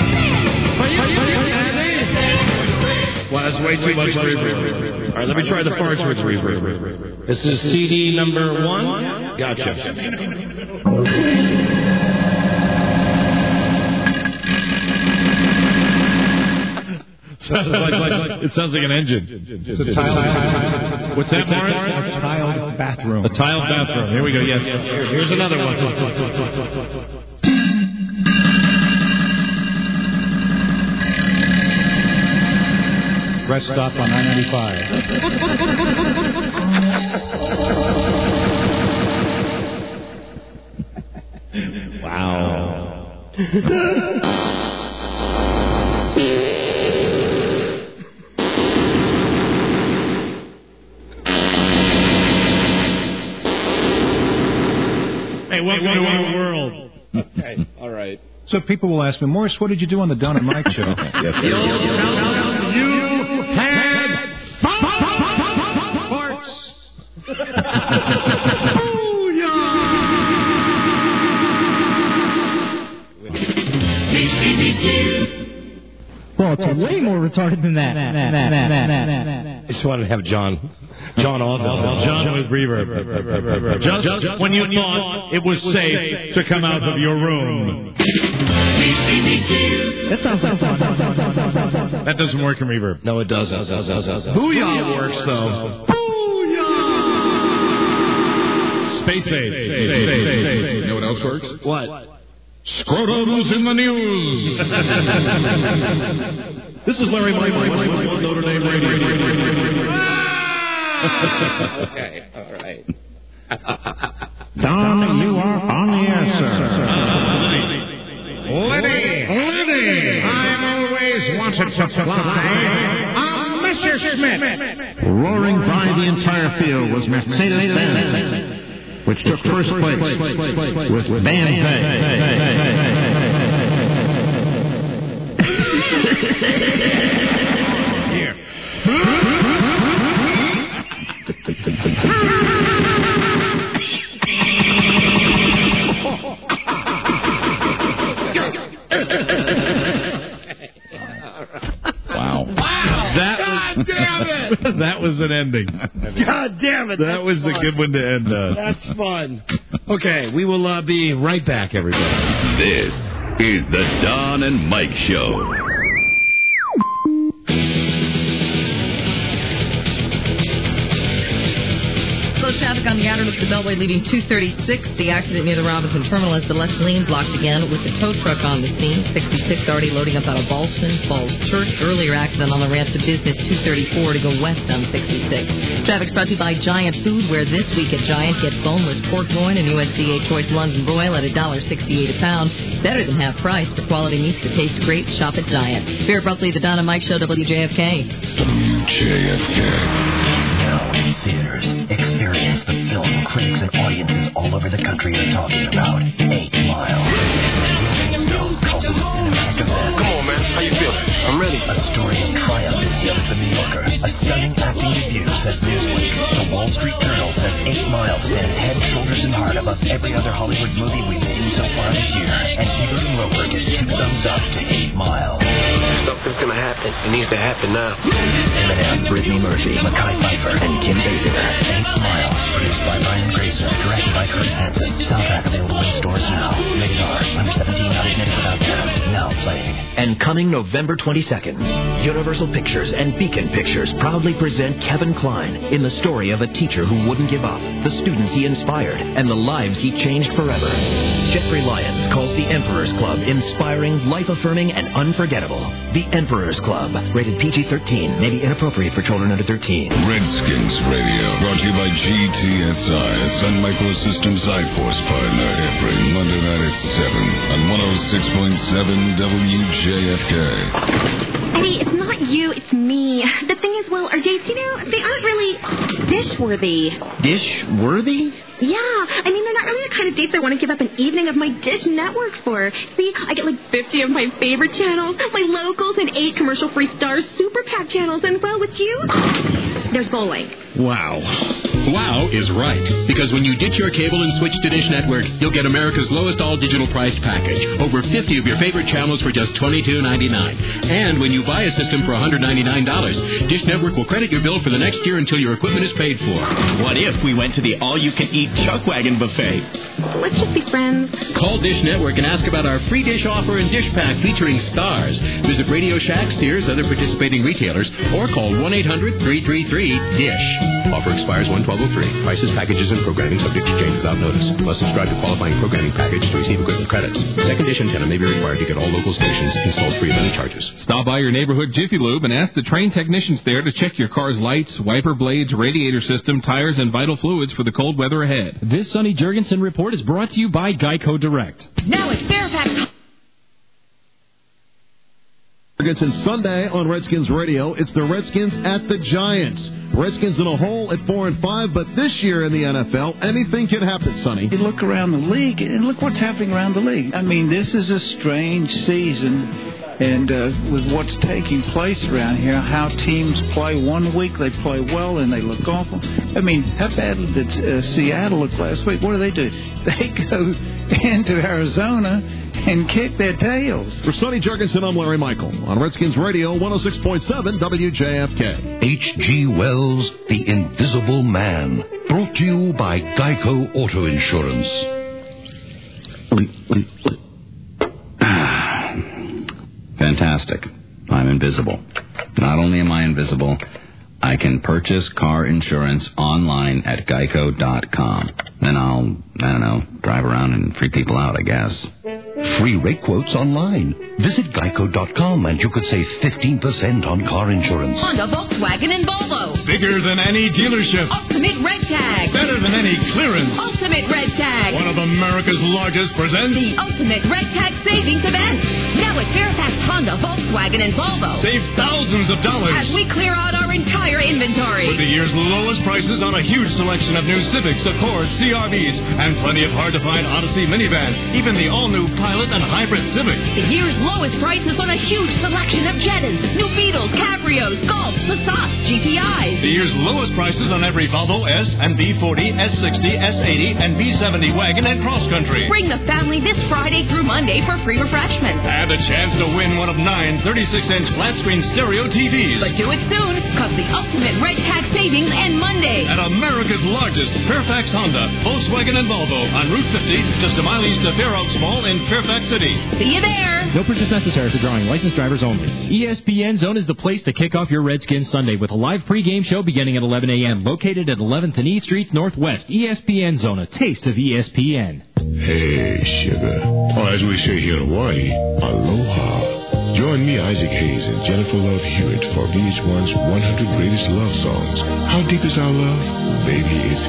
Well, that's way too much reverb. All right, let me try the farts with reverb. This is C D number one. Gotcha. Sounds like, like, like, it sounds like an engine. It's a tiled, What's that, Morris? A tiled bathroom. A tiled bathroom. Here we go. Yes. Here's another one. Rest stop on nine ninety-five. Wow. Hey, welcome to our world. Okay, all right. So people will ask me, Morris, what did you do on the Don and Mike show? Yes, yes. You had farts. Well, it's way more retarded than that. I just wanted to have John. John off. John, John with reverb. Just, just when you thought it was safe to come out of your room. That sounds like fun. That doesn't work in reverb. No, it doesn't. Booyah works, though. Booyah! Space age. You know what else works? What? Scrotums in the news. This is Larry Michael. Notre Dame Radio. Okay, all right. Don, you are on the air, sir. Liddy, Liddy, I've always wanted to fly a Messerschmitt. Roaring by the entire field was Mercedes-Benz, which took first place with B M W. Here. Wow. Wow. That God was, damn it. That was an ending. God damn it. That was fun. a good one to end on. That's fun. Okay, we will uh, be right back, everybody. This is the Don and Mike Show. The traffic on the outer loop of the Beltway leaving two thirty-six. The accident near the Robinson Terminal has the left lane blocked again with the tow truck on the scene. sixty-six already loading up out of Ballston Falls Church. Earlier accident on the ramp to Business two thirty-four to go west on sixty-six. Traffic's brought to you by Giant Food, where this week at Giant, get boneless pork loin and U S D A choice London broil at one dollar sixty-eight a pound. Better than half price for quality meats that taste great. Shop at Giant. Beer abruptly, the Don and Mike Show, W J F K. W J F K. Now in theaters, experience the film critics and audiences all over the country are talking about. Eight Mile. Rolling Stone calls it a cinematic event. Come on, man. How you feeling? I'm ready. A story of triumph, says The New Yorker. A stunning acting debut, says Newsweek. The Wall Street Journal says Eight Mile stands head, shoulders, and heart above every other Hollywood movie we've seen so far this year. And Ebert and Roper get two thumbs up to Eight Mile. Something's gonna happen. It needs to happen now. Eminem, Brittany Murphy, Mekhi Phifer, and Kim Basinger. Eight Mile, produced by Ryan Grayson, directed by Chris Hansen. Soundtrack available in stores now. Rated R, under seventeen, not admitted without parent. Now playing. And coming November twenty-second, Universal Pictures and Beacon Pictures proudly present Kevin Kline in the story of a teacher who wouldn't give up, the students he inspired, and the lives he changed forever. Jeffrey Lyons calls The Emperor's Club inspiring, life-affirming, and unforgettable. The Emperor's Club, rated P G thirteen, may be inappropriate for children under thirteen. Redskins Radio, brought to you by G T S I, Sun Microsystems iForce partner, every Monday night at seven on one oh six point seven W J F K. Eddie, it's not you, it's me. The thing is, well, our dates, you know, they aren't really dish-worthy. Dish-worthy? Yeah, I mean, they're not really the kind of dates I want to give up an evening of my Dish network for. See, I get like fifty of my favorite channels, my locals, and eight commercial-free Stars Super Pack channels. And, well, with you, there's bowling. Wow. Wow is right. Because when you ditch your cable and switch to Dish Network, you'll get America's lowest all-digital priced package. Over fifty of your favorite channels for just twenty-two ninety-nine. And when you buy a system for one hundred ninety-nine dollars, Dish Network will credit your bill for the next year until your equipment is paid for. What if we went to the all-you-can-eat Chuck Wagon buffet? Let's just be friends. Call Dish Network and ask about our free dish offer and dish pack featuring Stars. Visit Radio Shack, Sears, other participating retailers, or call one eight hundred three three three DISH. Offer expires one twelve oh three. Prices, packages, and programming subject to change without notice. Must subscribe to qualifying programming package to receive equipment credits. Second dish antenna may be required to get all local stations installed free of any charges. Stop by your neighborhood Jiffy Lube and ask the trained technicians there to check your car's lights, wiper blades, radiator system, tires, and vital fluids for the cold weather ahead. This Sonny Jurgensen report is brought to you by Geico Direct. Now it's Fairfax. Jurgensen Sunday on Redskins Radio. It's the Redskins at the Giants. Redskins in a hole at four and five, but this year in the N F L, anything can happen, Sonny. You look around the league, and look what's happening around the league. I mean, this is a strange season, and uh, with what's taking place around here, how teams play one week, they play well, and they look awful. I mean, how bad did uh, Seattle look last week? What do they do? They go into Arizona and kick their tails. For Sonny Jurgensen, I'm Larry Michael on Redskins Radio, one oh six point seven W J F K. H G. Wells, The Invisible Man. Brought to you by Geico Auto Insurance. Fantastic. I'm invisible. Not only am I invisible, I can purchase car insurance online at geico dot com. Then I'll, I don't know, drive around and freak people out, I guess. Free rate quotes online. Visit geico dot com and you could save fifteen percent on car insurance. Honda, Volkswagen, and Volvo. Bigger than any dealership. Ultimate Red Tag. Better than any clearance. Ultimate Red Tag. One of America's largest presents the Ultimate Red Tag Savings Event. Now at Fairfax Honda, Volkswagen, and Volvo. Save thousands of dollars as we clear out our entire inventory. With the year's lowest prices on a huge selection of new Civics, Accords, C R Vs, and plenty of hard-to-find Odyssey minivans. Even the all-new Pilot and Hybrid Civic. The year's lowest prices on a huge selection of Jettas, new Beetles, Cabrios, Golfs, Passats, G T Is. The year's lowest prices on every Volvo S and B forty, S sixty, S eighty, and B seventy wagon and cross country. Bring the family this Friday through Monday for free refreshments. And a chance to win one of nine thirty-six inch flat-screen stereo T Vs. But do it soon, because the Ultimate Red Tag Savings end Monday. At America's largest Fairfax Honda, Volkswagen, and Volvo on Route fifty, just a mile east of Fair Oaks Mall in Fairfax. Fairfax Cities. See you there. No purchase necessary for drawing. Licensed drivers only. E S P N Zone is the place to kick off your Redskins Sunday with a live pregame show beginning at eleven a.m. Located at eleventh and E Street Northwest. E S P N Zone, a taste of E S P N. Hey, sugar. Or as we say here in Hawaii, aloha. Join me, Isaac Hayes, and Jennifer Love Hewitt for V H one's one hundred Greatest Love Songs. How deep is our love? Baby, it's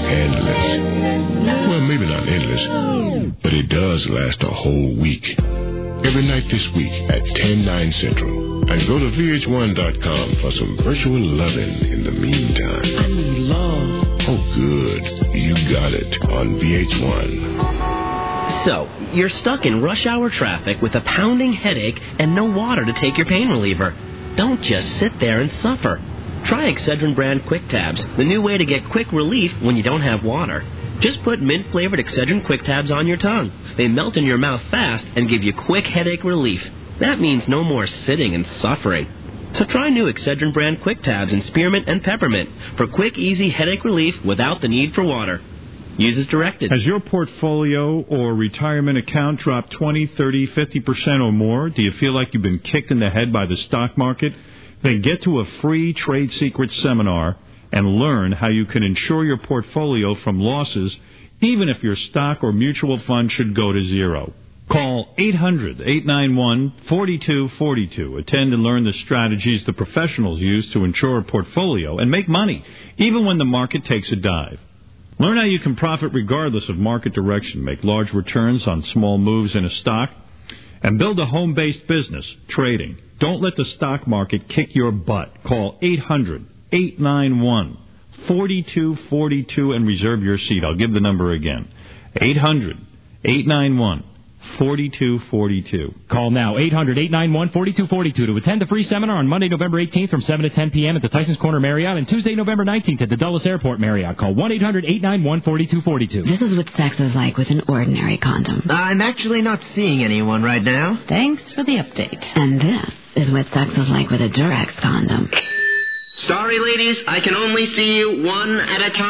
endless. Well, maybe not endless, but it does last a whole week. Every night this week at ten, nine Central. And go to V H one dot com for some virtual loving in the meantime. I need love. Oh, good. You got it on V H one. So, you're stuck in rush hour traffic with a pounding headache and no water to take your pain reliever. Don't just sit there and suffer. Try Excedrin brand Quick Tabs, the new way to get quick relief when you don't have water. Just put mint-flavored Excedrin Quick Tabs on your tongue. They melt in your mouth fast and give you quick headache relief. That means no more sitting and suffering. So try new Excedrin brand Quick Tabs in spearmint and peppermint for quick, easy headache relief without the need for water. Use as directed. Has your portfolio or retirement account dropped twenty, thirty, fifty percent or more? Do you feel like you've been kicked in the head by the stock market? Then get to a free trade secrets seminar and learn how you can insure your portfolio from losses, even if your stock or mutual fund should go to zero. Call eight hundred, eight nine one, four two four two. Attend and learn the strategies the professionals use to insure a portfolio and make money, even when the market takes a dive. Learn how you can profit regardless of market direction, make large returns on small moves in a stock, and build a home-based business, trading. Don't let the stock market kick your butt. Call eight hundred, eight nine one, four two four two and reserve your seat. I'll give the number again. eight hundred, eight nine one, four two four two. Call now, eight hundred, eight nine one, four two four two to attend the free seminar on Monday, November eighteenth from seven to ten p.m. at the Tysons Corner Marriott and Tuesday, November nineteenth at the Dulles Airport Marriott. Call one eight hundred, eight nine one, four two four two. This is what sex is like with an ordinary condom. I'm actually not seeing anyone right now. Thanks for the update. And this is what sex is like with a Durex condom. Sorry, ladies, I can only see you one at a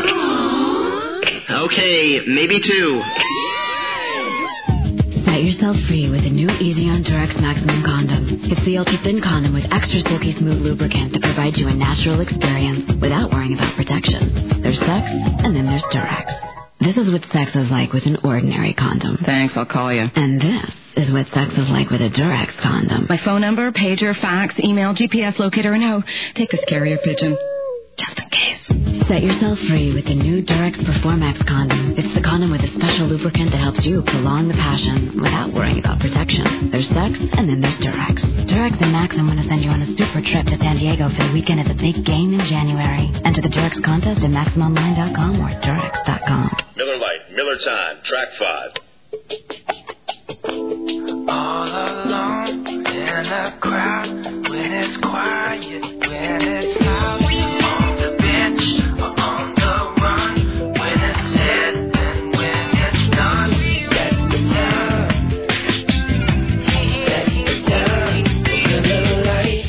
time. Okay, maybe two. Set yourself free with a new Easy on Durex Maximum condom. It's the ultra-thin condom with extra silky smooth lubricant that provides you a natural experience without worrying about protection. There's sex, and then there's Durex. This is what sex is like with an ordinary condom. Thanks, I'll call you. And this is what sex is like with a Durex condom. My phone number, pager, fax, email, G P S locator, and no, take this carrier pigeon. Just in case. Set yourself free with the new Durex Performax condom. It's the condom with a special lubricant that helps you prolong the passion without worrying about protection. There's sex, and then there's Durex. Durex and Maxim want to send you on a super trip to San Diego for the weekend of the big game in January. Enter the Durex contest at Maxim Online dot com or Durex dot com. Miller Lite, Miller Time, track five. All alone in the crowd, when it's quiet, when it's loud, on the bench or on the run, when it's said and when it's done. Let the time, let the time, Miller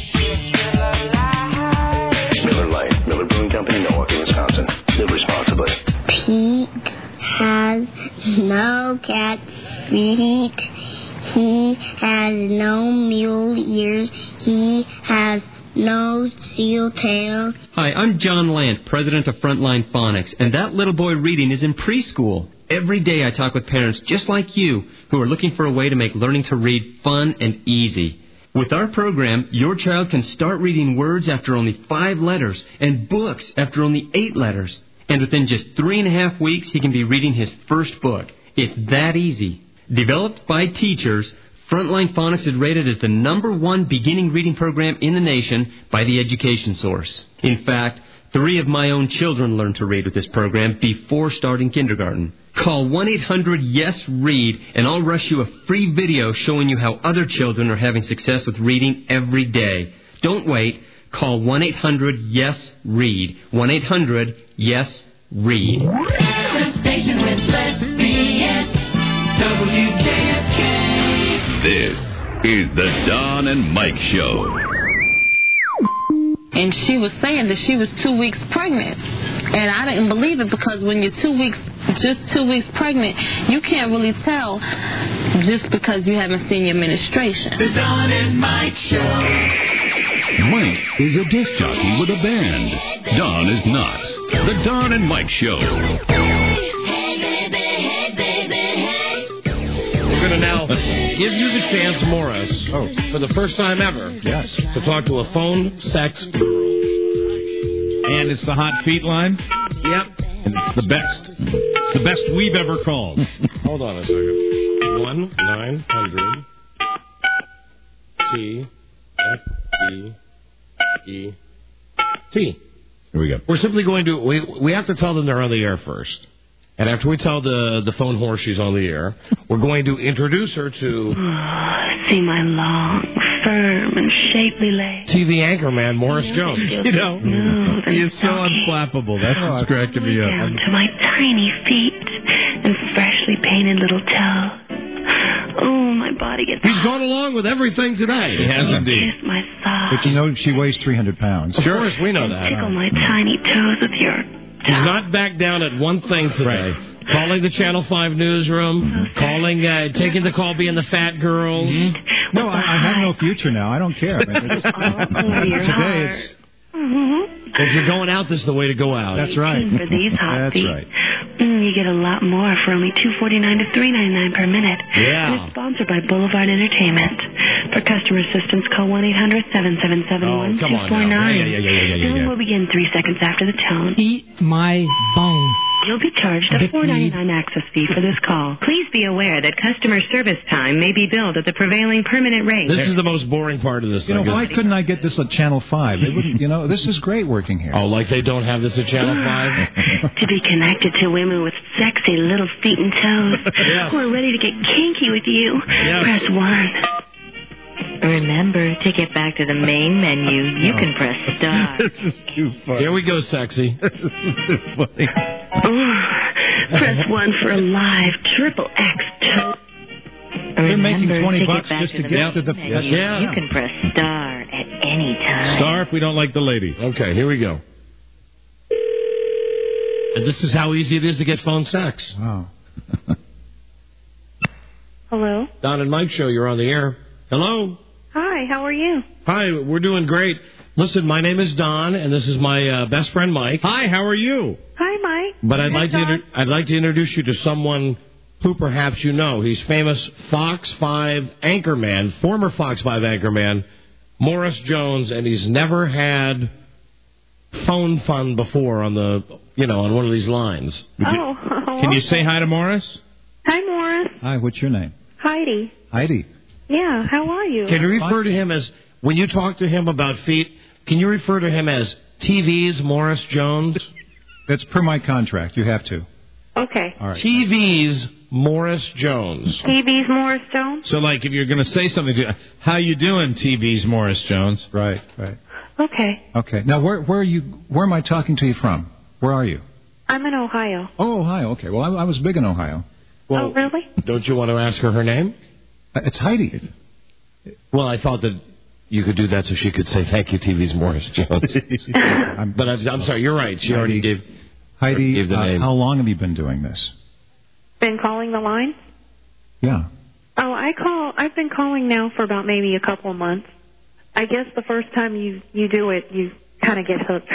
Lite, Miller Lite, Miller Brewing Company, Milwaukee, Wisconsin. Live responsibly. Pete has no cat feet. He has no mule ears. He has no seal tail. Hi, I'm John Lant, president of Frontline Phonics, and that little boy reading is in preschool. Every day I talk with parents just like you who are looking for a way to make learning to read fun and easy. With our program, your child can start reading words after only five letters and books after only eight letters. And within just three and a half weeks, he can be reading his first book. It's that easy. Developed by teachers, Frontline Phonics is rated as the number one beginning reading program in the nation by the Education Source. In fact, three of my own children learned to read with this program before starting kindergarten. Call one eight hundred yes read and I'll rush you a free video showing you how other children are having success with reading every day. Don't wait. Call one eight hundred yes read. one eight hundred yes read. The station with less B S. W J F K. This is the Don and Mike Show. And she was saying that she was two weeks pregnant. And I didn't believe it because when you're two weeks just two weeks pregnant, you can't really tell just because you haven't seen your menstruation. The Don and Mike Show. Mike is a disc jockey with a band. Don is not. The Don and Mike Show. We're going to now give you the chance, Morris, oh. for the first time ever, yes, to talk to a phone sex girl. And it's the hot feet line? Yep. And it's the best. It's the best we've ever called. Hold on a second. one nine hundred T F E E T. Here we go. We're simply going to, we, we have to tell them they're on the air first. And after we tell the, the phone horse she's on the air, we're going to introduce her to... See my long, firm, and shapely legs. T V anchorman Morris Jones. You know, he is so unflappable. That's what's cracking me up. Down to my tiny feet and freshly painted little toes. Oh, my body gets He's gone along with everything today. He has indeed. Kiss my thighs. But you know she weighs three hundred pounds. Of course, we know that. Tickle my tiny toes with your... He's not back down at one thing today. Right. Calling the Channel five newsroom, calling, uh, taking the call, being the fat girls. Mm-hmm. No, I, I have no future now. I don't care. I mean, it's, today it's... Mm-hmm. If you're going out, this is the way to go out. That's right. For these hot That's feet. right. Mm, you get a lot more for only two forty-nine to three ninety-nine per minute. Yeah. And it's sponsored by Boulevard Entertainment. For customer assistance, call one eight hundred seven seven seven one two four nine. Yeah, yeah, yeah, yeah, yeah, yeah, Billing yeah. will begin three seconds after the tone. Eat my bone. You'll be charged a four ninety-nine access fee for this call. Please be aware that customer service time may be billed at the prevailing permanent rate. This is the most boring part of this You thing. know, why couldn't I get this at Channel five? They wouldn't, you know, this is great working here. Oh, like they don't have this at Channel five? To be connected to women with sexy little feet and toes Yes. who are ready to get kinky with you, Yes. press one. Remember, to get back to the main menu, you Oh. can press star. This is too funny. Here we go, sexy. This is too funny. Ooh, press one for a live triple X toe. They're making Remember, twenty to bucks get back just to to the get to the... menu, Yes, yeah. You can press star at any time. Star if we don't like the lady. Okay, here we go. And this is how easy it is to get phone sex. Wow. Hello? Don and Mike Show, you're on the air. Hello? Hi, how are you? Hi, we're doing great. Listen, my name is Don, and this is my uh, best friend Mike. Hi, how are you? Hi, Mike. But I'd Hi, like to Don. inter- I'd like to introduce you to someone who perhaps you know. He's famous Fox five anchorman, former Fox five anchorman, Morris Jones, and he's never had phone fun before on the, you know, on one of these lines. Oh, Can you say hi to Morris? Hi, Morris. Hi, what's your name? Heidi. Heidi. Yeah, how are you? Can you refer to him as, when you talk to him about feet, can you refer to him as T V's Morris Jones? That's per my contract. You have to. Okay. All right. T V's Morris Jones. T V's Morris Jones? So, like, if you're going to say something to, how you doing, T V's Morris Jones? Right, right. Okay. Okay. Now, where where are you? Where am I talking to you from? Where are you? I'm in Ohio. Oh, Ohio. Okay. Well, I, I was big in Ohio. Well, oh, really? Don't you want to ask her her name? Uh, It's Heidi. Well, I thought that you could do that so she could say thank you, T V's Morris Jones. I'm, but I'm, I'm sorry, you're right. She Heidi, already gave, Heidi, gave the uh, name. how long have you been doing this? Been calling the line? Yeah. Oh, I call. I've been calling now for about maybe a couple of months. I guess the first time you you do it, you kind of get hooked.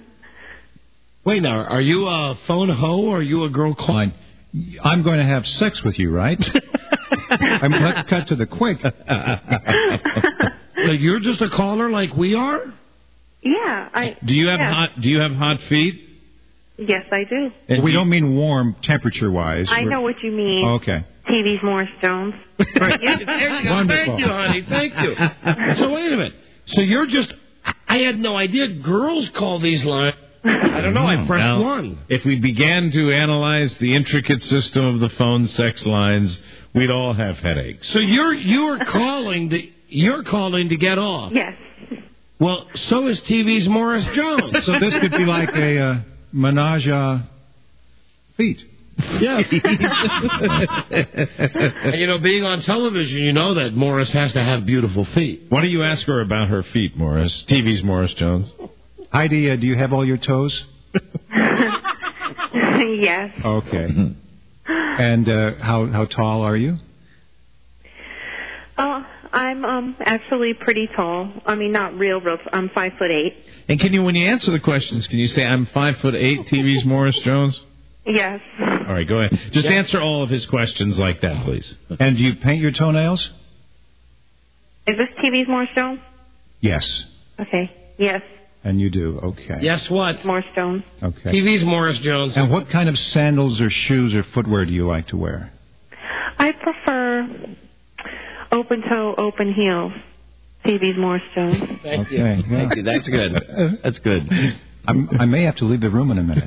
Wait, now, are you a phone hoe or are you a girl call? Fine. I'm going to have sex with you, right? I mean, let's cut to the quick. Like, you're just a caller like we are? Yeah, I. Do you have yeah. hot? Do you have hot feet? Yes, I do. And we don't mean warm, temperature-wise. I We're- know what you mean. Okay. T V's Morris Jones. Right. There you go. Wonderful. Thank you, honey. Thank you. So wait a minute. So you're just... I had no idea girls call these lines. I don't know. I pressed Now, one. If we began to analyze the intricate system of the phone sex lines, we'd all have headaches. So you're you're calling to you're calling to get off. Yes. Well, so is T V's Morris Jones. So this could be like a uh, menage a feet. Yes. And, you know, being on television, you know that Morris has to have beautiful feet. Why don't you ask her about her feet, Morris? T V's Morris Jones. Heidi, uh, do you have all your toes? Yes. Okay. And uh, how how tall are you? Oh, I'm um actually pretty tall. I mean, not real, real. I'm five foot eight. And can you, when you answer the questions, can you say, I'm five foot eight, T V's Morris Jones? Yes. All right, go ahead. Just answer all of his questions like that, please. And do you paint your toenails? Is this T V's Morris Jones? Yes. Okay. Yes. And you do. Okay. Yes, what? Morris Jones. Okay. T V's Morris Jones. And what kind of sandals or shoes or footwear do you like to wear? I prefer open toe, open heels. T V's Morris Jones. Thank Okay. you. Yeah. Thank you. That's good. That's good. I'm, I may have to leave the room in a minute.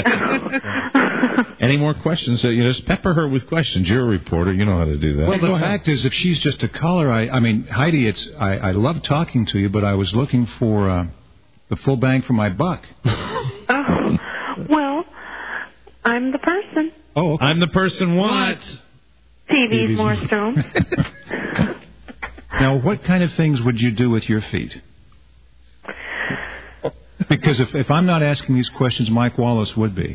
Any more questions? Uh, you know, just pepper her with questions. You're a reporter. You know how to do that. Well, the fact is, if she's just a caller, I, I mean, Heidi, it's I, I love talking to you, but I was looking for uh, the full bang for my buck. Oh, well, I'm the person. Oh, okay. I'm the person what? T V's Morris Jones. Now, what kind of things would you do with your feet? Because if, if I'm not asking these questions, Mike Wallace would be.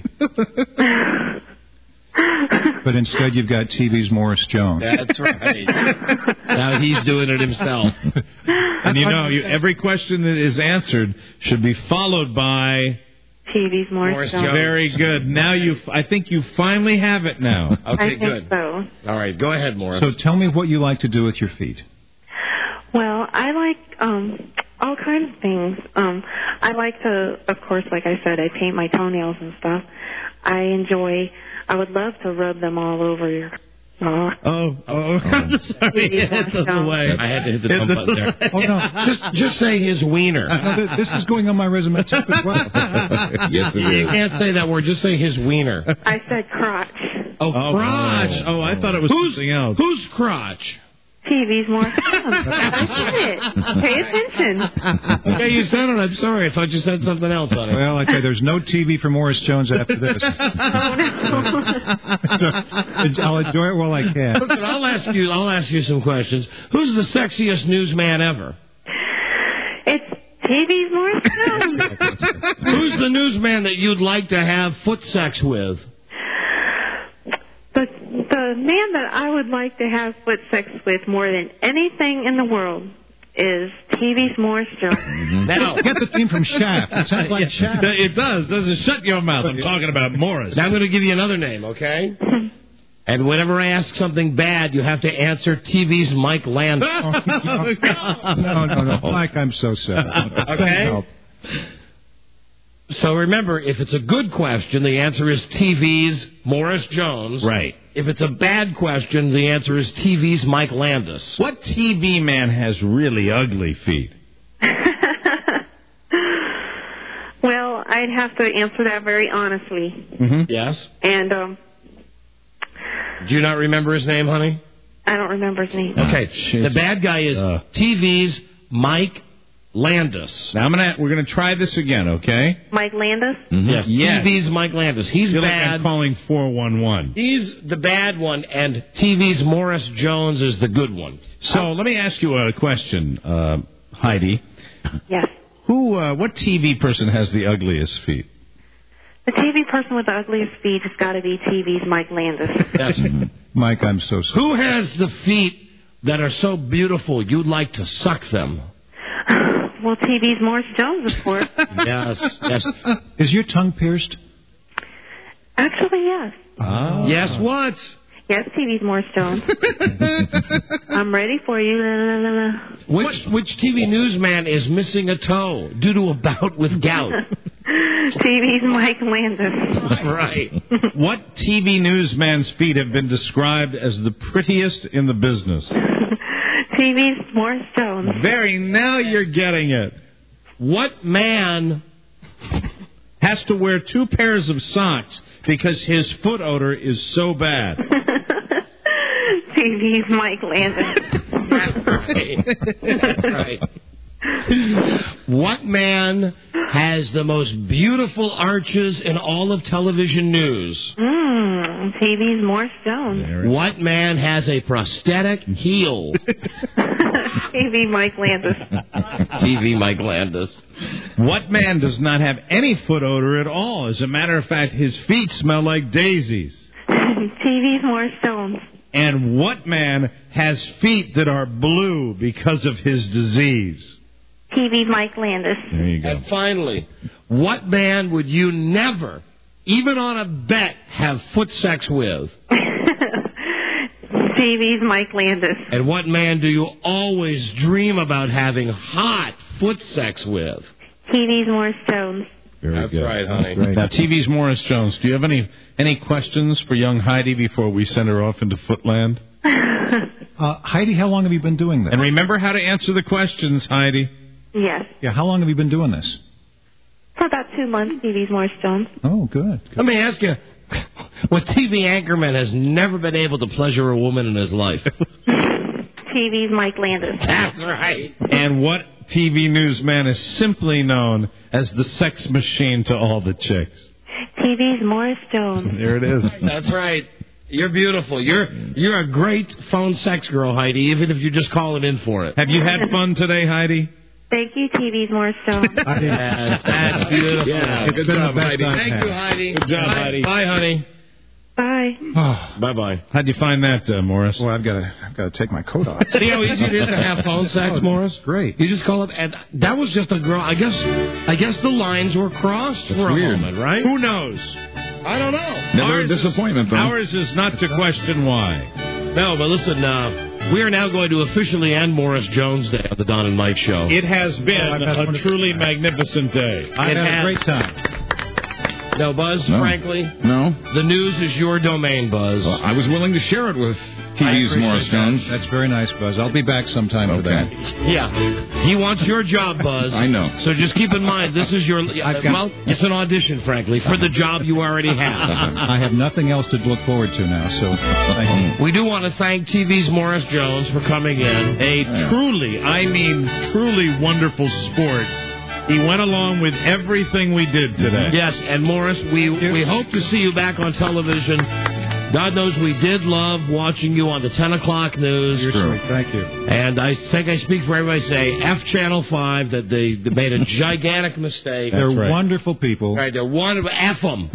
But instead, you've got T V's Morris Jones. That's right. Now he's doing it himself. And you know, you, every question that is answered should be followed by... T V's Morris, Morris Jones. Jones. Very good. Now you, I think you finally have it now. Okay, I think good. so. All right, go ahead, Morris. So tell me what you like to do with your feet. Well, I like um all kinds of things. Um, I like to, of course, like I said, I paint my toenails and stuff. I enjoy. I would love to rub them all over your. Oh, oh, oh. I'm sorry. T V's Hit Morris the Jones. way. I had to hit the dump button there. Oh, no. Just, just say his wiener. No, th- this is going on my resume too as well. Yes, it You is. can't say that word. Just say his wiener. I said crotch. Oh, Oh, crotch. Oh, I thought it was Who's, something else. whose crotch? T V's Morris Jones. I said it. Pay attention. Yeah, you said it. I'm sorry. I thought you said something else on it. Well, I tell you, there's no T V for Morris Jones after this. Oh, no. So, I'll enjoy it while I can. Listen, I'll ask you. I'll ask you some questions. Who's the sexiest newsman ever? It's T V's Morris Jones. Who's the newsman that you'd like to have foot sex with? The, the man that I would like to have foot sex with more than anything in the world is T V's Morris Jones. Now, Get the theme from Shaft. It sounds like Shaft. It does. Does it shut your mouth? I'm talking about Morris. now I'm going to give you another name, okay? And whenever I ask something bad, you have to answer T V's Mike Landis. No, no, no. Mike, I'm so sorry. Okay. Send help. So remember, if it's a good question, the answer is T V's Morris Jones. Right. If it's a bad question, the answer is T V's Mike Landis. What T V man has really ugly feet? Well, I'd have to answer that very honestly. Mm-hmm. Yes. And um, Do you not remember his name, honey? I don't remember his name. Okay. The bad guy is Uh. T V's Mike Landis. Now I'm gonna we're gonna try this again, okay? Mike Landis? Yes. Yes. T V's Mike Landis. He's I feel like bad. I'm calling four one one. He's the bad one, and T V's Morris Jones is the good one. So let me ask you a question, uh, Heidi. Yes. Who? Uh, what T V person has the ugliest feet? The T V person with the ugliest feet has got to be T V's Mike Landis. Yes. Mike, I'm so sorry. Who has the feet that are so beautiful you'd like to suck them? Well, T V's Morris Jones, of course. Yes. Yes. Is your tongue pierced? Actually, yes. Oh. Yes, what? Yes, T V's Morris Jones. I'm ready for you. La, la, la, la. Which which T V newsman is missing a toe due to a bout with gout? T V's Mike Landis. Right. What T V newsman's feet have been described as the prettiest in the business? T V's Morris Jones. Very, now you're getting it. What man Has to wear two pairs of socks because his foot odor is so bad. T V's Mike Landis. right. right. What man has the most beautiful arches in all of television news? Mmm, T V's Morris Jones. What man has a prosthetic heel? T V Mike Landis. T V Mike Landis. What man does not have any foot odor at all? As a matter of fact, his feet smell like daisies. T V's Morris Jones. And what man has feet that are blue because of his disease? T V's Mike Landis. There you go. And finally, what man would you never, even on a bet, have foot sex with? T V's Mike Landis. And what man do you always dream about having hot foot sex with? T V's Morris Jones. Very That's good. right, honey. Great. Now, T V's Morris Jones, do you have any any questions for young Heidi before we send her off into Footland? Uh, Heidi, how long have you been doing this? And remember how to answer the questions, Heidi. Yes. Yeah, how long have you been doing this? For about two months, T V's Morris Jones. Oh, good. Let me ask you, what T V anchorman has never been able to pleasure a woman in his life? T V's Mike Landis. That's right. And what T V newsman is simply known as the sex machine to all the chicks? T V's Morris Jones. There it is. That's right. You're beautiful. You're you're a great phone sex girl, Heidi, even if you're just calling in for it. Have you had fun today, Heidi? Thank you, T V's Morris Jones. Yes, that's beautiful. Yeah, good it's been job, the best Heidi. I've Thank had. you, Heidi. Good job, Bye. Heidi. Bye, honey. Bye. Oh, Bye-bye. how'd you find that, uh, Morris? Well, I've got to I've got to take my coat off. See how easy it is to have phone sex, Oh, Morris? Great. You just call up, and that was just a girl. I guess I guess the lines were crossed for a weird. moment, right? Who knows? I don't know. Never Ours a is- disappointment, though. Ours is not to question why. No, but listen, uh, we are now going to officially end Morris Jones Day on the Don and Mike Show. It has been Oh, I've had a one- truly magnificent day. I It had has- a great time. No, Buzz, No. frankly, No. the news is your domain, Buzz. Well, I was willing to share it with T I V's appreciate Morris that. Jones. That's very nice, Buzz. I'll be back sometime for that. Okay. Yeah. He wants your job, Buzz. I know. So just keep in mind, this is your, I've got- well, it's an audition, frankly, for the job you already have. I have nothing else to look forward to now, so thank you. We do want to thank T V's Morris Jones for coming in. A truly, I mean truly wonderful sport. He went along with everything we did today. Yes, and Morris, we we hope to see you back on television. God knows we did love watching you on the ten o'clock news. You're True. sweet. Thank you. And I think I speak for everybody say F Channel five that they, they made a gigantic mistake. They're right. wonderful people. Right, they're one F them.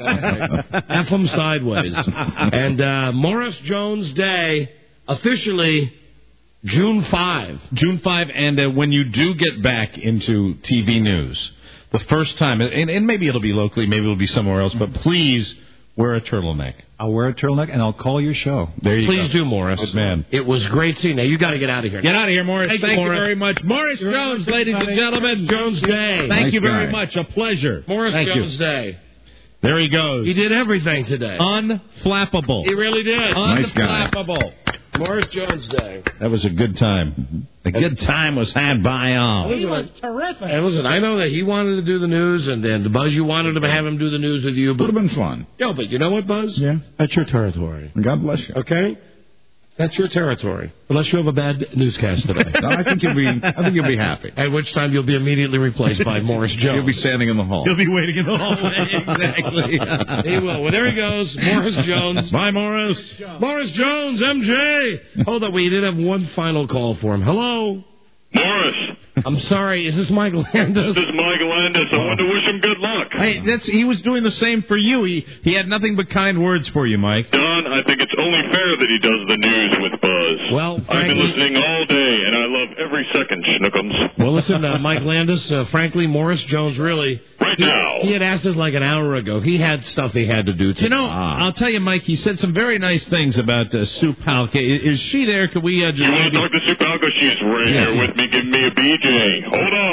F them sideways. And uh, Morris Jones Day, officially June fifth. June fifth, and uh, when you do get back into T V news, the first time, and, and maybe it'll be locally, maybe it'll be somewhere else, but please wear a turtleneck. I'll wear a turtleneck and I'll call your show. There you Please go. do, Morris. Good man. It was great seeing you. Now, you got to get out of here. Get out of here, Morris. Thank Thank, you, you Morris. very much. Morris Jones, ladies and gentlemen. Jones Day. Thank Nice you very guy. much. A pleasure. Morris Thank Jones you. Day. There he goes. He did everything today. Unflappable. He really did. Nice guy. Unflappable. Morris Jones Day. That was a good time. A good time was had by all. Listen, terrific. And listen, I know that he wanted to do the news, and, and Buzz, you wanted to have him do the news with you. But, Would have been fun. yeah, but you know what, Buzz? Yeah. That's your territory. God bless you. Okay? That's your territory. Unless you have a bad newscast today. No, I think you'll be. I think you'll be happy. At which time you'll be immediately replaced by Morris Jones. You'll be standing in the hall. You'll be waiting in the hallway. Exactly. He will. Well, there he goes. Morris Jones. Bye, Morris. Morris Jones, M J. Hold on. We did have one final call for him. Hello? Morris. I'm sorry. Is this Mike Landis? This is Mike Landis. I wanted to wish him good luck. Hey, that's he was doing the same for you. He he had nothing but kind words for you, Mike. Don, I think it's only fair that he does the news with Buzz. Well, I've frankly- been listening all day, and I love every second, Schnookums. Well, listen, uh, Mike Landis, uh, frankly, Morris Jones really... Right he, now. He had asked us like an hour ago. He had stuff he had to do today. You know, I'll tell you, Mike, he said some very nice things about uh, Sue Palka. I- Is she there? Could we uh, just... You want to maybe- talk to Sue Palka? She's right Yes. here with me, giving me a B J. Hold on.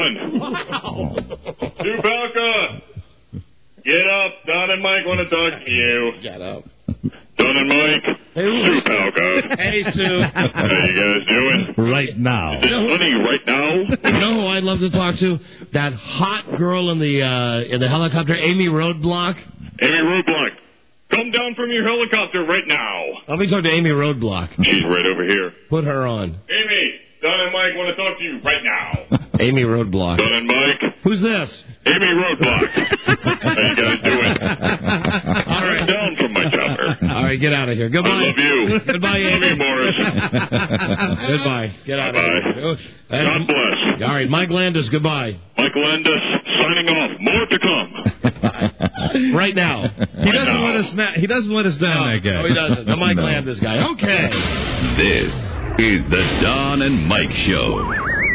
Sue Palka! Get up. Don and Mike want to talk to you. Get up. Don and Mike. Sue Palka. Hey, Sue. How you guys doing? Right now. Is this funny right now? You know who I'd love to talk to? That hot girl in the uh, in the helicopter, Amy Roadblock. Amy Roadblock. Come down from your helicopter right now. Let me talk to Amy Roadblock. She's right over here. Put her on. Amy, Don and Mike want to talk to you right now. Amy Roadblock. Don and Mike. Who's this? Amy Roadblock. How you guys doing? I'm right down from my chopper. All right, get out of here. Goodbye. I love you. Goodbye, Andy. Morris. Goodbye. Get out Bye-bye. of here. God bless. All right, Mike Landis, goodbye. Mike Landis signing off. More to come. Right now. He doesn't let us. Na- he doesn't let us down. That guy. No, he doesn't. The Mike No. Landis guy. Okay. This is the Don and Mike Show.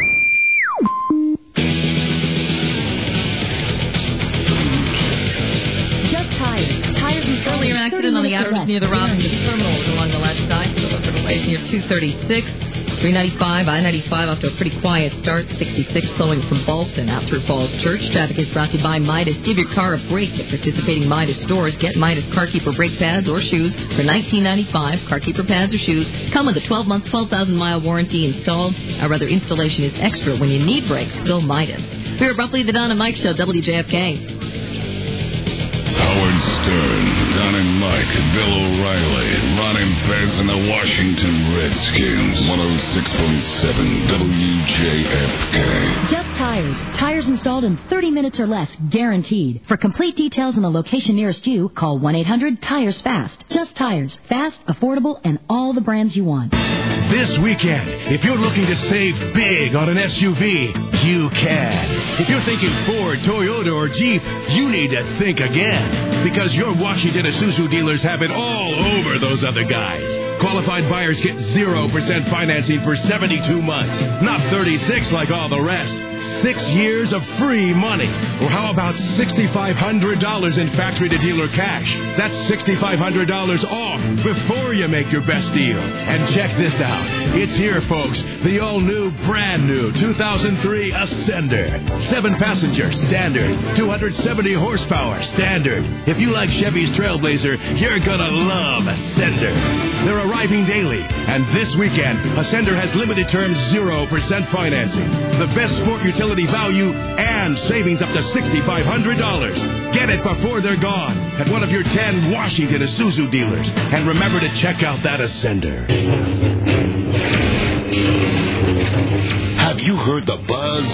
Just tires. Tires and Earlier accident on the outer near the Robinson Terminal was along the left side, so over the way near two thirty-six. three ninety-five, I ninety-five off to a pretty quiet start. sixty-six flowing from Ballston out through Falls Church. Traffic is brought to you by Midas. Give your car a break at participating Midas stores. Get Midas Car Keeper brake pads or shoes for nineteen ninety-five. Car Keeper pads or shoes come with a twelve-month, twelve thousand mile warranty installed. Or rather, installation is extra. When you need brakes, go Midas. We're at roughly the Don and Mike Show, W J F K. Howard Stern, Don and Mike, Bill O'Reilly, Ron and Fez, and the Washington Redskins. one oh six point seven W J F K. Just tires. Tires installed in thirty minutes or less, guaranteed. For complete details on the location nearest you, call one eight hundred tires fast. Just Tires. Fast, affordable, and all the brands you want. This weekend, if you're looking to save big on an S U V, you can. If you're thinking Ford, Toyota, or Jeep, you need to think again. Because your Washington Isuzu dealers have it all over those other guys. Qualified buyers get zero percent financing for seventy-two months. Not thirty-six like all the rest. Six years of free money. Or how about six thousand five hundred dollars in factory-to-dealer cash? That's six thousand five hundred dollars off before you make your best deal. And check this out. It's here, folks. The all-new, brand-new two thousand three Ascender. Seven-passenger, standard. two hundred seventy horsepower, standard. If you like Chevy's Trailblazer, you're gonna love Ascender. They're arriving daily. And this weekend, Ascender has limited term zero percent financing. The best sport utility value and savings up to six thousand five hundred dollars. Get it before they're gone at one of your ten Washington Isuzu dealers. And remember to check out that Ascender. Have you heard the buzz?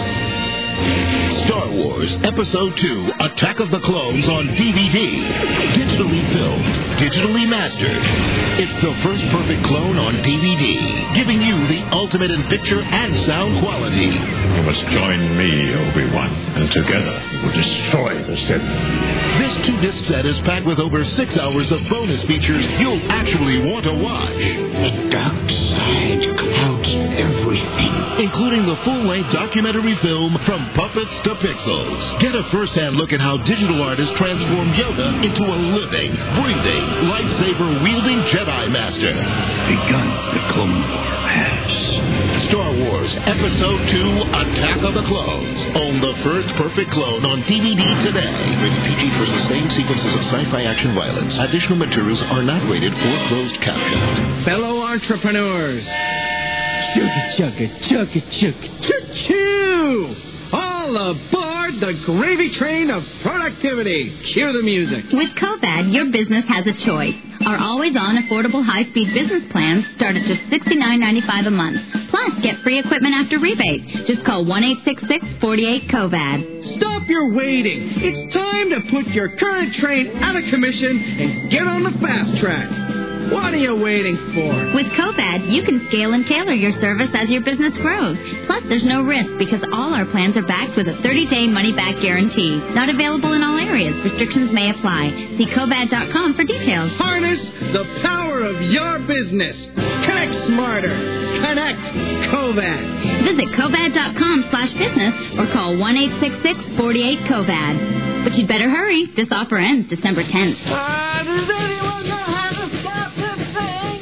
Star Wars Episode two, Attack of the Clones on D V D. Digitally filmed, digitally mastered. It's the first perfect clone on D V D, giving you the ultimate in picture and sound quality. You must join me, Obi-Wan, and together we will destroy the Sith. This two-disc set is packed with over six hours of bonus features you'll actually want to watch. The dark side clouds everything. Including the full-length documentary film From Puppets to Pixels. Get a first-hand look at how digital artists transform Yoda into a living, breathing, lightsaber-wielding Jedi Master. Begun the Clone War has. Star Wars Episode two, Attack of the Clones. Own the first perfect clone on D V D today. Rated P G for sustained sequences of sci-fi action violence. Additional materials are not rated for closed captions. Fellow entrepreneurs. Chugga, chugga, chugga, chugga, choo-choo! All aboard the gravy train of productivity. Cue the music. With Cobad, your business has a choice. Our always-on affordable high-speed business plans start at just sixty-nine ninety-five a month. Plus, get free equipment after rebate. Just call one eight six six, four eight, C O B A D. Stop your waiting. It's time to put your current train out of commission and get on the fast track. What are you waiting for? With Cobad, you can scale and tailor your service as your business grows. Plus, there's no risk because all our plans are backed with a thirty-day money-back guarantee. Not available in all areas. Restrictions may apply. See Cobad dot com for details. Harness the power of your business. Connect smarter. Connect Cobad. Visit Cobad dot com slash business or call one eight six six, four eight, C O B A D. But you'd better hurry. This offer ends December tenth. Uh, does anyone know how to stop this thing?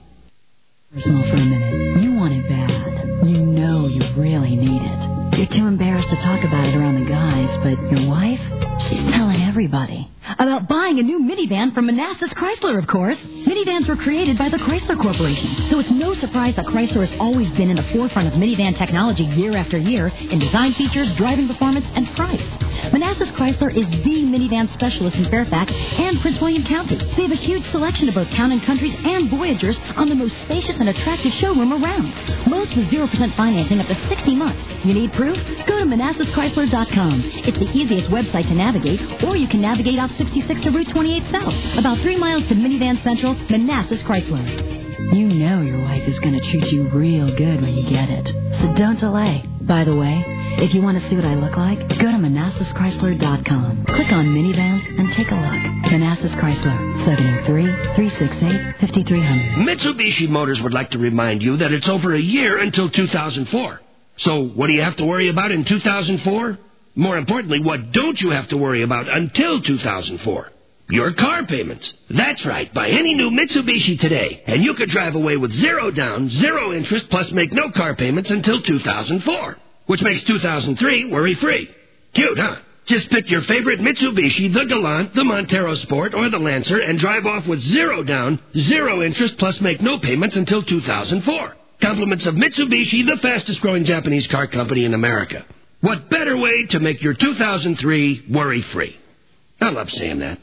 Personal for a minute. You want it bad. You know you really need it. You're too embarrassed to talk about it around the guys, but your wife, she's telling everybody. About buying a new minivan from Manassas Chrysler, of course. Minivans were created by the Chrysler Corporation, so it's no surprise that Chrysler has always been in the forefront of minivan technology year after year in design features, driving performance, and price. Manassas Chrysler is the minivan specialist in Fairfax and Prince William County. They have a huge selection of both town and countries and Voyagers on the most spacious and attractive showroom around. Most with zero percent financing up to sixty months. You need proof? Go to Manassas Chrysler dot com. It's the easiest website to navigate, or you can navigate out sixty-six to Route twenty-eight South. About three miles to Minivan Central, Manassas Chrysler. You know your wife is going to treat you real good when you get it. So don't delay. By the way, if you want to see what I look like, go to Manassas Chrysler dot com. Click on minivans and take a look. Manassas Chrysler, seven oh three, three six eight, five three zero zero. Mitsubishi Motors would like to remind you that it's over a year until two thousand four. So what do you have to worry about in two thousand four? More importantly, what don't you have to worry about until two thousand four? Your car payments. That's right. Buy any new Mitsubishi today, and you could drive away with zero down, zero interest, plus make no car payments until two thousand four, which makes two thousand three worry-free. Cute, huh? Just pick your favorite Mitsubishi, the Galant, the Montero Sport, or the Lancer, and drive off with zero down, zero interest, plus make no payments until two thousand four. Compliments of Mitsubishi, the fastest-growing Japanese car company in America. What better way to make your two thousand three worry-free? I love saying that.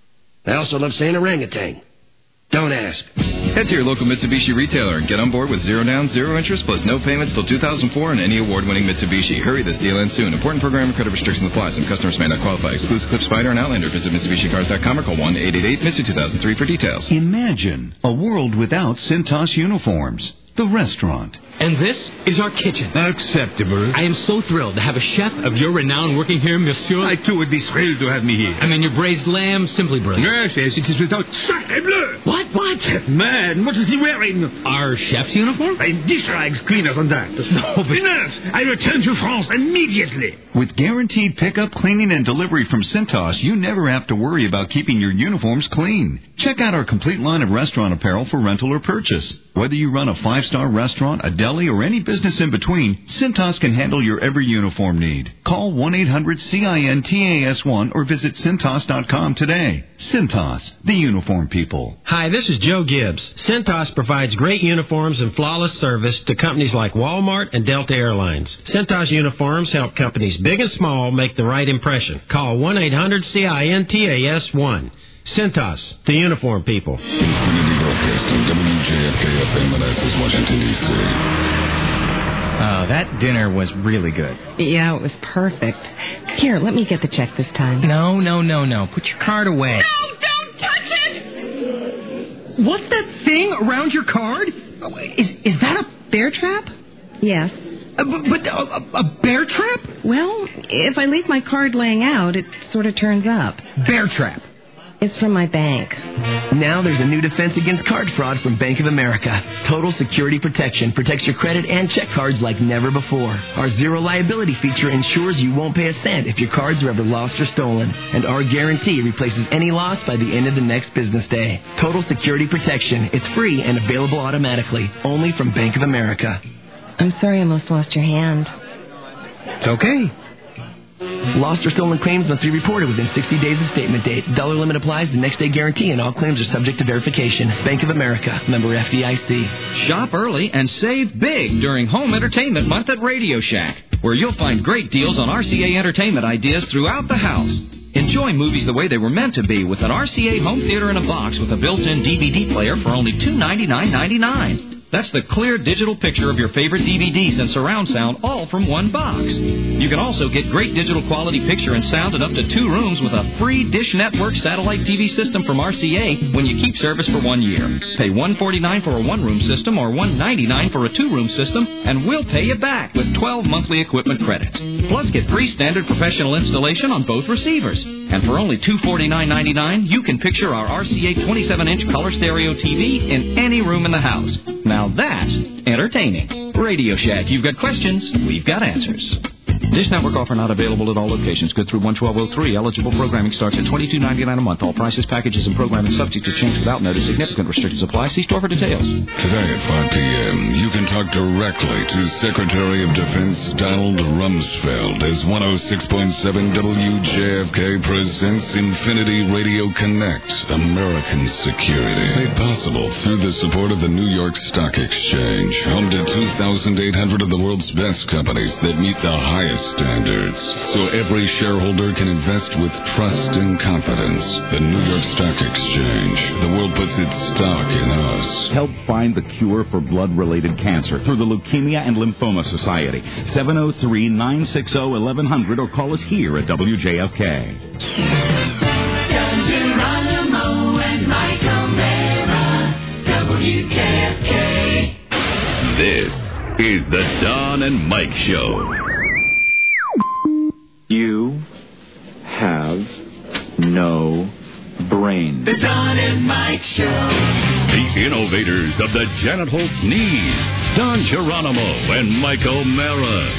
I also love saying orangutan. Don't ask. Head to your local Mitsubishi retailer and get on board with zero down, zero interest, plus no payments till two thousand four on any award-winning Mitsubishi. Hurry, this deal ends soon. Important program and credit restrictions apply. Some customers may not qualify. Excludes Clip Spider and Outlander. Visit Mitsubishi Cars dot com or call one eight eight eight, M I T S U two thousand three for details. Imagine a world without Cintas uniforms. The restaurant. And this is our kitchen. Acceptable. I am so thrilled to have a chef of your renown working here, monsieur. I too would be thrilled to have me here. I mean, your braised lamb, simply brilliant. Yes, yes, it is without sacre bleu. What, what? Man, what is he wearing? Our chef's uniform? And dish rags cleaner than that. No, but... Enough! I return to France immediately. With guaranteed pickup, cleaning, and delivery from Cintas, you never have to worry about keeping your uniforms clean. Check out our complete line of restaurant apparel for rental or purchase. Whether you run a five-star restaurant, a deli, or any business in between, Cintas can handle your every uniform need. Call one eight hundred C I N T A S one or visit Cintas dot com today. Cintas, the uniform people. Hi, this is Joe Gibbs. Cintas provides great uniforms and flawless service to companies like Walmart and Delta Airlines. Cintas uniforms help companies big and small make the right impression. Call one eight hundred C I N T A S one. Cintas, the uniform people. Infinity Broadcasting, W J F K F M, Manassas, Washington, D C Oh, that dinner was really good. Yeah, it was perfect. Here, let me get the check this time. No, no, no, no. Put your card away. No, don't touch it! What's that thing around your card? Is is that a bear trap? Yes. Uh, but but uh, a, a bear trap? Well, if I leave my card laying out, it sort of turns up. Bear trap. It's from my bank. Now there's a new defense against card fraud from Bank of America. Total Security Protection protects your credit and check cards like never before. Our zero liability feature ensures you won't pay a cent if your cards are ever lost or stolen. And our guarantee replaces any loss by the end of the next business day. Total Security Protection. It's free and available automatically. Only from Bank of America. I'm sorry I almost lost your hand. It's okay. Lost or stolen claims must be reported within sixty days of statement date. Dollar limit applies to next day guarantee, and all claims are subject to verification. Bank of America, member F D I C. Shop early and save big during Home Entertainment Month at Radio Shack, where you'll find great deals on R C A entertainment ideas throughout the house. Enjoy movies the way they were meant to be with an R C A home theater in a box with a built-in D V D player for only two ninety-nine ninety-nine. That's the clear digital picture of your favorite D V Ds and surround sound all from one box. You can also get great digital quality picture and sound in up to two rooms with a free Dish Network satellite T V system from R C A when you keep service for one year. Pay one forty-nine for a one-room system or one ninety-nine for a two-room system, and we'll pay you back with twelve monthly equipment credits. Plus, get free standard professional installation on both receivers. And for only two forty-nine ninety-nine, you can picture our R C A twenty-seven inch color stereo T V in any room in the house. Now that's entertaining. Radio Shack, you've got questions, we've got answers. Dish Network offer not available at all locations. Good through one twelve oh three. Eligible programming starts at twenty-two ninety-nine a month. All prices, packages, and programming subject to change without notice. Significant restrictions apply. See store for details. Today at five p.m., you can talk directly to Secretary of Defense Donald Rumsfeld as one oh six point seven W J F K presents Infinity Radio Connect, American Security. Made possible through the support of the New York Stock Exchange, home to two thousand eight hundred of the world's best companies that meet the highest standards. So every shareholder can invest with trust and confidence. The New York Stock Exchange. The world puts its stock in us. Help find the cure for blood-related cancer through the Leukemia and Lymphoma Society. seven oh three, nine six oh, eleven hundred or call us here at W J F K. Don Geronimo and Mike O'Mara, W J F K. This is the Don and Mike Show. You have no brain. The Don and Mike Show. The innovators of the genital sneeze, Don Geronimo and Mike O'Mara.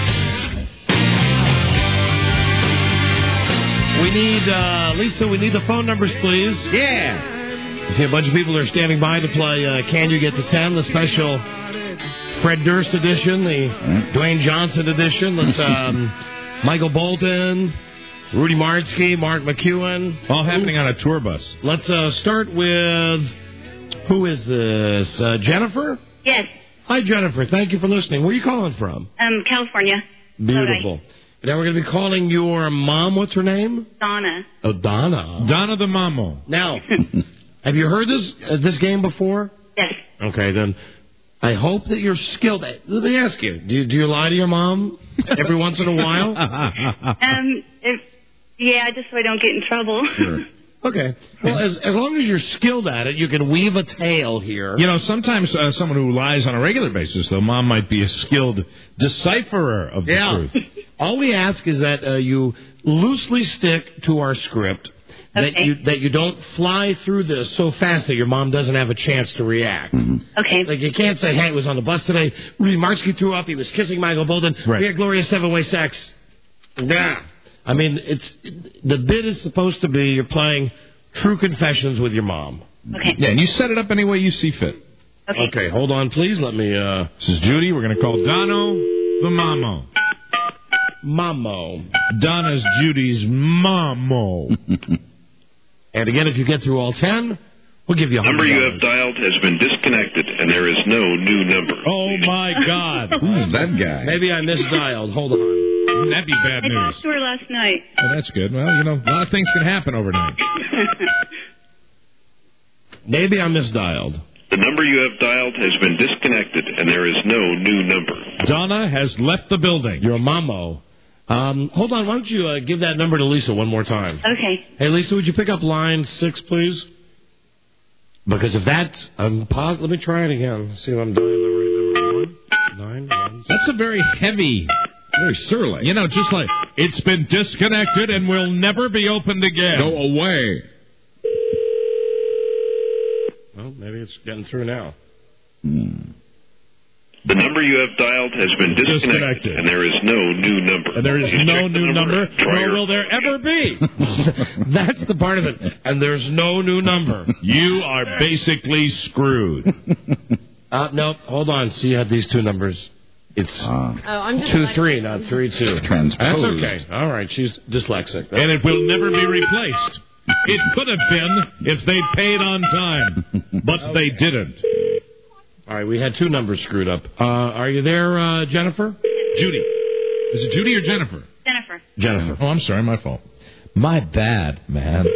We need, uh, Lisa, we need the phone numbers, please. Yeah. You see a bunch of people are standing by to play uh, Can You Get the ten, the special Fred Durst edition, the Dwayne Johnson edition. Let's, um, Michael Bolton, Rudy Martzke, Mark McEwen. All happening on a tour bus. Let's uh, start with, who is this? Uh, Jennifer? Yes. Hi, Jennifer. Thank you for listening. Where are you calling from? Um, California. Beautiful. Okay. Now we're going to be calling your mom. What's her name? Donna. Oh, Donna. Donna the Mamo. Now, have you heard this uh, this game before? Yes. Okay, then I hope that you're skilled. Let me ask you, do you, do you lie to your mom every once in a while? Um, if, yeah, just so I don't get in trouble. Sure. Okay. Well, as as long as you're skilled at it, you can weave a tale here. You know, sometimes uh, someone who lies on a regular basis, though, mom might be a skilled decipherer of the Yeah. truth. All we ask is that uh, you loosely stick to our script, that Okay. you that you don't fly through this so fast that your mom doesn't have a chance to react. Okay. Like, you can't say, hey, I was on the bus today, Rudy Martzke threw up, he was kissing Michael Bolton, Right. we had glorious seven-way sex. Nah. I mean, it's the bit is supposed to be you're playing true confessions with your mom. Okay. Yeah, and you set it up any way you see fit. Okay. Okay, hold on, please. Let me, uh... This is Judy. We're going to call Dono the Mamo. Mamo. Donna's Judy's Mamo. And again, if you get through all ten, we'll give you a The number hundred you have dialed has been disconnected, and there is no new number. Oh, my God. Who's that guy? Maybe I misdialed. Hold on. Wouldn't that be bad I news? talked to her last night. Oh, that's good. Well, you know, a lot of things can happen overnight. Maybe I misdialed. The number you have dialed has been disconnected, and there is no new number. Donna has left the building. You're a mamo. Um, hold on. Why don't you uh, give that number to Lisa one more time? Okay. Hey, Lisa, would you pick up line six, please? Because if that's... I'm pos- let me try it again. See if I'm dialing the right number. One, nine, one, six. That's a very heavy, very surly. You know, just like, it's been disconnected and will never be opened again. Go away. Well, maybe it's getting through now. Hmm. The number you have dialed has been disconnected, Disconnected. and there is no new number. And there is Please no check the new number, Try nor your- will there ever be. That's the part of it. And there's no new number. You are basically screwed. Uh, no, hold on. See, you had these two numbers. It's Oh, I'm just two like- three, not three two. Transposed. That's okay. All right, she's dyslexic. And it will never be replaced. It could have been if they'd paid on time, but they didn't. All right, we had two numbers screwed up. Uh, are you there, uh, Jennifer? Judy. Is it Judy or Jennifer? Jennifer. Jennifer. Oh, I'm sorry, my fault. My bad, man.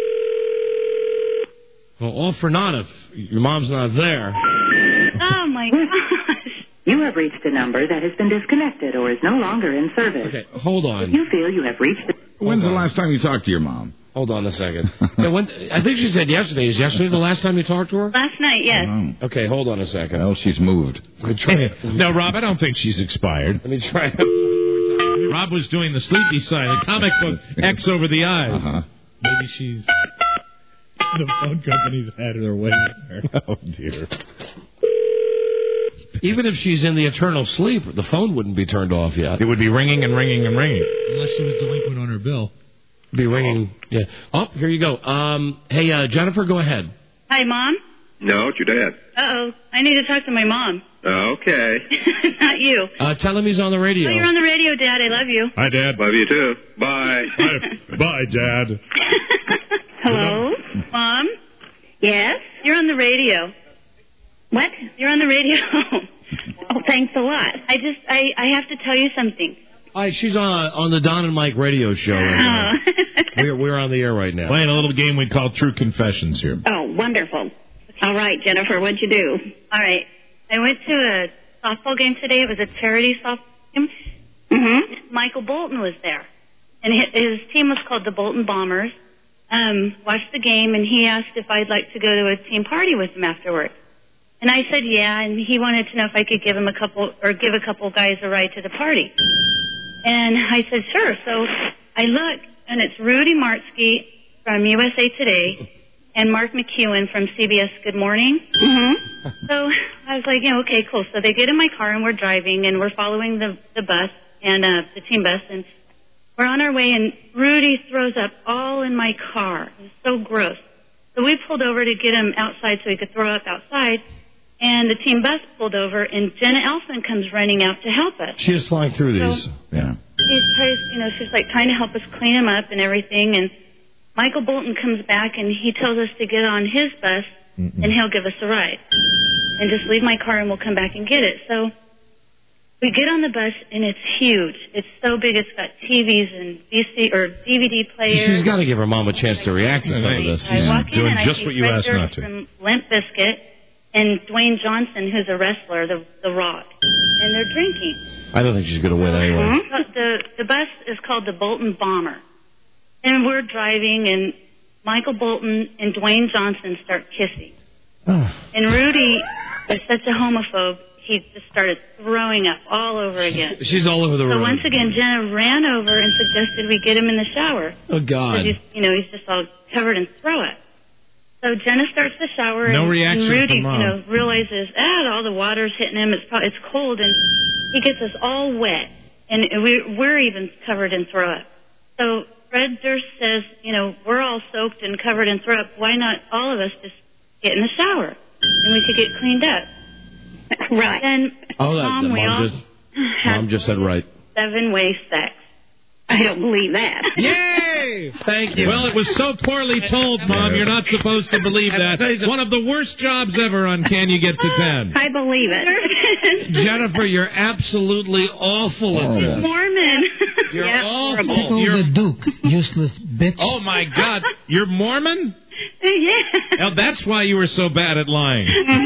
Well, all for naught if your mom's not there. Oh, my gosh. You have reached a number that has been disconnected or is no longer in service. Okay, hold on. If you feel you have reached the... When's the last time you talked to your mom? Hold on a second. Yeah, when, I think she said yesterday. Is yesterday the last time you talked to her? Last night, yes. Oh. Okay, hold on a second. Well, she's moved. Let me try it. No, Rob, I don't think she's expired. Let me try it one more time. Rob was doing the sleepy sign, the comic book X over the eyes. Uh-huh. Maybe she's... The phone company's had her way with her. Oh, dear. Even if she's in the eternal sleep, the phone wouldn't be turned off yet. It would be ringing and ringing and ringing. Unless she was delinquent on her bill. Be ringing. Yeah. Oh, here you go. Um, hey, uh, Jennifer, go ahead. Hi, Mom? No, it's your dad. Uh-oh. I need to talk to my mom. Okay. Not you. Uh, tell him he's on the radio. Oh, you're on the radio, Dad. I love you. Hi, Dad. Love you too. Bye. Bye, Bye Dad. Hello? Mom? Yes? You're on the radio. What? You're on the radio. Oh, Thanks a lot. I just, I, I have to tell you something. Hi, she's on on the Don and Mike radio show. Right Oh. we're we're on the air right now. Playing a little game we call True Confessions here. Oh, wonderful. All right, Jennifer, what'd you do? All right. I went to a softball game today. It was a charity softball game. Mm-hmm. Michael Bolton was there. And his, his team was called the Bolton Bombers. Um, watched the game, and he asked if I'd like to go to a team party with him afterwards. And I said yeah, and he wanted to know if I could give him a couple, or give a couple guys a ride to the party. And I said sure. So I look, and it's Rudy Martzke from U S A Today and Mark McEwen from C B S Good Morning. Mm-hmm. So I was like, yeah, okay, cool. So they get in my car, and we're driving, and we're following the, the bus, and uh, the team bus, and we're on our way, and Rudy throws up all in my car. It was so gross. So we pulled over to get him outside so he could throw up outside, and the team bus pulled over, and Jenna Elfman comes running out to help us. She is flying through these. So, yeah. She's tries, you know, she's like trying to help us clean him up and everything, and Michael Bolton comes back, and he tells us to get on his bus, Mm-mm. and he'll give us a ride. And just leave my car, and we'll come back and get it. So we get on the bus, and it's huge. It's so big, it's got T Vs and V C or D V D players. She's got to give her mom a chance to react to some of this. I Yeah. walk in, Doing and just I see what you Fred asked Durst not to. from Limp Bizkit and Dwayne Johnson, who's a wrestler, the the Rock, and they're drinking. I don't think she's going to win anyway. But the the bus is called the Bolton Bomber, and we're driving, and Michael Bolton and Dwayne Johnson start kissing, and Rudy is such a homophobe. He just started throwing up all over again. She's all over the So room. once again, Jenna ran over and suggested we get him in the shower. Oh, God. 'Cause he's, you know, he's just all covered in throw up. So Jenna starts the shower, No and, reaction and Rudy, from Mom. you know, realizes, ah, all the water's hitting him. It's pro- it's cold, and he gets us all wet, and we we're even covered in throw up. So Fred Durst says, you know, we're all soaked and covered in throw up. Why not all of us just get in the shower, and we could get cleaned up? Right. Then Oh, that, Mom, that we all mom, just, mom just said right. seven-way sex. I don't believe that. Yay! Thank you. Well, it was so poorly told, Mom. You're not supposed to believe that. One of the worst jobs ever on Can You Get to Ten? I believe it. Jennifer, you're absolutely awful at this. Mormon. You're Yeah, awful. horrible. You're the Duke, useless bitch. Oh, my God. You're Mormon? Yeah. Oh, that's why you were so bad at lying.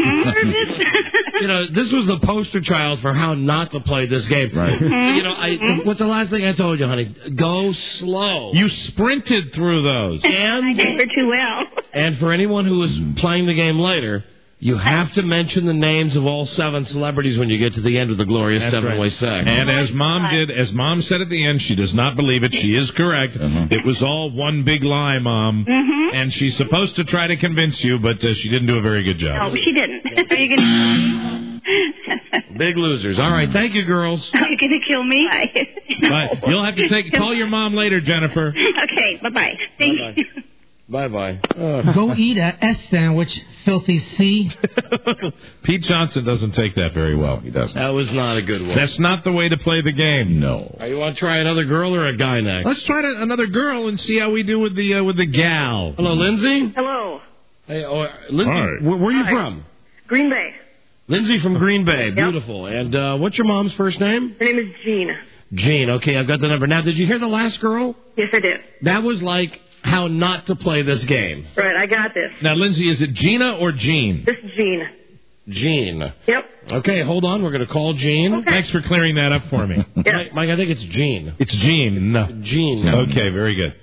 You know, this was the poster child for how not to play this game. Right. You know, I, what's the last thing I told you, honey? Go slow. You sprinted through those. And I did her too well. And for anyone who is playing the game later, you have to mention the names of all seven celebrities when you get to the end of the glorious That's seven-way right. sex. And as Mom did, as Mom said at the end, she does not believe it. She is correct. Uh-huh. It was all one big lie, Mom. Mm-hmm. And she's supposed to try to convince you, but uh, she didn't do a very good job. No, she didn't. Are you going Big losers. All right, thank you, girls. Are you going to kill me? But you'll have to take call your mom later, Jennifer. Okay, bye-bye. Thank Bye-bye. you. Bye-bye. Go eat a S sandwich, filthy C. Pete Johnson doesn't take that very well. He doesn't. That was not a good one. That's not the way to play the game. No. Right, you want to try another girl or a guy next? Let's try to, another girl and see how we do with the uh, with the gal. Hello, Lindsay. Hello. Hey, oh, Lindsay, Hi. where, where are you Hi. from? Green Bay. Lindsay from Green Bay. Beautiful. And uh, what's your mom's first name? Her name is Jean. Jean. Okay, I've got the number. Now, did you hear the last girl? Yes, I did. That was like how not to play this game. Right, I got this. Now, Lindsay, is it Gina or Jean? This is Jean. Jean. Yep. Okay, hold on. We're going to call Jean. Okay. Thanks for clearing that up for me. Mike, Mike, I think it's Jean. It's Jean. No. Jean. Okay, very good.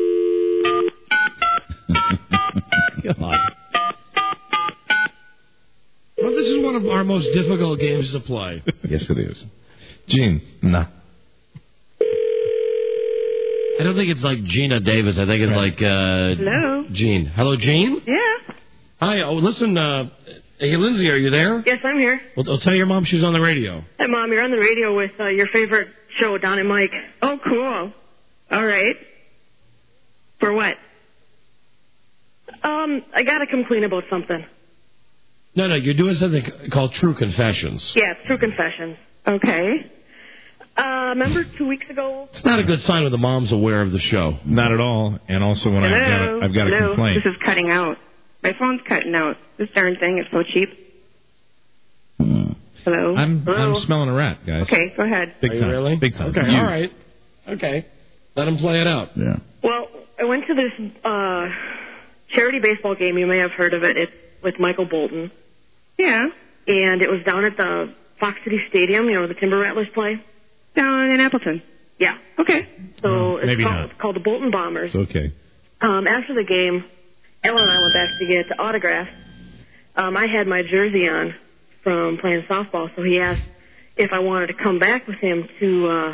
God. Well, this is one of our most difficult games to play. Yes, it is. Jean. No. I don't think it's like Gina Davis. I think it's like uh, Hello. Jean. Hello, Jean? Yeah. Hi. Oh, listen. Uh, hey, Lindsay, are you there? Yes, I'm here. Well, I'll tell your mom she's on the radio. Hi, Mom. You're on the radio with uh, your favorite show, Don and Mike. Oh, cool. All right. For what? Um, I got to complain about something. No, no, you're doing something called True Confessions. Yeah, it's True Confessions. Okay. Uh, remember two weeks ago? It's not a good sign when the mom's aware of the show. Not at all. And also when I've got a, I've got a Hello? complaint. This is cutting out. My phone's cutting out. This darn thing is so cheap. Hello? I'm Hello? I'm smelling a rat, guys. Okay, go ahead. Big Are you time. really? Big time. Okay, You. all right. Okay. Let him play it out. Yeah. Well, I went to this uh, charity baseball game. You may have heard of it. It's with Michael Bolton. Yeah. And it was down at the Fox City Stadium, you know, where the Timber Rattlers play. Down in Appleton. Yeah. Okay. So No, it's, maybe called, not. it's called the Bolton Bombers. It's okay. Um, after the game, Ellen and I went back to get autographs. Um, I had my jersey on from playing softball, so he asked if I wanted to come back with him to, uh,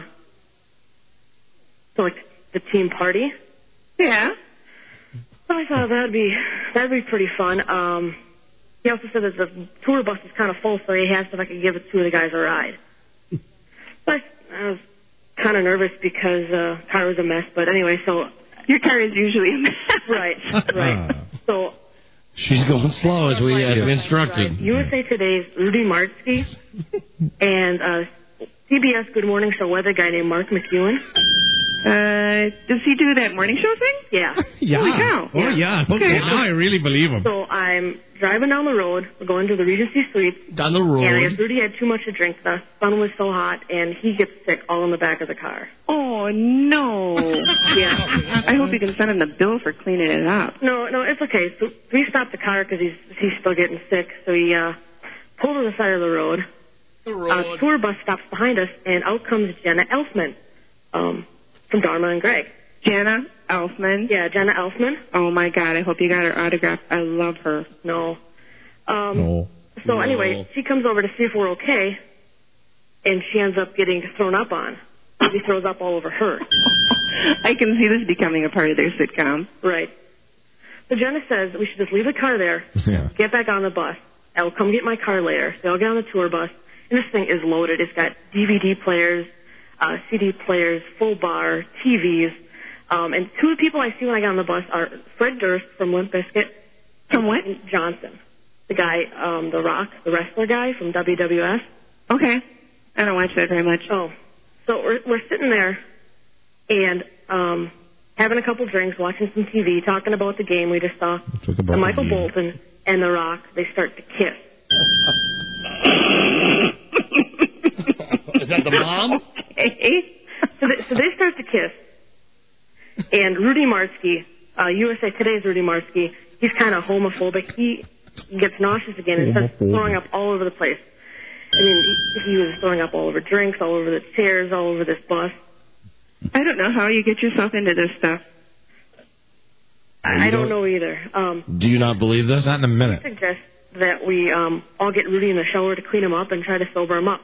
to like the team party. Yeah. So I thought that'd be that'd be pretty fun. Um, he also said that the tour bus is kind of full, so he asked if I could give two of the guys a ride. But I was kind of nervous because uh, car was a mess. But anyway, so your car is usually a mess. Right, right. So She's going slow as we as we instructed. right. U S A Today's Rudy Martzke and uh, C B S Good Morning Show weather guy named Mark McEwen. Uh, does he do that morning show thing? Yeah. Yeah. Holy cow. Oh, yeah. Okay, now I really believe him. So I'm driving down the road. We're going to the Regency Suites. Down the road. And I guess Rudy had too much to drink. The sun was so hot, and he gets sick all in the back of the car. Oh, no. Yeah. I hope you can send him the bill for cleaning it up. No, no, it's okay. So we stopped the car because he's, he's still getting sick. So he uh, pulled to the side of the road. The road. A tour bus stops behind us, and out comes Jenna Elfman. Um... From Dharma and Greg. Jenna Elfman? Yeah, Jenna Elfman. Oh, my God. I hope you got her autograph. I love her. No. Um, no. So No. anyway, she comes over to see if we're okay, and she ends up getting thrown up on. He throws up all over her. I can see this becoming a part of their sitcom. Right. So Jenna says we should just leave the car there, Yeah. get back on the bus. I'll come get my car later. So I'll get on the tour bus, and this thing is loaded. It's got D V D players, Uh, C D players, full bar, T Vs. Um, and two of the people I see when I get on the bus are Fred Durst from Limp Bizkit. From what? And Johnson. The guy, um, The Rock, the wrestler guy from W W F. Okay. I don't watch that very much. Oh. So we're, we're sitting there and um, having a couple drinks, watching some T V, talking about the game we just saw. Talk about And Michael the game. Bolton and The Rock, they start to kiss. Is that the mom? Okay. So they, so they start to kiss. And Rudy Martzke, uh, U S A Today's Rudy Martzke, he's kind of homophobic. He gets nauseous again and starts throwing up all over the place. I mean, he, he was throwing up all over drinks, all over the chairs, all over this bus. I don't know how you get yourself into this stuff. I, I don't know either. Um, Do you not believe this? Not in a minute. I suggest that we um, all get Rudy in the shower to clean him up and try to sober him up.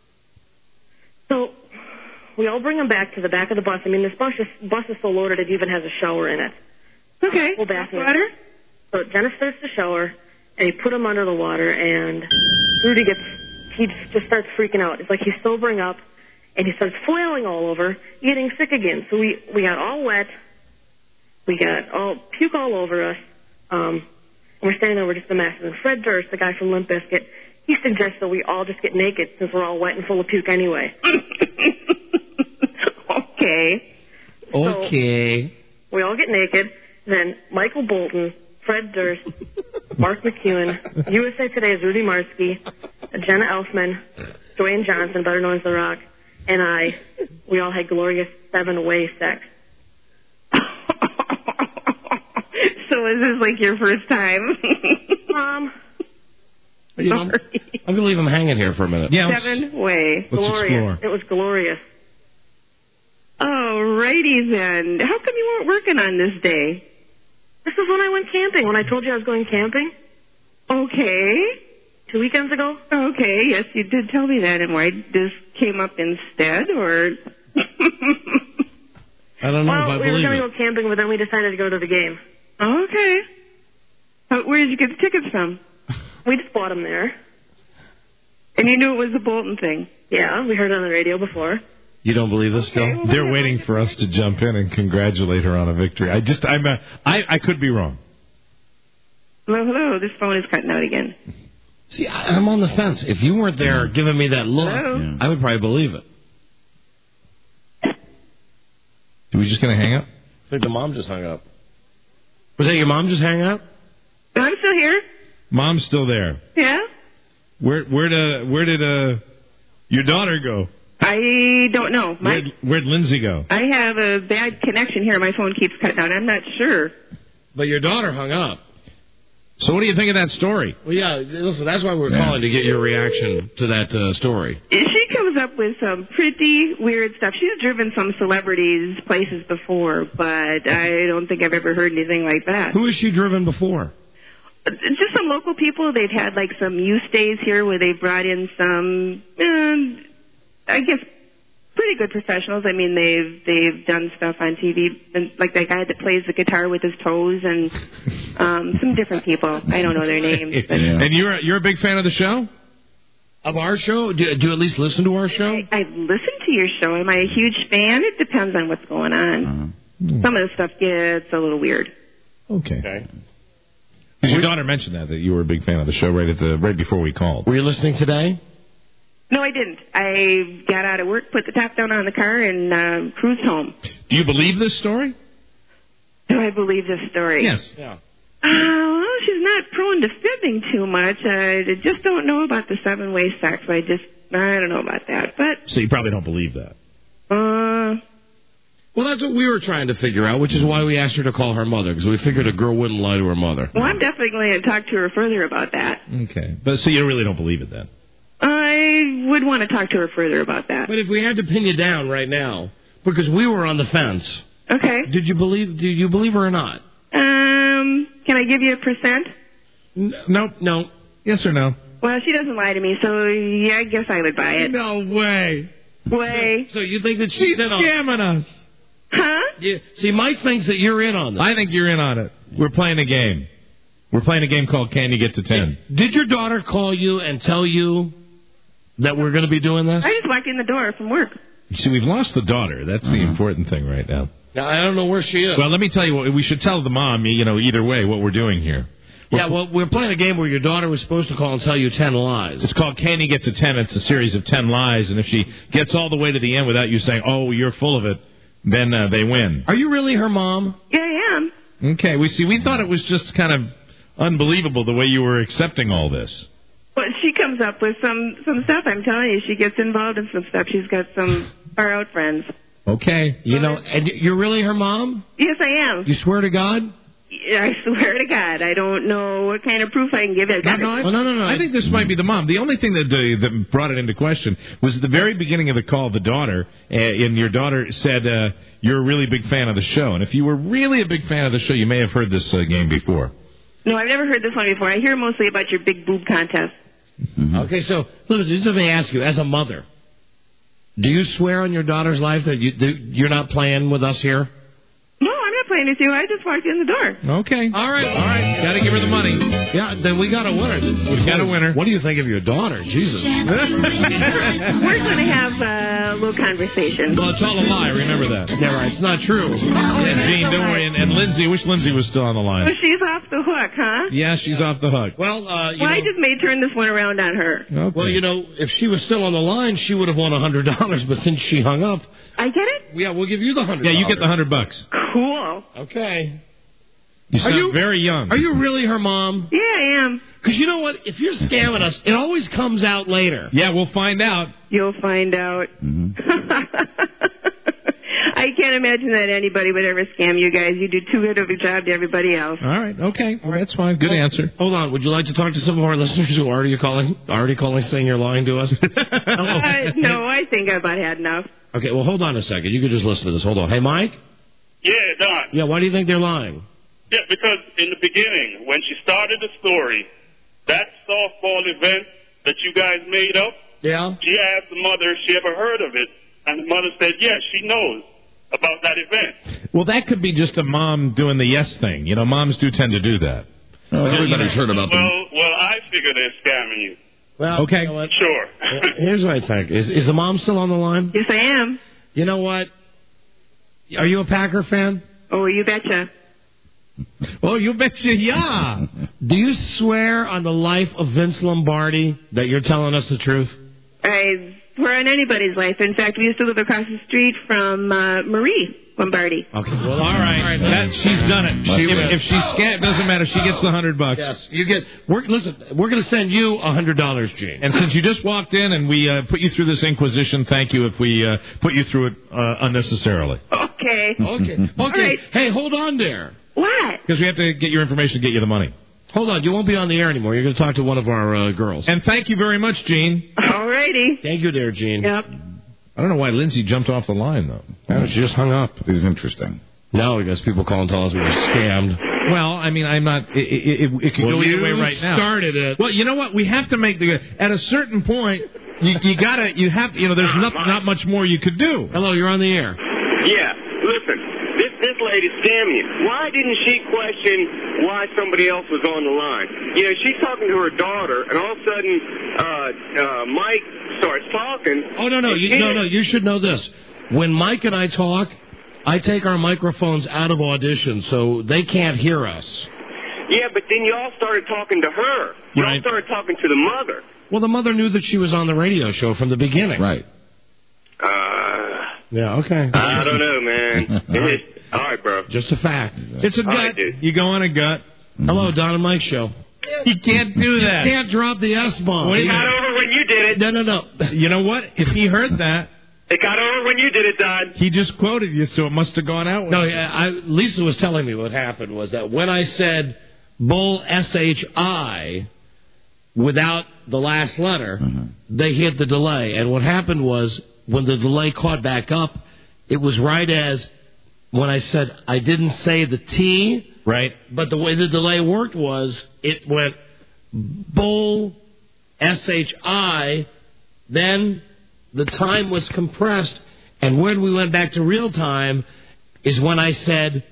So we all bring him back to the back of the bus. I mean, this bus is, bus is so loaded it even has a shower in it. Okay. Full bathroom. Water? So Jenna starts the shower, and he put him under the water, and Rudy gets, he just starts freaking out. It's like he's sobering up, and he starts flailing all over, getting sick again. So we, we got all wet. We got all puke all over us. Um, and we're standing there, we're just a mess. And Fred Durst, the guy from Limp Bizkit, he suggests that we all just get naked since we're all wet and full of puke anyway. Okay. Okay. So we all get naked. Then Michael Bolton, Fred Durst, Mark McEwen, U S A Today's Rudy Martzke, Jenna Elfman, Dwayne Johnson, better known as The Rock, and I, we all had glorious seven-way sex. So is this like your first time? um... You know, I'm going to leave him hanging here for a minute. Yeah, Seven way. let's glorious. explore. It was glorious. Oh, righty then. How come you weren't working on this day? This is when I went camping, when I told you I was going camping. Okay. Two weekends ago? Okay, yes, you did tell me that. And why this came up instead, or... I don't know well, if I we were believe going it. to go camping, but then we decided to go to the game. Okay. How, where did you get the tickets from? We just bought them there. And you knew it was the Bolton thing? Yeah, we heard it on the radio before. You don't believe this still? They're waiting for us to jump in and congratulate her on a victory. I just, I'm, a, I, I could be wrong. Hello, hello. This phone is cutting out again. See, I, I'm on the fence. If you weren't there giving me that look, Hello? I would probably believe it. Are we just going to hang up? I think the mom just hung up. Was that your mom just hang up? I'm still here. Mom's still there. Yeah? Where where did where did uh your daughter go? I don't know. My, Where'd, where'd Lindsay go? I have a bad connection here. My phone keeps cutting out. I'm not sure. But your daughter hung up. So what do you think of that story? Well, yeah, listen, that's why we're yeah. calling to get your reaction to that uh, story. She comes up with some pretty weird stuff. She's driven some celebrities places before, but I don't think I've ever heard anything like that. Who has she driven before? Just some local people. They've had like some youth stays here where they brought in some, um, I guess, pretty good professionals. I mean, they've they've done stuff on T V, and like that guy that plays the guitar with his toes, and um, some different people. I don't know their names. But yeah. And you're you're a big fan of the show? Of our show? Do, do you at least listen to our show? I, I listen to your show. Am I a huge fan? It depends on what's going on. Uh-huh. Some of the stuff gets a little weird. Okay. okay. Because your daughter mentioned that that you were a big fan of the show right at the right before we called. Were you listening today? No, I didn't. I got out of work, put the top down on the car, and uh, cruised home. Do you believe this story? Do I believe this story? Yes. Yeah. Uh, well, she's not prone to fibbing too much. I just don't know about the seven-way sex. I just, I don't know about that. But so you probably don't believe that. Uh. Well, that's what we were trying to figure out, which is why we asked her to call her mother, because we figured a girl wouldn't lie to her mother. Well, I'm definitely going to talk to her further about that. Okay. But so you really don't believe it then? I would want to talk to her further about that. But if we had to pin you down right now, because we were on the fence. Okay. Did you believe? Do you believe her or not? Um, can I give you a percent? N- no, no. Yes or no? Well, she doesn't lie to me, so yeah, I guess I would buy it. No way. Way. So, so you think that she's, she's scamming on... us? Huh? Yeah. See, Mike thinks that you're in on this. I think you're in on it. We're playing a game. We're playing a game called Can You Get to ten? Did your daughter call you and tell you that we're going to be doing this? I just walked in the door from work. See, we've lost the daughter. That's uh-huh. the important thing right now. Now, I don't know where she is. Well, let me tell you what, we should tell the mom, you know, either way, what we're doing here. We're yeah, well, we're playing a game where your daughter was supposed to call and tell you ten lies. It's called Can You Get to ten? It's a series of ten lies, and if she gets all the way to the end without you saying, oh, you're full of it, then uh, they win. Are you really her mom? Yeah, I am. Okay, we see. We thought it was just kind of unbelievable the way you were accepting all this. Well, she comes up with some, some stuff, I'm telling you. She gets involved in some stuff. She's got some far-out friends. Okay. You know, and you're really her mom? Yes, I am. You swear to God? I swear to God. I don't know what kind of proof I can give you. No, no, I, well, no, no, no. I think this might be the mom. The only thing that uh, that brought it into question was at the very beginning of the call, the daughter, uh, and your daughter said, uh, you're a really big fan of the show. And if you were really a big fan of the show, you may have heard this uh, game before. No, I've never heard this one before. I hear mostly about your big boob contest. Mm-hmm. Okay, so, listen, let me ask you, as a mother, do you swear on your daughter's life that, you, that you're not playing with us here? No, I'm not playing with you. I just walked in the door. Okay. All right. All right. Got to give her the money. Yeah, then we got a winner. We got a winner. What do you think of your daughter? Jesus. We're going to have a little conversation. Well, it's all a lie. Remember that. Yeah, right. It's not true. Yeah, Gene, don't worry. And, and Lindsay, I wish Lindsay was still on the line. Well, she's off the hook, huh? Yeah, she's off the hook. Well, uh, you well, know, I just may turn this one around on her. Okay. Well, you know, if she was still on the line, she would have won one hundred dollars. But since she hung up... I get it? Yeah, we'll give you the one hundred dollars. Yeah, you get the one hundred bucks. Cool. Okay. You sound are you, very young. Are you really her mom? Yeah, I am. Because you know what? If you're scamming us, it always comes out later. Yeah, we'll find out. You'll find out. Mm-hmm. I can't imagine that anybody would ever scam you guys. You do too good of a job to everybody else. All right. Okay. Well, that's fine. Good well, answer. Hold on. Would you like to talk to some of our listeners who are already calling, already calling saying you're lying to us? uh, no, I think I've about had enough. Okay, well, hold on a second. You could just listen to this. Hold on. Hey, Mike? Yeah, Don. Yeah, why do you think they're lying? Yeah, because in the beginning, when she started the story, that softball event that you guys made up, yeah, she asked the mother if she ever heard of it, and the mother said, yes, she knows about that event. Well, that could be just a mom doing the yes thing. You know, moms do tend to do that. Oh, everybody's heard about them. Well, well, I figure they're scamming you. Well, okay. You know what? Sure. Here's what I think. Is is the mom still on the line? Yes, I am. You know what? Are you a Packer fan? Oh, you betcha. Oh, you betcha, yeah. Do you swear on the life of Vince Lombardi that you're telling us the truth? I swear on anybody's life. In fact, we used to live across the street from uh, Marie Lombardi. Okay. Well, All right. That, she's done it. She if, wins. if she scan, it doesn't matter. She gets the hundred bucks. Yes, you get. We're, listen, we're going to send you a hundred dollars, Gene. And since you just walked in and we uh, put you through this inquisition, thank you if we uh, put you through it uh, unnecessarily. Okay. Okay. Okay. right. Hey, hold on there. What? Because we have to get your information to get you the money. Hold on. You won't be on the air anymore. You're going to talk to one of our uh, girls. And thank you very much, Gene. All righty. Thank you, dear Gene. Yep. I don't know why Lindsay jumped off the line, though. No, she just hung up. This is interesting. No, because people call and tell us we were scammed. Well, I mean, I'm not. It, it, it, it could well, go either you way right now. started it. Well, you know what? We have to make the. At a certain point, you, you gotta. You have. You know, there's not not much more you could do. Hello, you're on the air. Yeah. Listen. This this lady scammed you. Why didn't she question why somebody else was on the line? You know, she's talking to her daughter, and all of a sudden, uh, uh, Mike starts talking. Oh no no you, no no you should know this. When Mike and I talk, I take our microphones out of audition so they can't hear us. Yeah, but then you all started talking to her. You all started talking to the mother. Well, the mother knew that she was on the radio show from the beginning. Right. Uh, Yeah. Okay. I don't know, man. All right. All right, bro. Just a fact. It's a All right, gut. dude. You go on a gut. Hello, Don and Mike show. You can't do that. You can't drop the S bomb. It got over when you did it. No, no, no. You know what? If he heard that, It got over when you did it, Don. he just quoted you, so it must have gone out. No, I, Lisa was telling me what happened was that when I said bull S H I without the last letter, Mm-hmm. they hit the delay. And what happened was when the delay caught back up, it was right as when I said I didn't say the T. Right. But the way the delay worked was it went bull S H I, then the time was compressed, and when we went back to real time is when I said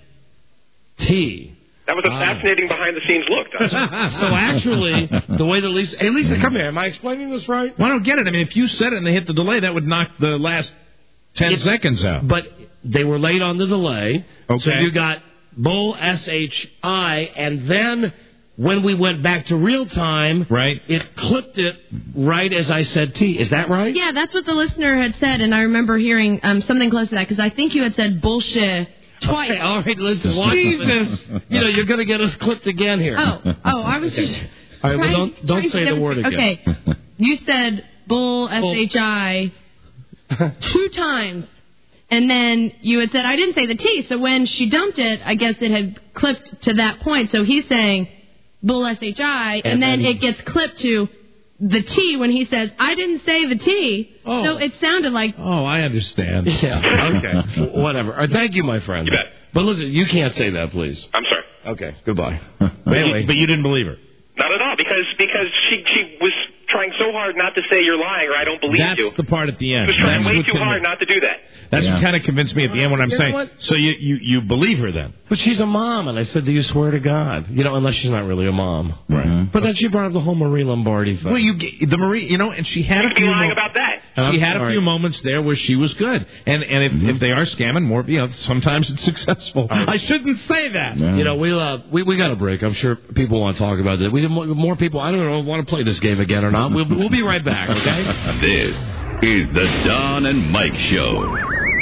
T. That was a fascinating behind-the-scenes look, Don. So actually, the way that Lisa... Hey, Lisa, come here. Am I explaining this right? Well, I don't get it. I mean, if you said it and they hit the delay, that would knock the last ten It- seconds out. But they were late on the delay. Okay. So you got bull S H I, and then when we went back to real time, right, it clipped it right as I said T. Is that right? Yeah, that's what the listener had said, and I remember hearing um, something close to that, because I think you had said bullshit twice. Okay, all right, listen, watch Jesus. this. You know, you're going to get us clipped again here. Oh, oh, I was just... All right, well, trying- don't, don't trying say to the word again. Okay, you said bull, S H I, two times. And then you had said, I didn't say the T. So when she dumped it, I guess it had clipped to that point. So he's saying bull S H I, and, And then then- it gets clipped to the T when he says, I didn't say the T. Oh. So it sounded like... Oh, I understand. Yeah, okay. Whatever. All right, thank you, my friend. You bet. But listen, you can't say that, please. I'm sorry. Okay, goodbye. But, Anyway. you, but you didn't believe her. Not at all, because because she she was trying so hard not to say you're lying or I don't believe That's you. the part at the end. She was trying That's way what too convinced- hard not to do that. That's Yeah. what kind of convinced me at the end when I'm You know saying. what? So you, you, you believe her then? But she's a mom, and I said, do you swear to God? You know, unless she's not really a mom. Right. But then she brought up the whole Marie Lombardi thing. Well, you get- the Marie, you know, and she had You a could be few. lying mo- about that. She I'm had a sorry. few moments there where she was good, and and if, if they are scamming more, you know, sometimes it's successful. I shouldn't say that. Yeah. You know, we uh, we we got a break. I'm sure people want to talk about this. We have more, more people. I don't know want to play this game again or not. We'll we'll be right back. Okay. This is the Don and Mike Show.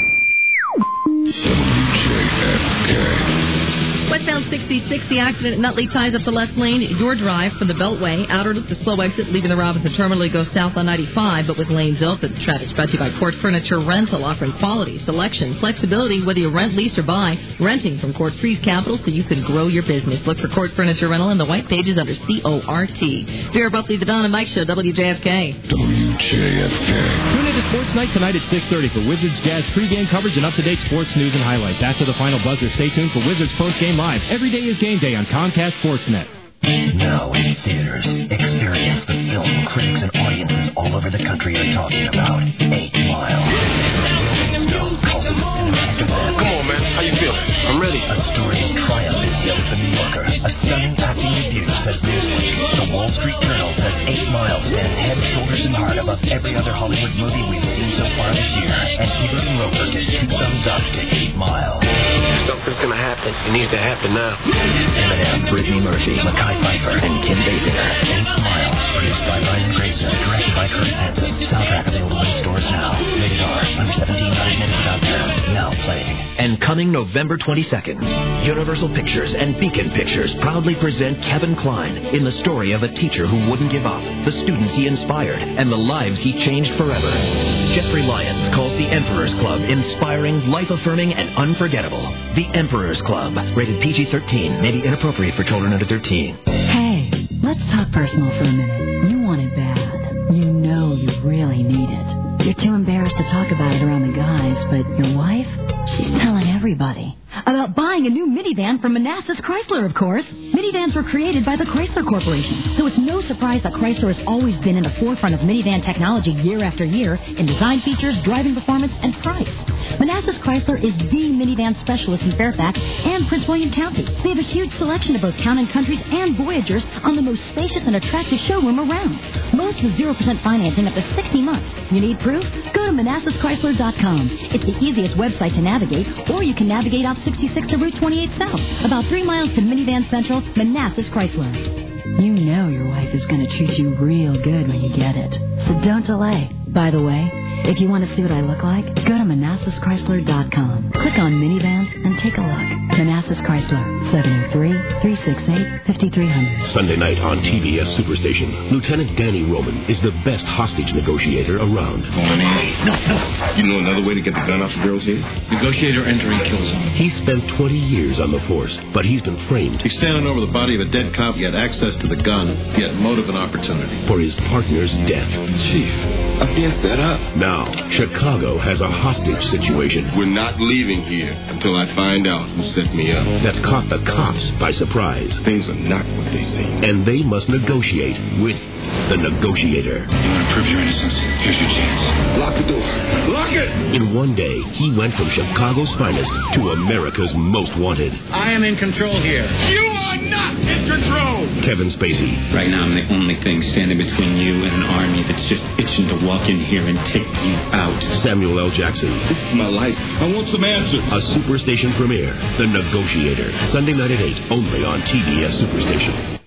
W J F K. Westbound sixty-six, the accident at Nutley ties up the left lane. Your drive from the Beltway. Outer loop, the slow exit, leaving the Robinson Terminal to go south on ninety-five, but with lanes open. Traffic's brought to you by Court Furniture Rental, offering quality, selection, flexibility, whether you rent, lease, or buy. Renting from Court frees capital so you can grow your business. Look for Court Furniture Rental in the white pages under C O R T. Vera Buckley, the Don and Mike Show, W J F K. W J F K. Tune into Sports Night tonight at six thirty for Wizards Jazz pregame coverage and up-to-date sports news and highlights. After the final buzzer, stay tuned for Wizards postgame live. Every day is game day on Comcast Sportsnet. Now in theaters, experience the film critics and audiences all over the country are talking about. Eight Mile. Rolling Stone calls it a cinematic event. Come on, man. How you feeling? I'm ready. A story of triumph, says The New Yorker. A stunning acting debut, says Newsweek. The Wall Street Journal says Eight Mile stands head, shoulders, and heart above every other Hollywood movie we've seen so far this year. And Ebert and Roper give two thumbs up to Eight Mile. Something's gonna happen. It needs to happen now. Eminem, Brittany Murphy, Mekhi Phifer, and Kim Basinger. Eight Mile, produced by Ryan Grayson, directed by Chris Hansen. Soundtrack available in stores now. Rated R, under seventeen, not admitted without parent. Now playing. And Coming November twenty-second, Universal Pictures and Beacon Pictures proudly present Kevin Kline in the story of a teacher who wouldn't give up, the students he inspired, and the lives he changed forever. Jeffrey Lyons calls The Emperor's Club inspiring, life-affirming, and unforgettable. The Emperor's Club, rated P G thirteen, may be inappropriate for children under thirteen. Hey, let's talk personal for a minute. You want it bad. You know you really need it. You're too embarrassed to talk about it around the guys, but your wife, she's telling everybody. About buying a new minivan from Manassas Chrysler, of course. Minivans were created by the Chrysler Corporation, so it's no surprise that Chrysler has always been in the forefront of minivan technology year after year in design features, driving performance, and price. Manassas Chrysler is the minivan specialist in Fairfax and Prince William County. They have a huge selection of both Town and Countries and Voyagers on the most spacious and attractive showroom around. Most with zero percent financing up to sixty months. You need proof? Go to Manassas Chrysler dot com. It's the easiest website to navigate, or you can navigate off sixty-six to Route twenty-eight South, about three miles to Minivan Central, Manassas Chrysler. You know your wife is going to treat you real good when you get it. So don't delay. By the way, if you want to see what I look like, go to Manassas Chrysler dot com. Click on minivans and take a look. Manassas Chrysler, seven oh three, three six eight, five three zero zero. Sunday night on T V S Superstation, Lieutenant Danny Roman is the best hostage negotiator around. No, no. You know another way to get the gun off the girl's head? Negotiator entering kill zone. He spent twenty years on the force, but he's been framed. He's standing over the body of a dead cop. He had access to the gun. He had motive and opportunity. For his partner's death. Chief, I'm being set up. Now, Chicago has a hostage situation. We're not leaving here until I find out who set me up. That's caught the cops by surprise. Things are not what they seem. And they must negotiate with the negotiator. You want to prove your innocence? Here's your chance. Lock the door. Lock it! In one day, he went from Chicago's finest to America's most wanted. I am in control here. You are not in control! Kevin Spacey. Right now, I'm the only thing standing between you and an army that's just itching to walk in here and take you out. Samuel L. Jackson. This is my life. I want some answers. A Superstation premiere, The Negotiator. Sunday night at eight, only on T V S Superstation.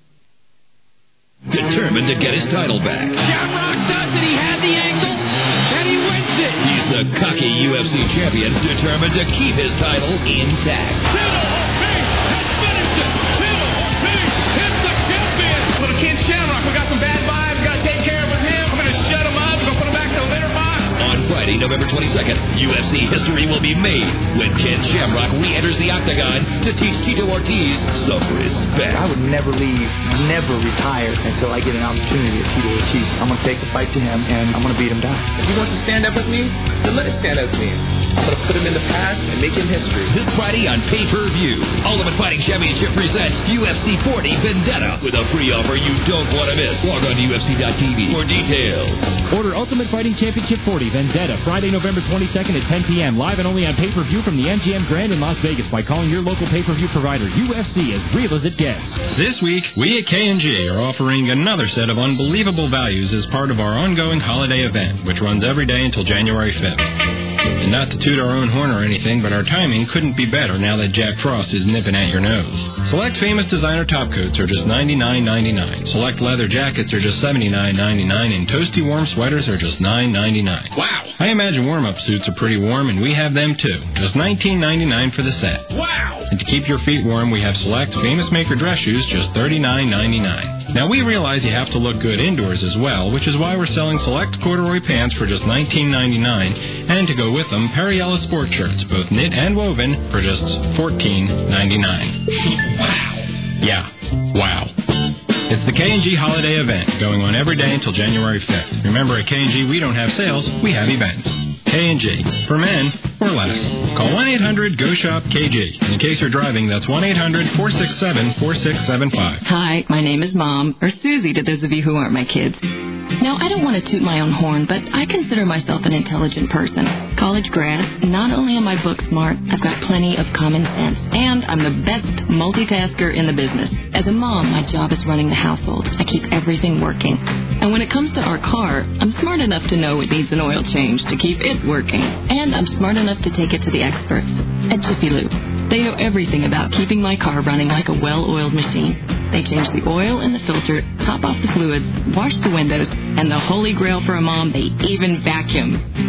Determined to get his title back. Shamrock does it. He had the angle, and he wins it. He's the cocky U F C champion, determined to keep his title intact. Tito Ortiz has finished it. Tito Ortiz is the champion. Little Ken Shamrock, we got some bad vibes. Got to take care of him. I'm going to shut him up. I'm going to put him back to the litter box. On Friday, November twenty-second, U F C history will be made when Ken Shamrock re-enters the octagon to teach Tito Ortiz some respect. I would never leave, never retire until I get an opportunity at Tito Ortiz. I'm going to take the fight to him, and I'm going to beat him down. If he wants to stand up with me, then let us stand up with me. I'm going to put him in the past and make him history. This Friday on pay-per-view, Ultimate Fighting Championship presents U F C forty Vendetta with a free offer you don't want to miss. Log on to U F C dot T V for details. Order Ultimate Fighting Championship forty Vendetta Friday, November twenty-second at ten p.m. Live and only on pay-per-view from the M G M Grand in Las Vegas by calling your local pay-per-view provider. U F C, as real as it gets. This week, we at K and G are offering another set of unbelievable values as part of our ongoing holiday event, which runs every day until January fifth. And not to toot our own horn or anything, but our timing couldn't be better now that Jack Frost is nipping at your nose. Select famous designer top coats are just ninety-nine ninety-nine. Select leather jackets are just seventy-nine ninety-nine, and toasty warm sweaters are just nine ninety-nine. Wow! I imagine warm-up suits are pretty warm, and we have them too. Just nineteen ninety-nine for the set. Wow! And to keep your feet warm, we have select famous maker dress shoes, just thirty-nine ninety-nine. Now, we realize you have to look good indoors as well, which is why we're selling select corduroy pants for just nineteen ninety-nine, and to go with them, Periella sport shirts, both knit and woven, for just fourteen ninety-nine. Wow! Yeah, wow. It's the K and G holiday event, going on every day until January fifth. Remember, at K and G, we don't have sales, we have events. K and G, for men or less. Call one eight hundred go shop K G. And in case you're driving, that's one eight hundred four six seven four six seven five. Hi, my name is Mom, or Susie to those of you who aren't my kids. Now, I don't want to toot my own horn, but I consider myself an intelligent person. College grad, not only am I book smart, I've got plenty of common sense, and I'm the best multitasker in the business. As a mom, my job is running the household. I keep everything working. And when it comes to our car, I'm smart enough to know it needs an oil change to keep it working. And I'm smart enough to take it to the experts at Jiffy Lube. They know everything about keeping my car running like a well-oiled machine. They change the oil in the filter, top off the fluids, wash the windows, and the holy grail for a mom, they even vacuum.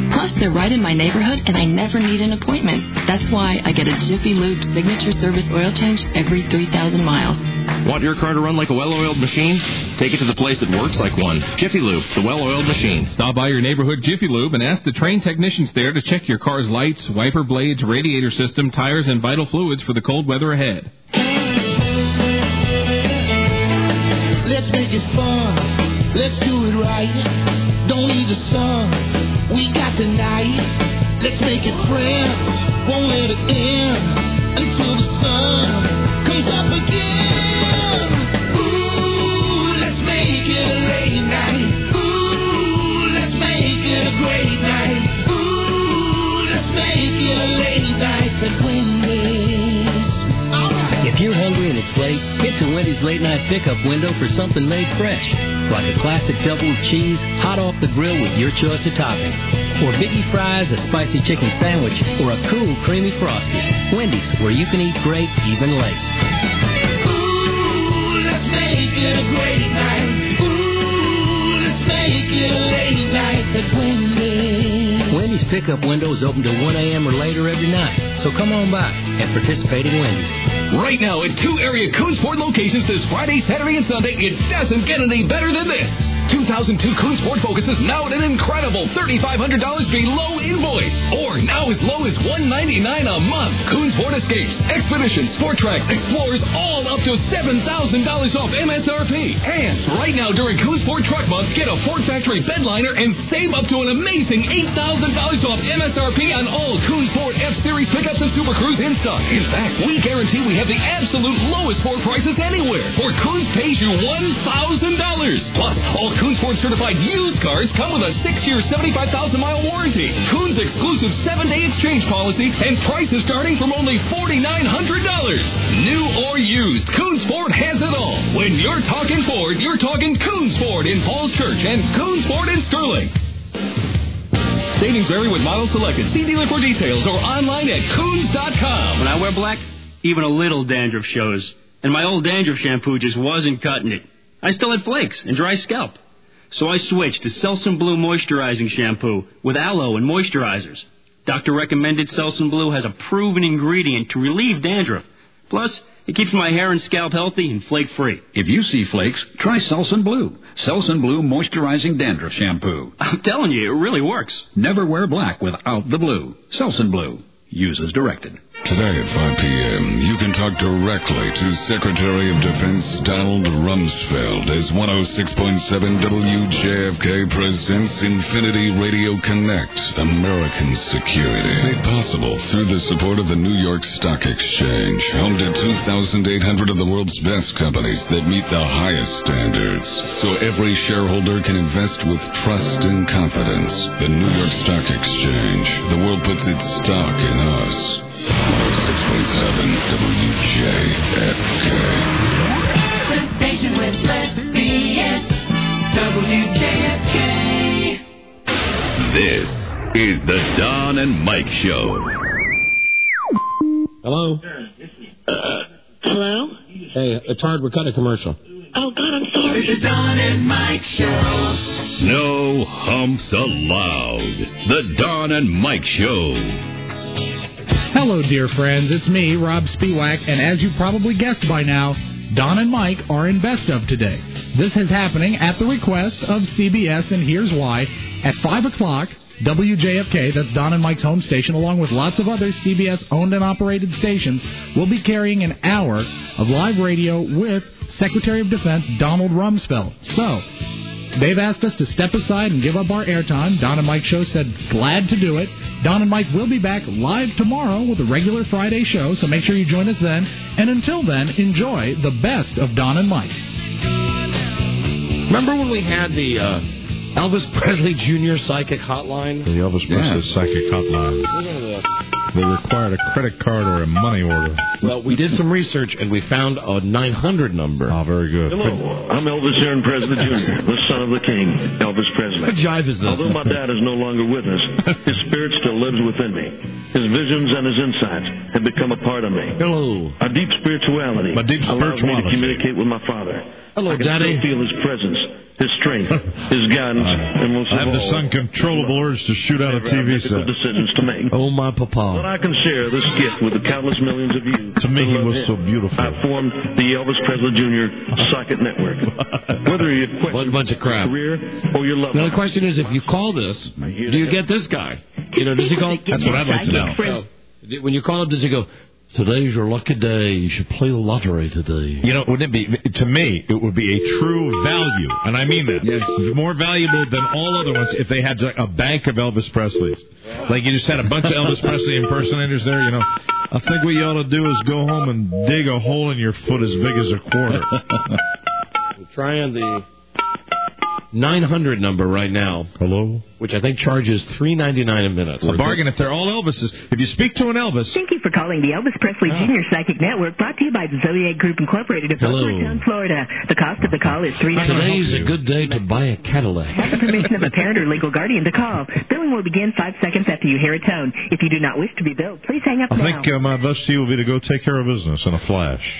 Plus, they're right in my neighborhood, and I never need an appointment. That's why I get a Jiffy Lube Signature Service oil change every three thousand miles. Want your car to run like a well-oiled machine? Take it to the place that works like one. Jiffy Lube, the well-oiled machine. Stop by your neighborhood Jiffy Lube and ask the trained technicians there to check your car's lights, wiper blades, radiator system, tires, and vital fluids for the cold weather ahead. Let's make it fun. Let's do it right. Don't need the sun. We got the night. Let's make it friends. Won't let it end until the sun comes up again. Ooh, let's make it a late night. Ooh, let's make it a great night. Ooh, let's make it a late night at Wendy's. All right. If you're hungry and it's late, get to Wendy's late night pickup window for something made fresh. Like a classic double cheese, hot off the grill with your choice of toppings. Or biggie fries, a spicy chicken sandwich, or a cool creamy frosty. Wendy's, where you can eat great even late. Ooh, let's make it a great night. Ooh, let's make it a late night at Wendy's. Wendy's pickup window is open till one a.m. or later every night. So come on by and participate in Wendy's. Right now at two area Coonsport locations this Friday, Saturday, and Sunday, it doesn't get any better than this. two thousand two Coonsport Focus is now at an incredible three thousand five hundred dollars below invoice. Or now as low as one hundred ninety-nine dollars a month. Coonsport Escapes, Expeditions, Sport Tracks, Explorers, all up to seven thousand dollars off M S R P. And right now during Coonsport Truck Month, get a Ford Factory Bedliner and save up to an amazing eight thousand dollars off M S R P on all Coonsport F-Series pickups and Super Cruise in stock. In fact, we guarantee we have the absolute lowest Ford prices anywhere. For Coons pays you one thousand dollars. Plus, all Coonsport certified used cars come with a six-year, seventy-five thousand mile warranty. Coons exclusive seven-day exchange policy and prices starting from only four thousand nine hundred dollars. New or used, Coonsport has it all. When you're talking Ford, you're talking Coonsport in Falls Church and Coonsport in Sterling. Savings vary with models selected. See dealer for details or online at coons dot com. When I wear black, even a little dandruff shows. And my old dandruff shampoo just wasn't cutting it. I still had flakes and dry scalp. So I switched to Selsun Blue Moisturizing Shampoo with aloe and moisturizers. Doctor recommended Selsun Blue has a proven ingredient to relieve dandruff. Plus, it keeps my hair and scalp healthy and flake-free. If you see flakes, try Selsun Blue. Selsun Blue Moisturizing Dandruff Shampoo. I'm telling you, it really works. Never wear black without the blue. Selsun Blue. Use as directed. Today at five p.m., you can talk directly to Secretary of Defense Donald Rumsfeld as one oh six point seven W J F K presents Infinity Radio Connect, American Security. Made possible through the support of the New York Stock Exchange, home to two thousand eight hundred of the world's best companies that meet the highest standards. So every shareholder can invest with trust and confidence. The New York Stock Exchange. The world puts its stock in us. six point seven W J F K. The station with less B S, W J F K. This is the Don and Mike Show. Hello? Uh, hello? Hey, it's hard. We're cutting a commercial. Oh, God, I'm sorry. It's the Don and Mike Show. No humps allowed. The Don and Mike Show. Hello, dear friends. It's me, Rob Spiewak, and as you probably guessed by now, Don and Mike are in Best Of today. This is happening at the request of C B S, and here's why. At five o'clock, W J F K, that's Don and Mike's home station, along with lots of other C B S-owned and operated stations, will be carrying an hour of live radio with Secretary of Defense Donald Rumsfeld. So, they've asked us to step aside and give up our airtime. Don and Mike Show said glad to do it. Don and Mike will be back live tomorrow with a regular Friday show, so make sure you join us then. And until then, enjoy the best of Don and Mike. Remember when we had the uh, Elvis Presley Junior Psychic Hotline? The Elvis Presley Yeah. Psychic Hotline. Listen to this. They required a credit card or a money order. Well, we did some research, and we found a nine hundred number. Oh, very good. Hello, I'm Elvis Aaron Presley Junior, the son of the king, Elvis Presley. What jive is this? Although my dad is no longer with us, his spirit still lives within me. His visions and his insights have become a part of me. Hello. Our deep spirituality My deep allows me to spirituality. communicate with my father. Hello, I can Daddy. still feel his presence his strength, his guns, and most I of have all, this uncontrollable urge to shoot out a T V set. decisions to make. Oh, my papa. But I can share this gift with the countless millions of you. To me, he love was him. so beautiful. I formed the Elvis Presley Junior Psychic Network. Whether you question What a bunch of crap. your career or your love Now, life. the question is, if you call this, do you get this guy? You know, does he call? That's what I'd like to know. So, when you call him, does he go, today's your lucky day, you should play the lottery today? You know, wouldn't it be, to me, it would be a true value, and I mean that. Yes. More valuable than all other ones if they had like, a bank of Elvis Presleys. Like you just had a bunch of Elvis Presley impersonators there, you know. I think what you ought to do is go home and dig a hole in your foot as big as a quarter. We're trying the nine hundred number right now. Hello? Which I think charges three ninety-nine a minute. A bargain if they're all Elvises. If you speak to an Elvis... Thank you for calling the Elvis Presley Oh. Junior Psychic Network, brought to you by the Zodiac Group Incorporated of Hello. Boca Raton, Florida. The cost of the call is three dollars. Today's a good day to buy a Cadillac. Have the permission of a parent or legal guardian to call. Billing will begin five seconds after you hear a tone. If you do not wish to be billed, please hang up I now. think uh, my advice to you will be to go take care of business in a flash.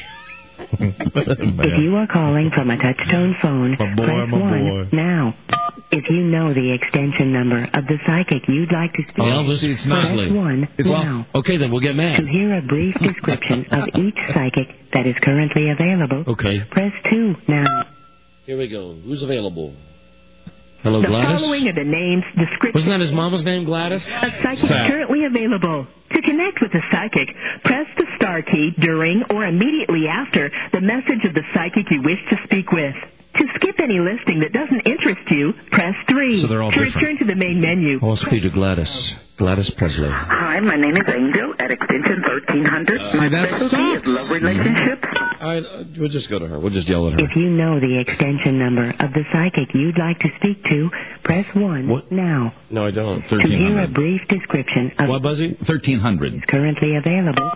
If you are calling from a touch-tone phone, My boy, press my one boy. now. If you know the extension number of the psychic you'd like to speak, Elvis press Presley. one It's now. well, okay, then we'll get To mad. hear a brief description of each psychic that is currently available, Okay. press two now. Here we go. Who's available? Hello, The Gladys? following are the names, descriptions. Wasn't that his mama's name, Gladys? A psychic Sat. currently available. To connect with the psychic, press the star key during or immediately after the message of the psychic you wish to speak with. To skip any listing that doesn't interest you, press three. So they're all to different. return to the main menu. I want to speak to Gladys. Gladys Presley. Hi, my name is Angel at extension thirteen hundred. See, that sucks. love relationships. All right, uh, we'll just go to her. We'll just yell at her. If you know the extension number of the psychic you'd like to speak to, press one What? now. No, I don't. To hear a brief description of What, Buzzy? thirteen hundred. is currently available,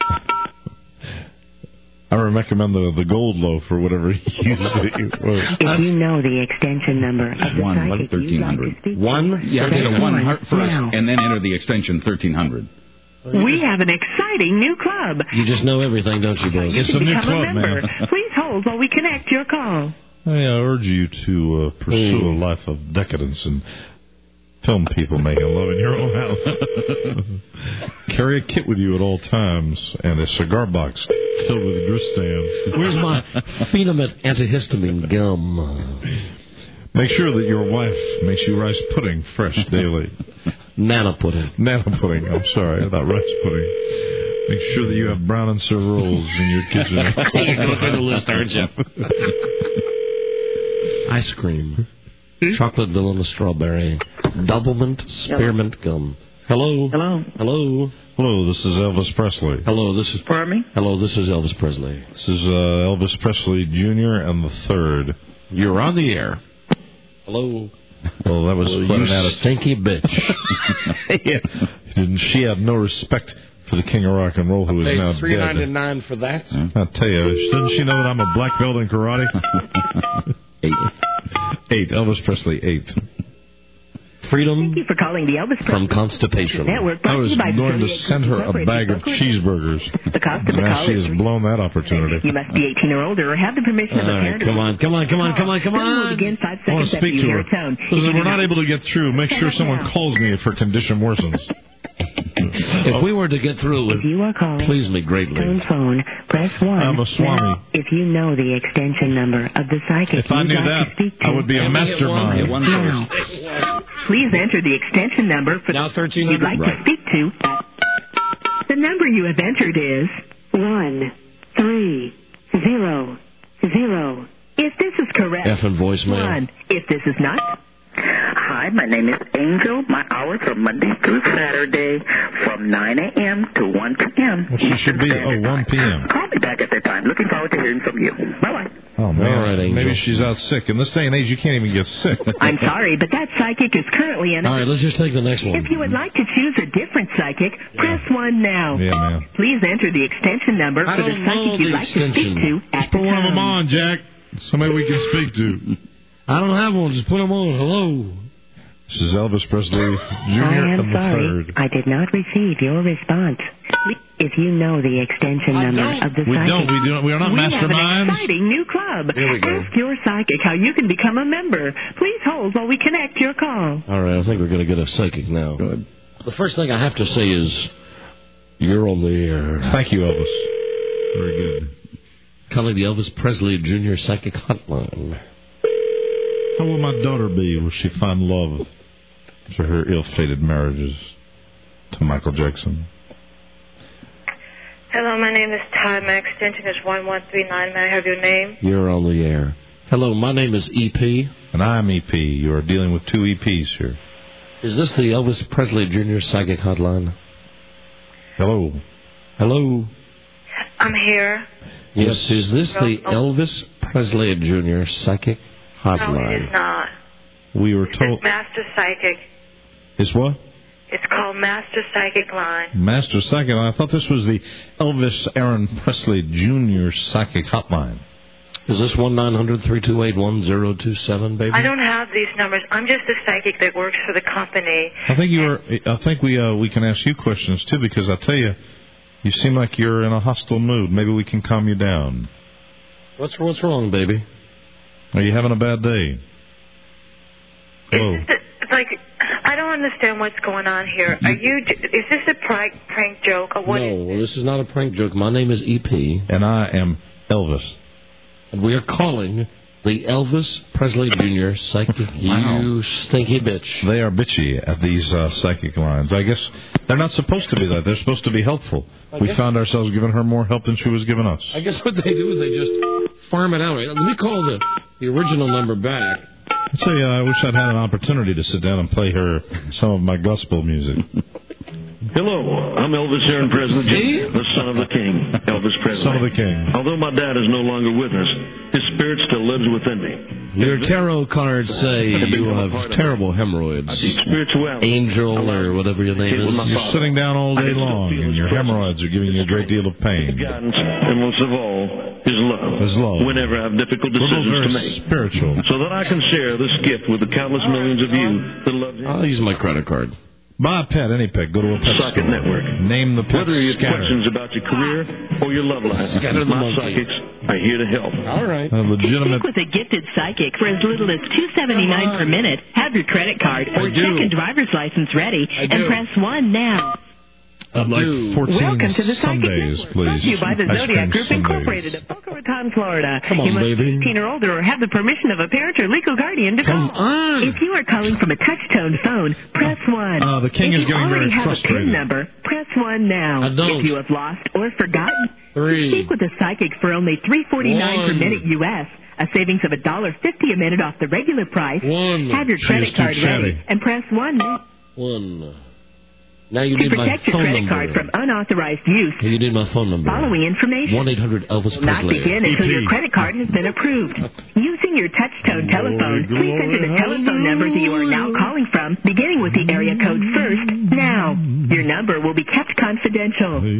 I recommend the, the gold loaf or whatever he used. if you know the extension number of the One, psychic thirteen you'd like hundred. to speak One? Yeah, Press get a one one heart first, now. and then enter the extension thirteen hundred. We have an exciting new club. You just know everything, don't you, Buzz? It's To a new become club, a member, man. please hold while we connect your call. I urge you to uh, pursue Hmm. a life of decadence and film people making love in your own house. Carry a kit with you at all times and a cigar box filled with Dristan. Where's my Phenamid antihistamine gum? Make sure that your wife makes you rice pudding fresh daily. Nana pudding. Nana pudding, I'm sorry, not rice pudding. Make sure that you have brown and serve rolls in your kitchen. You're going through the list, aren't you? Ice cream. Chocolate vanilla strawberry. Doublemint spearmint gum. Hello? Hello? Hello? Hello, this is Elvis Presley. Hello, this is... Pardon me? Hello, this is Elvis Presley. This is uh, Elvis Presley Junior and the third. You're on the air. Hello? Well, that was Well, quite you an attitude. stinky bitch. Yeah. Didn't she have no respect for the king of rock and roll who is now Paid three dead? ninety-nine for that. I'll tell you, doesn't she know that I'm a black belt in karate? Eight. Eight. Elvis Presley, eight. Freedom Thank you for calling the Elvis from Presley constipation. Network. I brought to was you by the going to Zodiac send her a Incorporated bag of Boca Raton. cheeseburgers. The cost of the Now call she is has blown that opportunity. You must be eighteen or older or have the permission of All a right, parent. come on, come on, come on, come on, come Billing will on. begin five I want seconds to after speak you to hear her. a tone. If Listen, you we're do not able to get through. Make sure someone now. calls me if her condition worsens. If we were to get through, it If you are would calling please me greatly. tone phone, press one. I'm a swami. Now, if you know the extension number of the psychic If I you'd knew like that, to speak to, I would be a mastermind. One now, first. please enter the extension number for Now you'd thirteen like hundred. to Right. speak to. The number you have entered is one three zero zero. If this is correct, F and voicemail. one. If this is not. Hi, my name is Angel. My hours are Monday through Saturday from nine a.m. to one p.m. Well, she should be oh, one p.m. Call me back at that time. Looking forward to hearing from you. Bye-bye. Oh, man. All right, Angel. Maybe she's out sick. In this day and age, you can't even get sick. I'm sorry, but that psychic is currently in. All right, let's just take the next one. If you would like to choose a different psychic, press one now. Yeah, man. Please enter the extension number I for the don't know psychic you'd the like to speak extension. to at Just put the one of them time. on, Jack. Somebody we can speak to. I don't have one. Just put them on. Hello. This is Elvis Presley I Junior am and the sorry. third. I did not receive your response. If you know the extension number of the We psychic, don't. We don't. We are not we masterminds. have an exciting new club. Here we go. Ask your psychic how you can become a member. Please hold while we connect your call. All right, I think we're going to get a psychic now. Good. The first thing I have to say is, you're on the air. Thank you, Elvis. Very good. Calling the Elvis Presley Junior Psychic Hotline. How will my daughter be? Will she find love after her ill-fated marriages to Michael Jackson? Hello, my name is Ty. My extension is one one three nine. May I have your name? You're on the air. Hello, my name is E P. And I'm E P. You are dealing with two E Ps here. Is this the Elvis Presley Junior Psychic Hotline? Hello. Hello. I'm here. Yes, is this the Elvis Presley Junior Psychic Hotline? No, it is not. We were told... It's Master Psychic. It's what? It's called Master Psychic Line. Master Psychic. I thought this was the Elvis Aaron Presley Junior Psychic Hotline. Is this one nine hundred three two eight one zero two seven, baby? I don't have these numbers. I'm just a psychic that works for the company. I think you are. I think we uh, we can ask you questions too, because I tell you, you seem like you're in a hostile mood. Maybe we can calm you down. What's what's wrong, baby? Are you having a bad day? Hello. It's, it's like I don't understand what's going on here. Are you? Is this a prank prank joke or what? No, well, this is not a prank joke. My name is E P, and I am Elvis. And we are calling the Elvis Presley Junior Psychic. Wow. You stinky bitch. They are bitchy at these uh, psychic lines. I guess they're not supposed to be that. They're supposed to be helpful. I we guess- found ourselves giving her more help than she was giving us. I guess what they do is they just farm it out. Let me call the, the original number back. I tell you, I wish I'd had an opportunity to sit down and play her some of my gospel music. Hello, I'm Elvis Aaron Presley, Junior, the son of the king, Elvis Presley. Son of the king. Although my dad is no longer with us, his spirit still lives within me. Your tarot cards say you have terrible hemorrhoids. Spirituality. Angel or whatever your name is. You're sitting down all day long, and your hemorrhoids are giving you a great deal of pain. Guidance, and most of all, his love. His love. Whenever I have difficult We're both decisions very to make. spiritual. So that I can share this gift with the countless millions of you that love him. I'll use my credit card. Buy a pet, any pet. Go to a pet Psychic store. Network. Name the pet Whether you have Scatter. questions about your career or your love life, Scatter the my monkey. psychics are here to help. All right. A legitimate... Speak with a gifted psychic for as little as two seventy-nine per minute. Have your credit card or I do. check and driver's license ready I and do. press one now. I'd like fourteen Welcome to the Psychic Sundays, Network, please. brought to you by the Ice Zodiac cream Group Sundays. Incorporated of Boca Raton, Florida. Come on, you must baby. be eighteen or older or have the permission of a parent or legal guardian to Come call. on. If you are calling from a touch-tone phone, press one. Uh, the king if is you getting already very have frustrated. a PIN number, press one now. I don't. If you have lost or forgotten, Three. speak with a psychic for only three forty-nine per One. minute U S. A savings of one dollar fifty a minute off the regular price. One. Have your She credit is too card ready chatty. and press one now. One. Now you To need my protect your phone credit card number. from unauthorized use, You need my phone number. following information one eight hundred Elvis will not Presley. begin until E P. your credit card has been approved. Using your touch-tone telephone, please enter the telephone number that you are now calling from, beginning with the area code first, now. Your number will be kept confidential.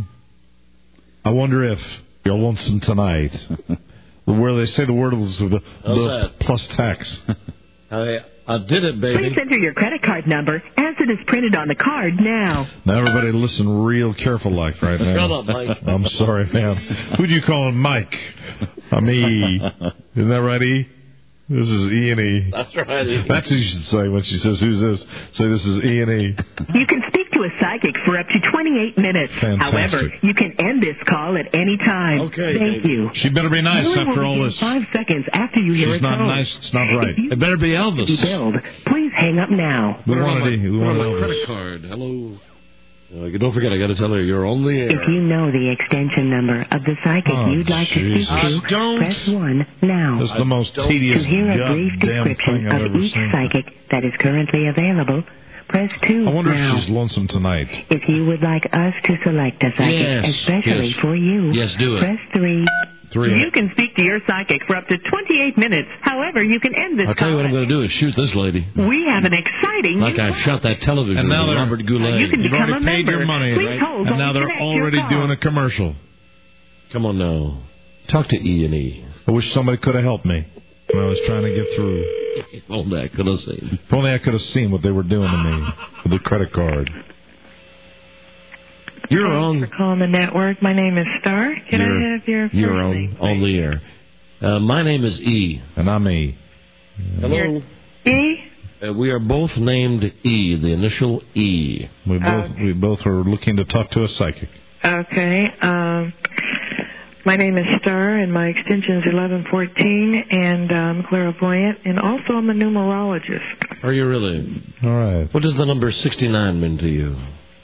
I wonder if you're lonesome tonight. Where they say the word is the, How's the that? plus tax. I, I did it, Please baby. enter your credit card number as it is printed on the card now. Now everybody listen real careful like right now. Shut up, Mike. I'm sorry, man. Who'd you call him Mike? I'm E. Isn't that right, E? This is E and E. That's right. That's what you should say when she says, who's this? Say this is E and E. You can speak to a psychic for up to twenty-eight minutes. Fantastic. However, you can end this call at any time. Okay, Thank baby. you. She better be nice Billing after will all begin this. Five seconds after you hear She's a not tone. nice. It's not right. If you It better be be Elvis. billed, please hang up now. We Put her on wanted my, E. We put her on wanted my Elvis. credit card. Hello. Uh, don't forget, I got to tell her you're on the air. If you know the extension number of the psychic Oh, you'd like to speak Jesus. to, I don't. press one now. This is the most tedious To hear a brief goddamn description thing I've of ever each seen. psychic that is currently available, press two I wonder now. if she's lonesome tonight. If you would like us to select a psychic Yes, especially yes. for you, Yes, do it. press three. Three. You can speak to your psychic for up to twenty-eight minutes. However, you can end this I'll tell you call. what I'm going to do is shoot this lady. We have an exciting Like new I shot that television And now with they're- Robert Goulet. You can You've become already a paid member. your money, Please right? hold And while now we they're connect your already call. doing a commercial. Come on now. Talk to E and E. I wish somebody could have helped me when I was trying to get through. If only I could have seen. If only I could have seen what they were doing to me with the credit card. You're Thanks on. for calling the network. My name is Star. Can You're, I have your first You're on, name? on the air. Uh, my name is E. And I'm E. Hello. E? Uh, we are both named E, the initial E. We both Okay. we both are looking to talk to a psychic. Okay. Um, my name is Star, and my extension is eleven fourteen, and I'm clairvoyant, and also I'm a numerologist. Are you really? All right. What does the number sixty-nine mean to you?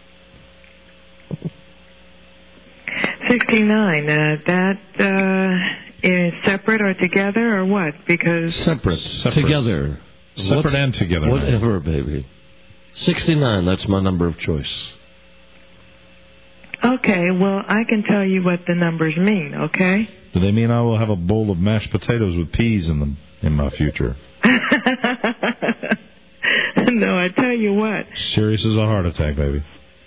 sixty-nine. Uh, that uh, is separate or together or what? Because Separate. Separate. Together. Separate What- and together. Whatever, baby. sixty-nine, that's my number of choice. Okay, well, I can tell you what the numbers mean, okay? Do they mean I will have a bowl of mashed potatoes with peas in them in my future? No, I tell you what. Serious as a heart attack, baby.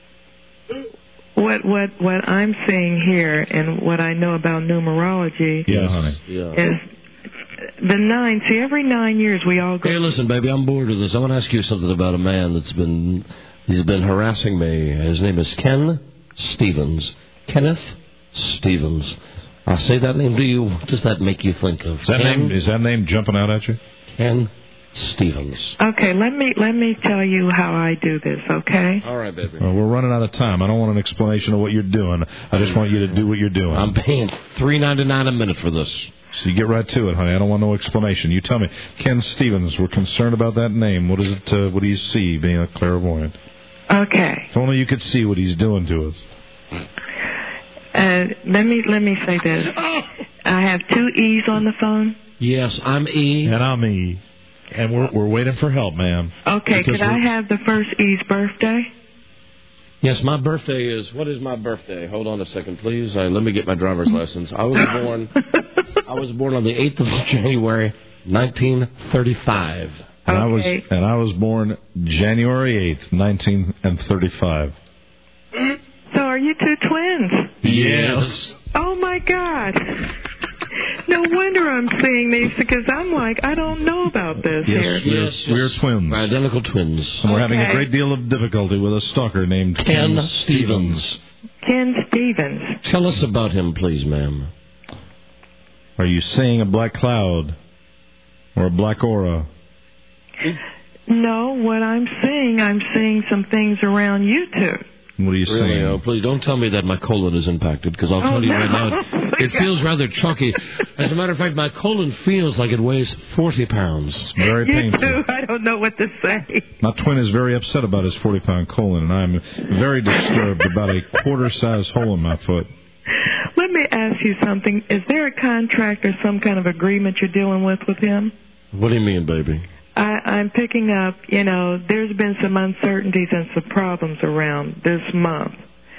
What what what I'm seeing here and what I know about numerology Yeah, honey. Yeah. is the nine. See, every nine years we all go. Hey, listen, baby, I'm bored with this. I want to ask you something about a man that's been he's been harassing me. His name is Ken Stevens. Kenneth Stevens. I say that name to you. What does that make you think of? Is that Ken, name is that name jumping out at you? Ken Stevens. Okay, let me let me tell you how I do this, okay? All right, baby. Well, we're running out of time. I don't want an explanation of what you're doing. I just want you to do what you're doing. I'm paying three ninety-nine a minute for this. So you get right to it, honey. I don't want no explanation. You tell me. Ken Stevens, we're concerned about that name. What is it? Uh, what do you see being a clairvoyant? Okay. If only you could see what he's doing to us. Uh, let me let me say this. I have two E's on the phone. Yes, I'm E. And I'm E. And we're we're waiting for help, ma'am. Okay, Because could I we're- have the first E's birthday? Yes, my birthday is. What is my birthday? Hold on a second, please. Uh, let me get my driver's license. I was born. I was born on the eighth of January, nineteen thirty-five. And I was Okay. and I was born January eighth, nineteen thirty-five. So are you two twins? Yes. Oh my God! No wonder I'm seeing these because I'm like I don't know about this here. Yes, we're, Yes, we're yes. twins. We're identical twins. And we're having a Okay. great deal of difficulty with a stalker named Ken Stevens. Ken Stevens. Tell us about him, please, ma'am. Are you seeing a black cloud or a black aura? No, what I'm seeing, I'm seeing some things around you two. What are you Really? saying? Oh, please don't tell me that my colon is impacted, because I'll Oh, tell you no. right now, it, it feels rather chunky. As a matter of fact, my colon feels like it weighs forty pounds. It's very You painful. two, I don't know what to say. My twin is very upset about his forty-pound colon, and I'm very disturbed about a quarter-size hole in my foot. Let me ask you something. Is there a contract or some kind of agreement you're dealing with with him? What do you mean, baby? I, I'm picking up, you know, there's been some uncertainties and some problems around this month.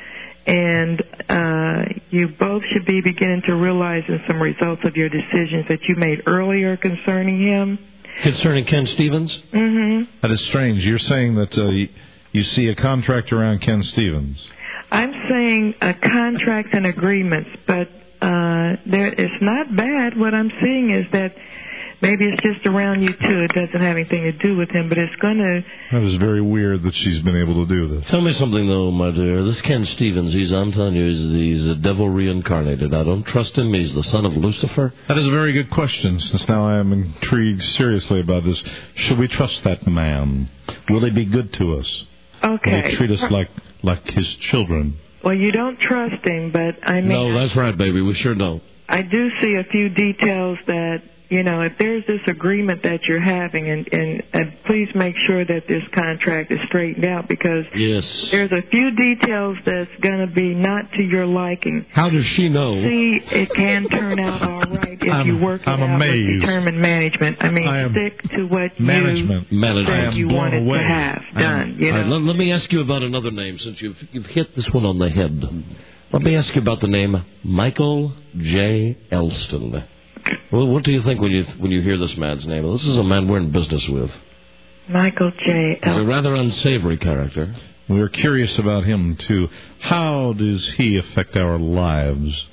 And uh, you both should be beginning to realize in some results of your decisions that you made earlier concerning him. Concerning Ken Stevens? Mm-hmm. That is strange. You're saying that uh, you, you see a contract around Ken Stevens. I'm saying uh, contracts and agreements, but uh, there, it's not bad. What I'm seeing is that maybe it's just around you too. It doesn't have anything to do with him, but it's going to. That is very weird that she's been able to do this. Tell me something, though, my dear. This Ken Stevens, he's, I'm telling you, he's, he's a devil reincarnated. I don't trust him. He's the son of Lucifer. That is a very good question, since now I am intrigued seriously about this. Should we trust that man? Will he be good to us? Okay. Will he treat us like, like his children? Well, you don't trust him, but I mean, No, that's right, baby. We sure don't. I do see a few details that, you know, if there's this agreement that you're having, and, and, and please make sure that this contract is straightened out, because Yes. there's a few details that's going to be not to your liking. How does she know? See, it can turn out all right if I'm- you work it I'm out amazed. with determined management. I mean, I am- stick to what Management. you Management. said I am you blown wanted away. to have I am- done. You All right, know, let, let me ask you about another name, since you've, you've hit this one on the head. Let me ask you about the name Michael J. Elston. Well, what do you think when you when you hear this man's name? This is a man we're in business with. Michael J. He's a El- rather unsavory character. We are curious about him, too. How does he affect our lives?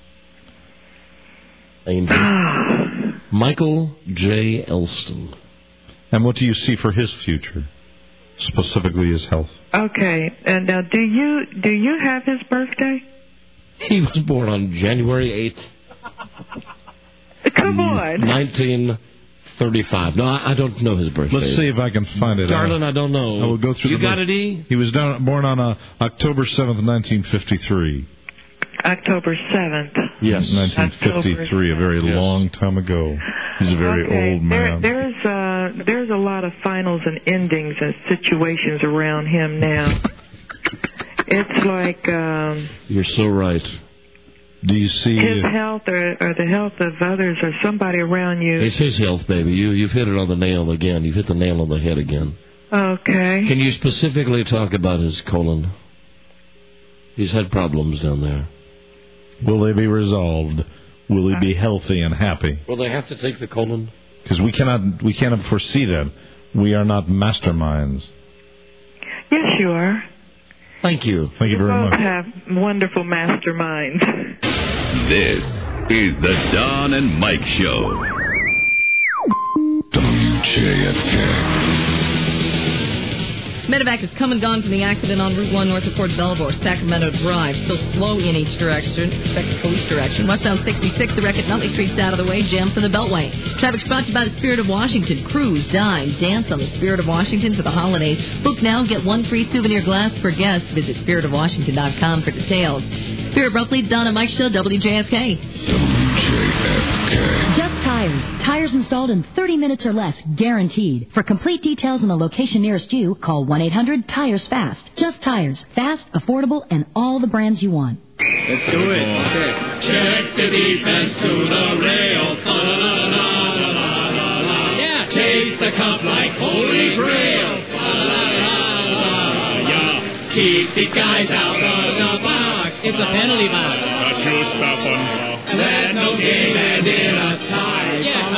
Angel. Michael J. Elston. And what do you see for his future? specifically his health. Okay, and now do you do you have his birthday? He was born on January eighth. Come on. nineteen thirty-five. No, I, I don't know his birthday. Let's see if I can find it. Darling, out. I don't know. I will go through You the got list. it, E? He was down, born on uh, October seventh, nineteen fifty-three. October seventh. Yes, nineteen fifty-three, a very Yes. long time ago. He's a very Okay, old man. There, there's uh, there's a lot of finals and endings and situations around him now. It's like um, You're so right. Do you see his health or, or the health of others or somebody around you. It's his health, baby. You, you've hit it on the nail again. You've hit the nail on the head again. Okay. Can you specifically talk about his colon? He's had problems down there. Will they be resolved? Will he be healthy and happy? Will they have to take the colon? Because we cannot, we cannot foresee that. We are not masterminds. Yes, you are. Thank you. Thank you very Both much. have wonderful masterminds. This is the Don and Mike Show. W J F K. Medevac has come and gone from the accident on Route one north of Fort Belvoir, Sacramento Drive. Still slow in each direction. Expect the police direction. Westbound sixty-six, the wreck at Nutley Street's out of the way. Jam from the Beltway. Traffic's brought to you by the Spirit of Washington. Cruise, dine, dance on the Spirit of Washington for the holidays. Book now. Get one free souvenir glass per guest. Visit spirit of washington dot com for details. Spirit roughly, Don and Mike Show, W J F K. W J F K. Just Tires. Tires installed in thirty minutes or less, guaranteed. For complete details on the location nearest you, call one eight hundred tires fast. Just Tires. Fast, affordable, and all the brands you want. Let's do it. Check. Check the defense to the rail. La-la-la-la-la-la-la. Yeah. Chase the cup like Holy Grail. La-la-la-la-la. Keep these guys out of the box. It's a penalty box. That's your stuff on. Let no game end in a tie. Yeah.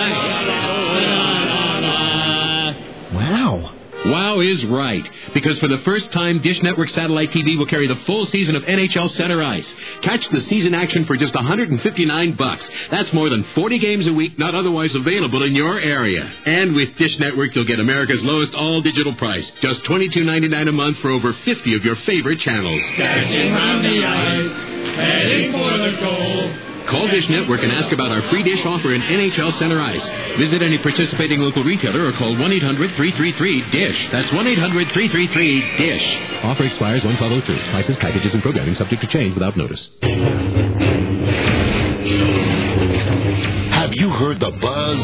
Wow. Wow is right, because for the first time, Dish Network Satellite T V will carry the full season of N H L Center Ice. Catch the season action for just one hundred fifty-nine bucks. That's more than forty games a week not otherwise available in your area. And with Dish Network, you'll get America's lowest all-digital price, just twenty-two ninety-nine a month for over fifty of your favorite channels. Dashing round the ice, heading for the goal. Call Dish Network and ask about our free dish offer in N H L Center Ice. Visit any participating local retailer or call one eight hundred three three three DISH. That's one eight hundred three three three DISH. Offer expires one twelve oh two. Prices, packages, and programming subject to change without notice. Have you heard the buzz?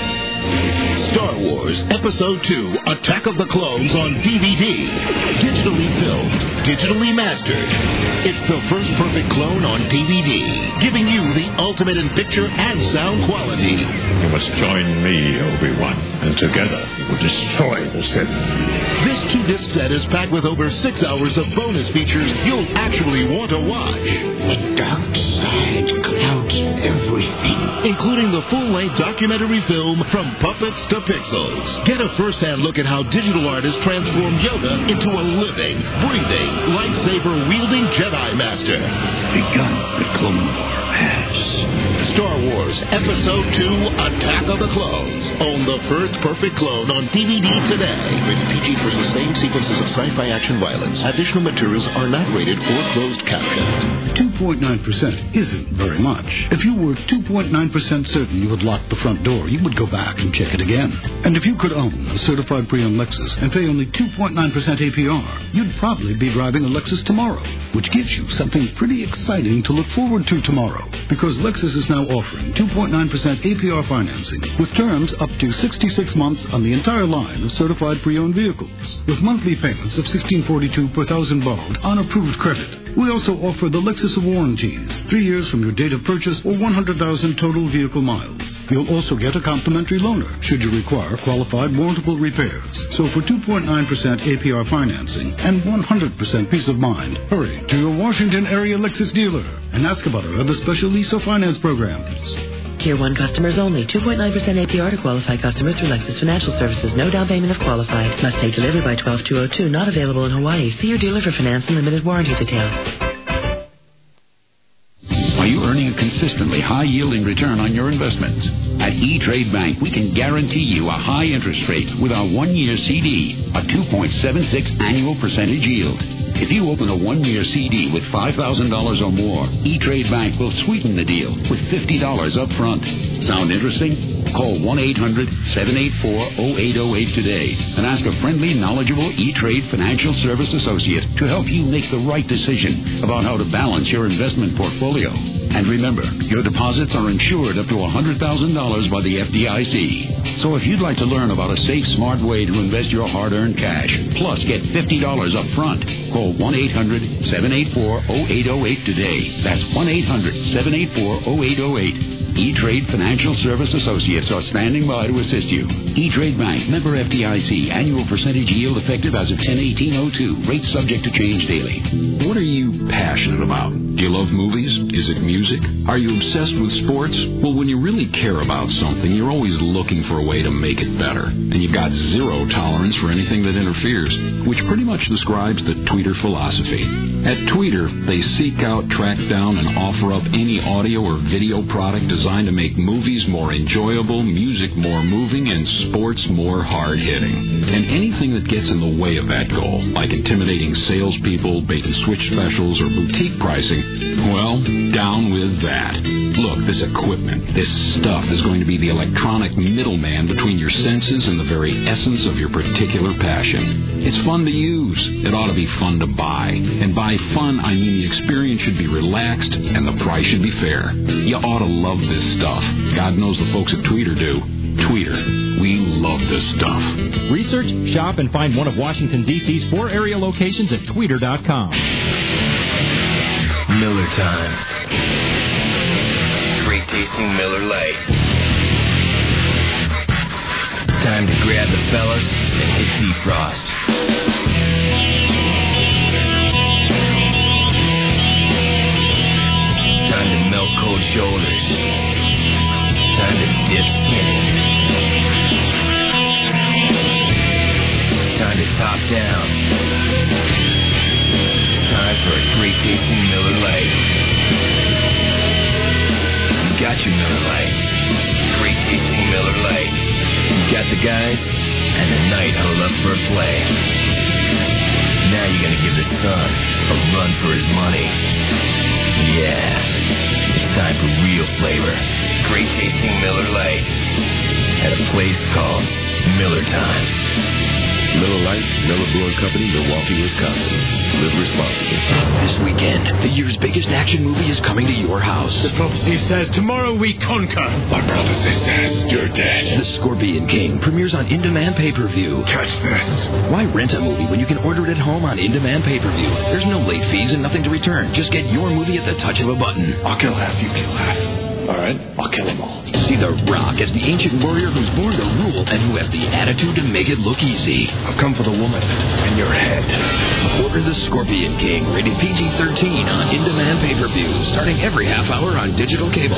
Star Wars Episode two, Attack of the Clones on D V D. Digitally filmed, digitally mastered. It's the first perfect clone on D V D, giving you the ultimate in picture and sound quality. You must join me, Obi-Wan, and together we will destroy the Sith. This two-disc set is packed with over six hours of bonus features you'll actually want to watch. The dark side clouds everything. Including the full-length documentary film From Puppets to Pixels. Get a first-hand look at how digital artists transform Yoda into a living, breathing, lightsaber-wielding Jedi Master. Begun the Clone War has. Star Wars Episode two, Attack of the Clones. Own the first perfect clone on D V D today. Rated P G for sustained sequences of sci-fi action violence. Additional materials are not rated or closed captioned. two point nine percent isn't very much. If you were two point nine percent certain you had locked the front door, you would go back and check it again. And if you could own a certified pre-owned Lexus and pay only two point nine percent A P R, you'd probably be driving a Lexus tomorrow, which gives you something pretty exciting to look forward to tomorrow. Because Lexus is now offering two point nine percent A P R financing with terms up to sixty-six months on the entire line of certified pre-owned vehicles, with monthly payments of sixteen forty-two per thousand borrowed on approved credit. We also offer the Lexus of warranties, three years from your date of purchase or one hundred thousand total vehicle miles. You'll also get a complimentary loaner should you require qualified warrantable repairs. So for two point nine percent A P R financing and one hundred percent peace of mind, hurry to your Washington area Lexus dealer and ask about our other special lease or finance programs. Tier one customers only. two point nine percent A P R to qualify customers through Lexus Financial Services. No down payment if qualified. Must take delivery by twelve two oh two. Not available in Hawaii. See your dealer for finance and limited warranty details. Are you earning a consistently high-yielding return on your investments? At E-Trade Bank, we can guarantee you a high interest rate with our one-year C D, a two point seven six annual percentage yield. If you open a one-year C D with five thousand dollars or more, E-Trade Bank will sweeten the deal with fifty dollars up front. Sound interesting? Call one eight hundred seven eight four oh eight oh eight today and ask a friendly, knowledgeable E-Trade financial service associate to help you make the right decision about how to balance your investment portfolio. And remember, your deposits are insured up to one hundred thousand dollars by the F D I C. So if you'd like to learn about a safe, smart way to invest your hard-earned cash, plus get fifty dollars up front, call one eight hundred seven eight four oh eight oh eight today. That's one eight hundred seven eight four oh eight oh eight. E-Trade Financial Service Associates are standing by to assist you. E-Trade Bank, member F D I C, annual percentage yield effective as of ten eighteen oh two. Rates subject to change daily. What are you passionate about? Do you love movies? Is it music? Are you obsessed with sports? Well, when you really care about something, you're always looking for a way to make it better. And you've got zero tolerance for anything that interferes, which pretty much describes the Tweeter philosophy. At Tweeter, they seek out, track down, and offer up any audio or video product designed to make movies more enjoyable, music more moving, and sports more hard-hitting. And anything that gets in the way of that goal, like intimidating salespeople, bait-and-switch specials, or boutique pricing, well, down with that. Look, this equipment, this stuff is going to be the electronic middleman between your senses and the very essence of your particular passion. It's fun to use. It ought to be fun to buy. And by fun, I mean the experience should be relaxed and the price should be fair. You ought to love this stuff. God knows the folks at Tweeter do. Tweeter. We love this stuff. Research, shop, and find one of Washington, D C's four area locations at tweeter dot com. Miller time. Great tasting Miller Lite. Time to grab the fellas and hit defrost. Time to melt cold shoulders. Time to dip skinny. Time to top down. It's time for a great tasting Miller Lite. You got your Miller Lite. Great tasting Miller Lite. You got the guys and the night huddled up for a play. Now you're gonna give the son a run for his money. Yeah, it's time for real flavor. Great tasting Miller Lite at a place called Miller Time. Miller Lite, Miller Brewing Company, Milwaukee, Wisconsin. Live responsibly. This weekend, the year's biggest action movie is coming to your house. The prophecy says tomorrow we conquer. My prophecy says you're dead. The Scorpion King premieres on in-demand pay-per-view. Catch this. Why rent a movie when you can order it at home on in-demand pay-per-view? There's no late fees and nothing to return. Just get your movie at the touch of a button. I'll kill half, you kill half. All right, I'll kill them all. See The Rock as the ancient warrior who's born to rule and who has the attitude to make it look easy. I've come for the woman and your head. Order The Scorpion King, rated P G thirteen on in-demand pay-per-view, starting every half hour on digital cable.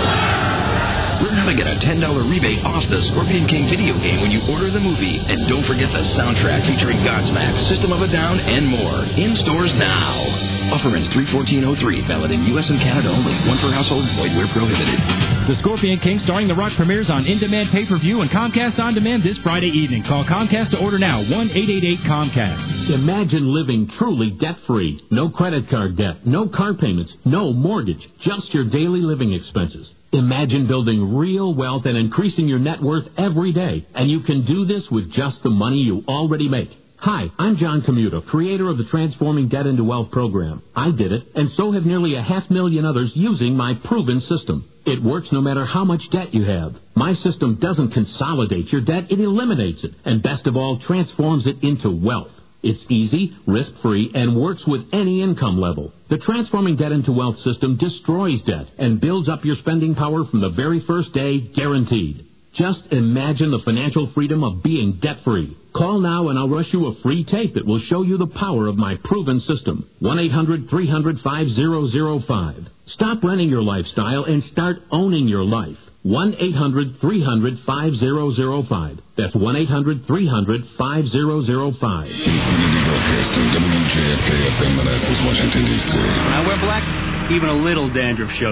Learn how to get a ten dollars rebate off the Scorpion King video game when you order the movie. And don't forget the soundtrack featuring Godsmack, System of a Down, and more. In stores now. Offer ends three fourteen oh three. Valid in U S and Canada only. One per household. Void where prohibited. The Scorpion King starring The Rock premieres on in-demand pay-per-view and Comcast On Demand this Friday evening. Call Comcast to order now. one eight eight eight Comcast. Imagine living truly debt-free. No credit card debt. No car payments. No mortgage. Just your daily living expenses. Imagine building real wealth and increasing your net worth every day. And you can do this with just the money you already make. Hi, I'm John Commuto, creator of the Transforming Debt into Wealth program. I did it, and so have nearly a half million others using my proven system. It works no matter how much debt you have. My system doesn't consolidate your debt, it eliminates it, and best of all, transforms it into wealth. It's easy, risk-free, and works with any income level. The Transforming Debt into Wealth system destroys debt and builds up your spending power from the very first day, guaranteed. Just imagine the financial freedom of being debt-free. Call now and I'll rush you a free tape that will show you the power of my proven system. one eight hundred three hundred five oh oh five. Stop renting your lifestyle and start owning your life. one eight hundred three hundred five oh oh five. That's one eight hundred three hundred five oh oh five. Broadcasting W J F K F M, Manassas, Washington, D C. When I wear black, even a little dandruff shows.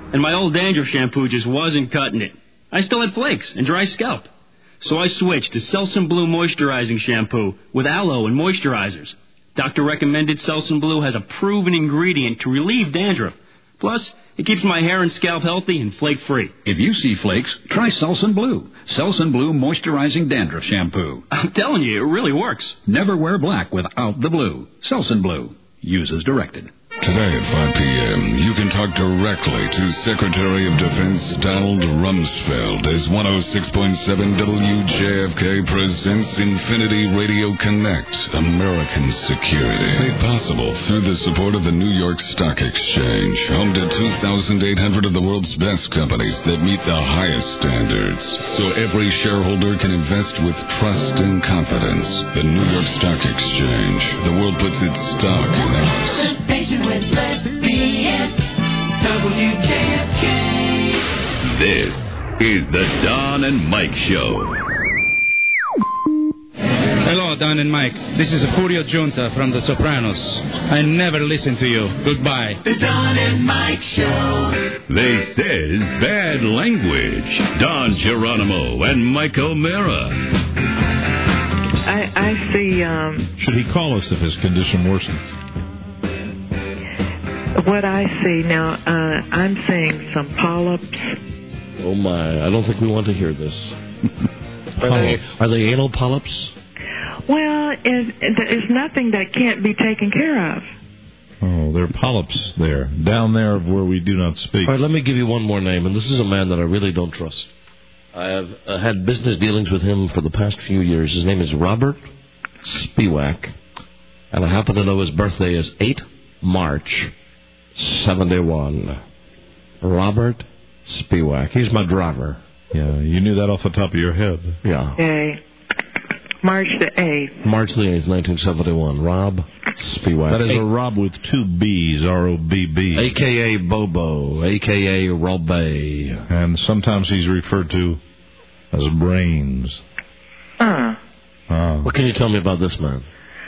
and my old dandruff shampoo just wasn't cutting it. I still had flakes and dry scalp. So I switched to Selsun Blue Moisturizing Shampoo with aloe and moisturizers. Doctor recommended Selsun Blue has a proven ingredient to relieve dandruff. Plus, it keeps my hair and scalp healthy and flake-free. If you see flakes, try Selsun Blue. Selsun Blue Moisturizing Dandruff Shampoo. I'm telling you, it really works. Never wear black without the blue. Selsun Blue. Use as directed. Today at five p.m., you can talk directly to Secretary of Defense Donald Rumsfeld as one oh six point seven W J F K presents Infinity Radio Connect, American Security. Made possible through the support of the New York Stock Exchange, home to two thousand eight hundred of the world's best companies that meet the highest standards. So every shareholder can invest with trust and confidence. The New York Stock Exchange. The world puts its stock in ours. With lesbians, W J F K. This is the Don and Mike Show. Hello, Don and Mike. This is Furio Giunta from The Sopranos. I never listen to you. Goodbye. The Don and Mike Show. This is Bad Language. Don Geronimo and Mike O'Mara. I, I see... Um, Should he call us if his condition worsens? What I see now, uh, I'm seeing some polyps. Oh, my. I don't think we want to hear this. are, they, are they anal polyps? Well, it, it, it's nothing that can't be taken care of. Oh, there are polyps there, down there where we do not speak. All right, let me give you one more name, and this is a man that I really don't trust. I have uh, had business dealings with him for the past few years. His name is Robert Spiewak, and I happen to know his birthday is the eighth of March, seventy-one. Robert Spiewak. He's my driver. Yeah, you knew that off the top of your head. Yeah. Okay. March the eighth. March the eighth, nineteen seventy-one. Rob Spiewak. That is a Rob with two B's, R O B B. A K A Bobo, A K A Robay. And sometimes he's referred to as Brains. Uh. Oh. What can you tell me about this man?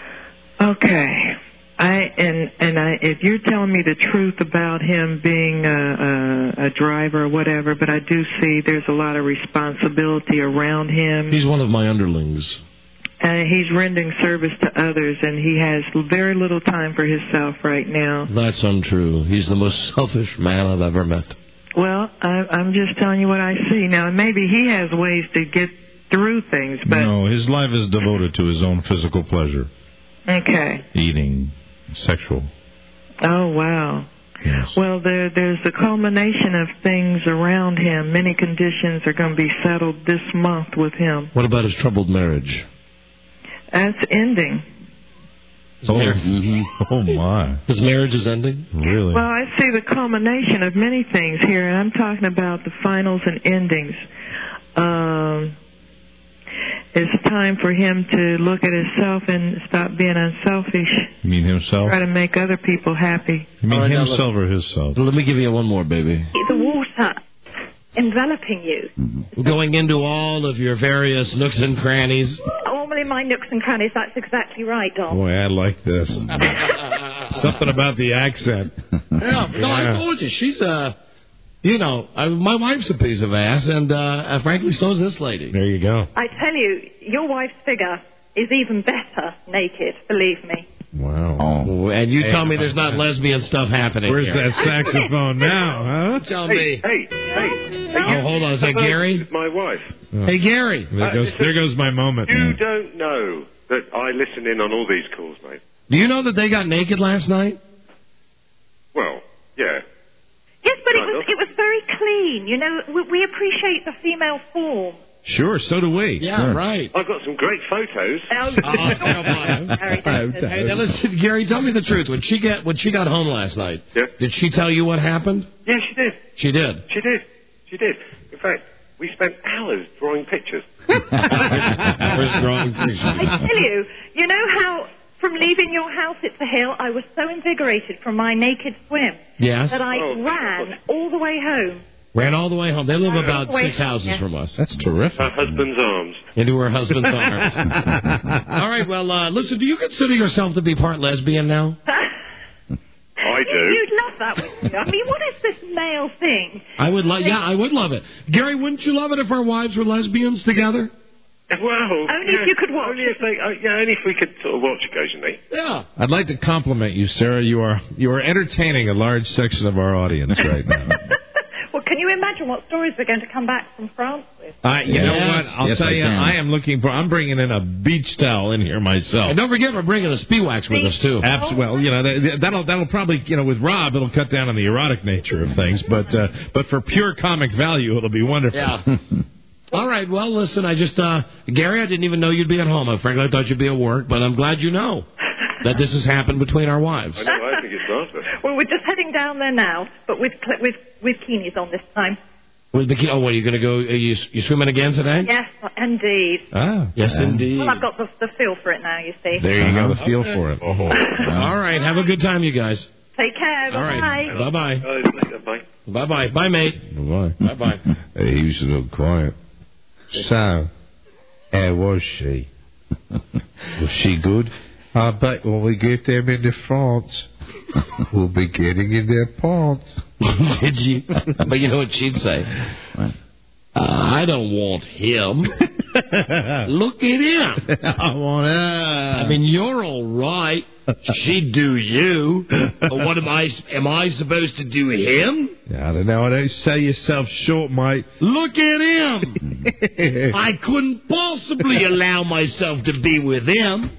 Okay. I and and I, if you're telling me the truth about him being a, a, a driver or whatever, but I do see there's a lot of responsibility around him. He's one of my underlings. Uh, he's rendering service to others, and he has very little time for himself right now. That's untrue. He's the most selfish man I've ever met. Well, I, I'm just telling you what I see. Now, maybe he has ways to get through things, but... No, his life is devoted to his own physical pleasure. Okay. Eating, sexual. Oh, wow. Yes. Well, there, there's the culmination of things around him. Many conditions are going to be settled this month with him. What about his troubled marriage? That's ending. Oh, mm-hmm. Oh, my. His marriage is ending? Really? Well, I see the culmination of many things here, and I'm talking about the finals and endings. Um, it's time for him to look at himself and stop being unselfish. You mean himself? Try to make other people happy. You mean right, himself or his self? Let me give you one more, baby. The water enveloping you. Mm-hmm. Going into all of your various nooks and crannies. Normally my nooks and crannies, that's exactly right, Don. Boy, I like this. Something about the accent. Yeah, no, Yeah. I told you, she's a, you know, I, my wife's a piece of ass, and uh, frankly, so is this lady. There you go. I tell you, your wife's figure is even better naked, believe me. Wow. Oh, and you tell me there's not lesbian stuff happening Where's here. that saxophone now, huh? Tell Hey, me. hey, hey. Oh, hold on. Is that Gary? My wife. Oh. Hey, Gary. There goes, there goes my moment. You don't know that I listen in on all these calls, mate. Do you know that they got naked last night? Well, yeah. Yes, but it Kind was of. it was very clean. You know, we, we appreciate the female form. Sure, so do we. Yeah, Sure. right. I've got some great photos. Oh, come on. Hey, now listen, Gary, tell me the truth. When she get when she got home last night, Yeah. did she tell you what happened? Yeah, she did. She did. She did. She did. In fact, we spent hours drawing pictures. Where's drawing pictures? I tell you, you know how from leaving your house at the hill, I was so invigorated from my naked swim Yes. that I Oh, ran all the way home. Ran all the way home. They live about Wait, six houses yeah. from us. That's terrific. Her husband's arms. Into her husband's arms. All right, well, uh, listen, do you consider yourself to be part lesbian now? I I do. You'd love that, wouldn't you? I mean, what is this male thing? I would love. Yeah, I would love it. Gary, wouldn't you love it if our wives were lesbians together? Well, Only yeah, if you could watch. Only if they, uh, yeah, only if we could sort of watch occasionally. Yeah. I'd like to compliment you, Sarah. You are you are entertaining a large section of our audience right now. Well, can you imagine what stories we're going to come back from France with? Uh, you Yes. know what? I'll Yes, tell I you, can. I am looking for. I'm bringing in a beach towel in here myself. And don't forget, we're bringing a Spiwax with us too. Abs- well, you know that, that'll that'll probably you know with Rob it'll cut down on the erotic nature of things, but uh, but for pure comic value it'll be wonderful. Yeah. All right. Well, listen. I just uh, Gary, I didn't even know you'd be at home. I frankly I thought you'd be at work, but I'm glad you know that this has happened between our wives. I know, I think it's marvellous. Well, we're just heading down there now, but with cl- with with Keenies on this time. With bikini. Oh, what are you going to go? Are you you swimming again today? Yes, indeed. Ah, yes, indeed. Well, I've got the, the feel for it now, you see. There you go, the feel Okay. for it. Oh. All right. Have a good time, you guys. Take care. All Bye. right. Bye bye. Uh, bye. Bye bye. Bye, mate. Bye Bye bye. Hey, he was a little quiet. So, how was she? Was she good? I bet when we get them into France, we'll be getting in their pants. Did you? But you know what she'd say? Uh, I don't want him. Look at him. I want her. I mean, you're all right. She'd do you. But what am I? Am I supposed to do him? I don't know. I don't sell yourself short, mate. Look at him. I couldn't possibly allow myself to be with him.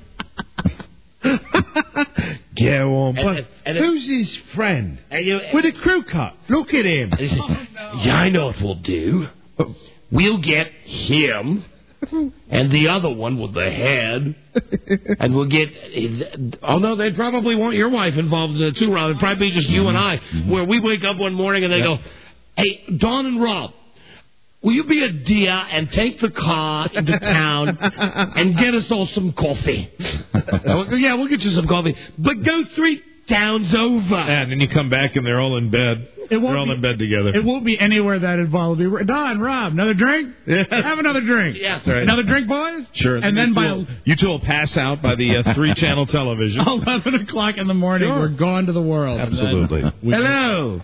Go on, And- but and- and- who's his friend? And you, With a crew cut. Look at him. And he said, yeah, I know what we'll do. We'll get him and the other one with the head, and we'll get... Oh, no, they'd probably want your wife involved in it, too, Rob. It'd probably be just you and I, where we wake up one morning and they go, hey, Don and Rob, will you be a dear and take the car into town and get us all some coffee? Yeah, we'll get you some coffee, but go three towns over. And then you come back and they're all in bed. It won't They're all be- in bed together. It won't be anywhere that involves you. Don, Rob, another drink? Yeah. Have another drink. Yeah. That's right. Another drink, boys? Sure. And then you by two will, you two will pass out by the uh, three-channel television. eleven o'clock in the morning, Sure. we're gone to the world. Absolutely. We- Hello.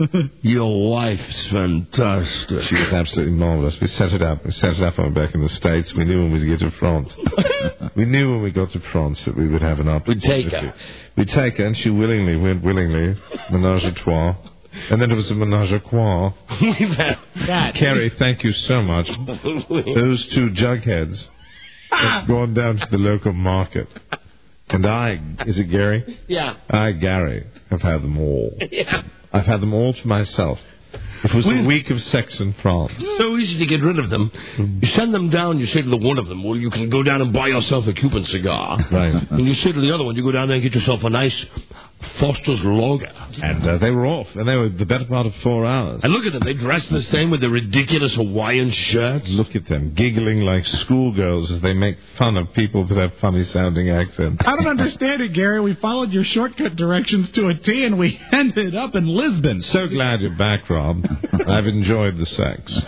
Your wife's fantastic. She was absolutely marvellous. We set it up. We set it up when we were back in the States. We knew when we'd get to France. we knew when we got to France that we would have an opportunity. We'd take her. We'd take her, and she willingly went willingly. Menage a trois. And then it was a menage a trois. That. Carrie, thank you so much. Those two jugheads have gone down to the local market. And I, is it Gary? Yeah. I, Gary, have had them all. Yeah. I've had them all to myself. It was a week of sex in France. So easy to get rid of them. You send them down, you say to the one of them, well, you can go down and buy yourself a Cuban cigar. Right. And you say to the other one, you go down there and get yourself a nice Foster's Lager. And uh, they were off, and they were the better part of four hours. And look at them, they dress the same with their ridiculous Hawaiian shirts. Look at them, giggling like schoolgirls as they make fun of people that have funny-sounding accents. I don't understand it, Gary. We followed your shortcut directions to a T, and we ended up in Lisbon. So glad you're back, Rob. I've enjoyed the sex.